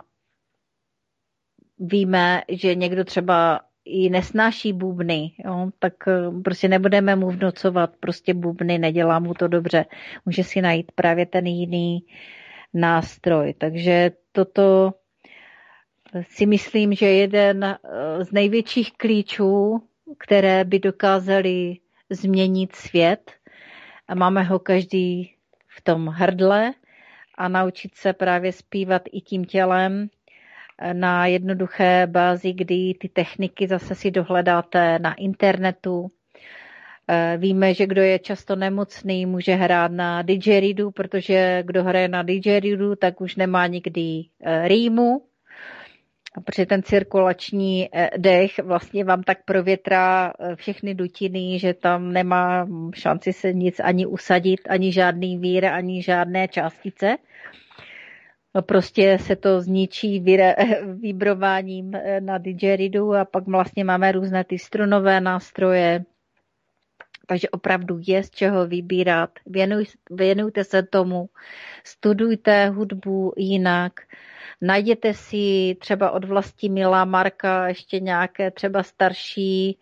víme, že někdo třeba i nesnáší bubny, jo, tak prostě nebudeme mu vnucovat prostě bubny, nedělá mu to dobře. Může si najít právě ten jiný nástroj. Takže toto si myslím, že jeden z největších klíčů, které by dokázaly změnit svět, a máme ho každý v tom hrdle, a naučit se právě zpívat i tím tělem na jednoduché bázi, kdy ty techniky zase si dohledáte na internetu. Víme, že kdo je často nemocný, může hrát na didgeridoo, protože kdo hraje na didgeridoo, tak už nemá nikdy rýmu. Protože ten cirkulační dech vlastně vám tak provětrá všechny dutiny, že tam nemá šanci se nic ani usadit, ani žádný vír, ani žádné částice. Prostě se to zničí vibrováním na didgeridoo a pak vlastně máme různé ty strunové nástroje. Takže opravdu je z čeho vybírat. Věnujte se tomu, studujte hudbu jinak. Najděte si třeba od Vlastimila Marka ještě nějaké třeba starší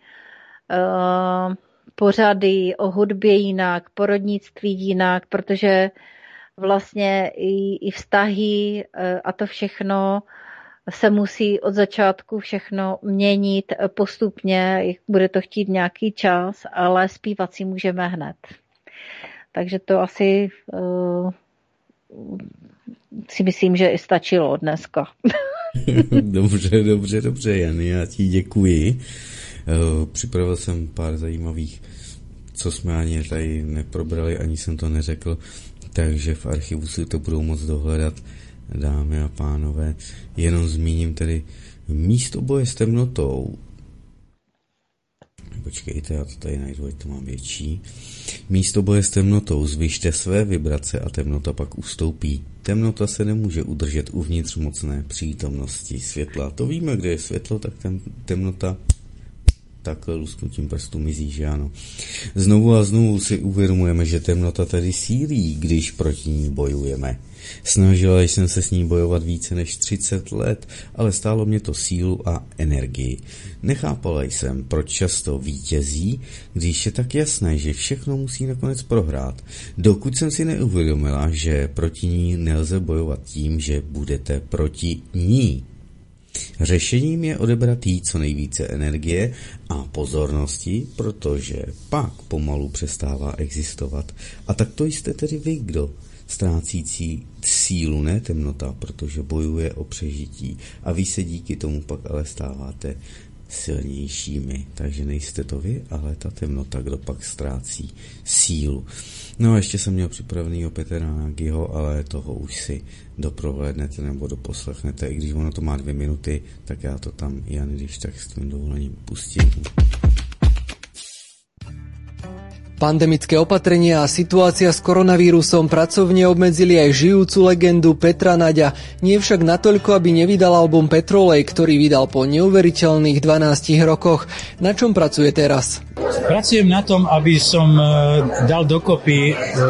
pořady o hudbě jinak, porodnictví jinak, protože vlastně i vztahy a to všechno se musí od začátku všechno měnit postupně, bude to chtít nějaký čas, ale zpívat si můžeme hned. Takže to asi si myslím, že i stačilo dneska. Dobře, Jany, já ti děkuji. Připravil jsem pár zajímavých, co jsme ani tady neprobrali, ani jsem to neřekl, takže v archivu si to budou moct dohledat, dámy a pánové. Jenom zmíním tedy místo boje s temnotou. Počkejte, já to tady najdu, ať to mám větší. Místo boje s temnotou, zvyšte své vibrace a temnota pak ustoupí. Temnota se nemůže udržet uvnitř mocné přítomnosti světla. To víme, kde je světlo, tak temnota takhle lusknutím prstu mizí, že ano. Znovu a znovu si uvědomujeme, že temnota tady sílí, když proti ní bojujeme. Snažila jsem se s ní bojovat více než 30 let, ale stálo mě to sílu a energii. Nechápala jsem, proč často vítězí, když je tak jasné, že všechno musí nakonec prohrát. Dokud jsem si neuvědomila, že proti ní nelze bojovat tím, že budete proti ní. Řešením je odebrat jí co nejvíce energie a pozornosti, protože pak pomalu přestává existovat. A tak to jste tedy vy, kdo ztrácící sílu, ne temnota, protože bojuje o přežití a vy se díky tomu pak ale stáváte silnějšími. Takže nejste to vy, ale ta temnota, kdo pak ztrácí sílu. No a ještě jsem měl připravený Petra Nagyho, ale toho už si doprovednete nebo doposlechnete, i když ono to má 2 minuty, tak já to tam, Jan, když tak s tím dovolením pustím. Pandemické opatrenia a situácia s koronavírusom pracovne obmedzili aj žijúcu legendu Petra Naďa. Nie však natoľko, aby nevydal album Petrolej, ktorý vydal po neuveriteľných 12 rokoch. Na čom pracuje teraz? Pracujem na tom, aby som dal dokopy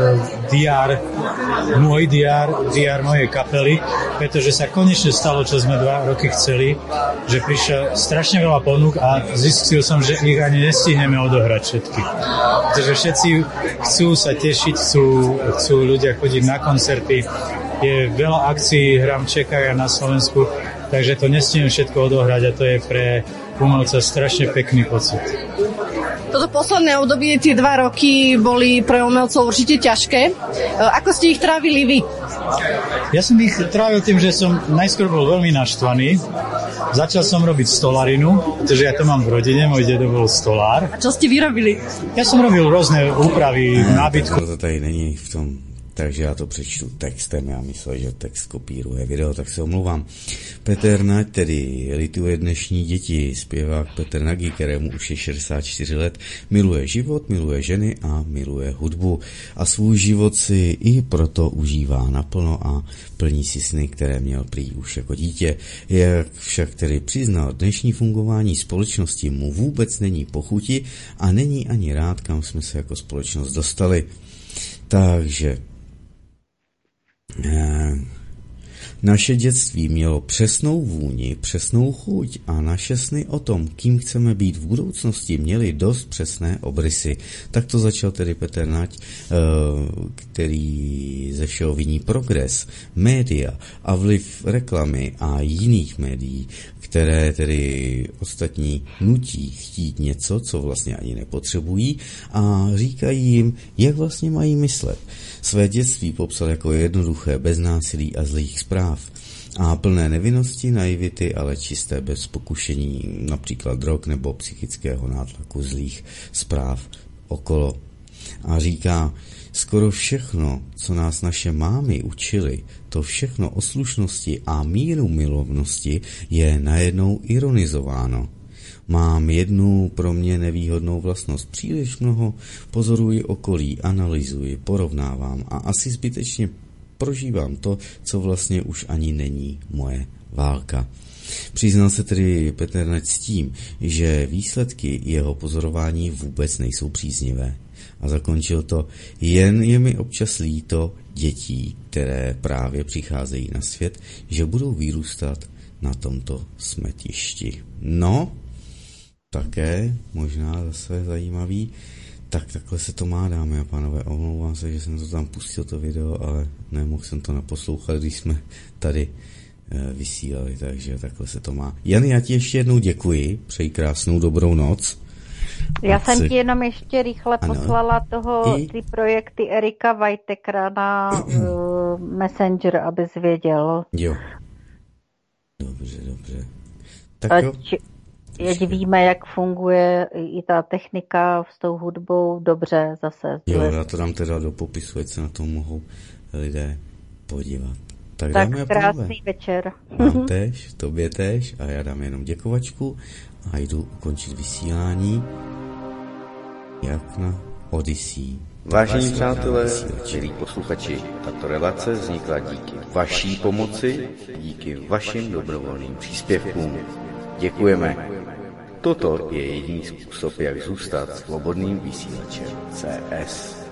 môj DR mojej kapely, pretože sa konečne stalo, čo sme 2 roky chceli, že prišlo strašne veľa ponúk a zistil som, že ich ani nestihneme odohrať všetky. Pretože všetci chcú sa tešiť, chcú ľudia chodiť na koncerty, je veľa akcií, hrám Čekaja na Slovensku, takže to nestihnem všetko odohrať a to je pre umelca strašne pekný pocit. Toto posledné obdobie, tie 2 roky boli pre umelcov určite ťažké. Ako ste ich trávili vy? Ja som ich trávil tým, že som najskôr bol veľmi naštvaný. Začal som robiť stolarinu, pretože ja to mám v rodine, môj dedo bol stolár. A čo ste vyrobili? Ja som robil rôzne úpravy, nábytku. To tady není v tom, takže já to přečtu textem, já myslel, že text kopíruje video, tak se omlouvám. Petr Naď tedy lituje dnešní děti, zpěvák Petr Nagy, kterému už je 64 let, miluje život, miluje ženy a miluje hudbu a svůj život si i proto užívá naplno a plní si sny, které měl prý už jako dítě. Jak však tedy přiznal, dnešní fungování společnosti mu vůbec není po chuti a není ani rád, kam jsme se jako společnost dostali. Takže naše dětství mělo přesnou vůni, přesnou chuť a naše sny o tom, kým chceme být v budoucnosti, měly dost přesné obrysy. Tak to začal tedy Petr Naď, který ze všeho viní progres, média a vliv reklamy a jiných médií, které tedy ostatní nutí chtít něco, co vlastně ani nepotřebují a říkají jim, jak vlastně mají myslet. Své dětství popsal jako jednoduché, bez násilí a zlých zpráv a plné nevinnosti, naivity, ale čisté bez pokušení, například drog nebo psychického nátlaku zlých zpráv okolo. A říká, skoro všechno, co nás naše mámy učily, to všechno o slušnosti a míru milovnosti je najednou ironizováno. Mám jednu pro mě nevýhodnou vlastnost. Příliš mnoho pozoruji okolí, analyzuji, porovnávám a asi zbytečně prožívám to, co vlastně už ani není moje válka. Přiznal se tedy Petr Naď s tím, že výsledky jeho pozorování vůbec nejsou příznivé. A zakončil to, jen je mi občas líto dětí, které právě přicházejí na svět, že budou vyrůstat na tomto smetišti. No, také možná zase zajímavý. Tak takhle se to má, dámy a pánové. Omlouvám se, že jsem to tam pustil, to video, ale nemohl jsem to naposlouchat, když jsme tady vysílali, takže takhle se to má. Jan, já ti ještě jednou děkuji, přeji krásnou dobrou noc. Já jsem ti jenom ještě rychle poslala ty projekty Erika Whitakera na Messenger, abys věděl. Jo. Dobře. Tak jo. Ať víme, jak funguje i ta technika s tou hudbou dobře zase. Jo, já to dám teda do popisu, ať se na to mohou lidé podívat. Tak krásný večer. Vám též, tobě též a já dám jenom děkovačku a jdu ukončit vysílání jak na Odyssey. Vážení přátelé, milí posluchači, tato relace vznikla díky vaší pomoci, díky vašim dobrovolným příspěvkům. Děkujeme. Toto je jediný způsob, jak zůstat svobodným vysílačem CS.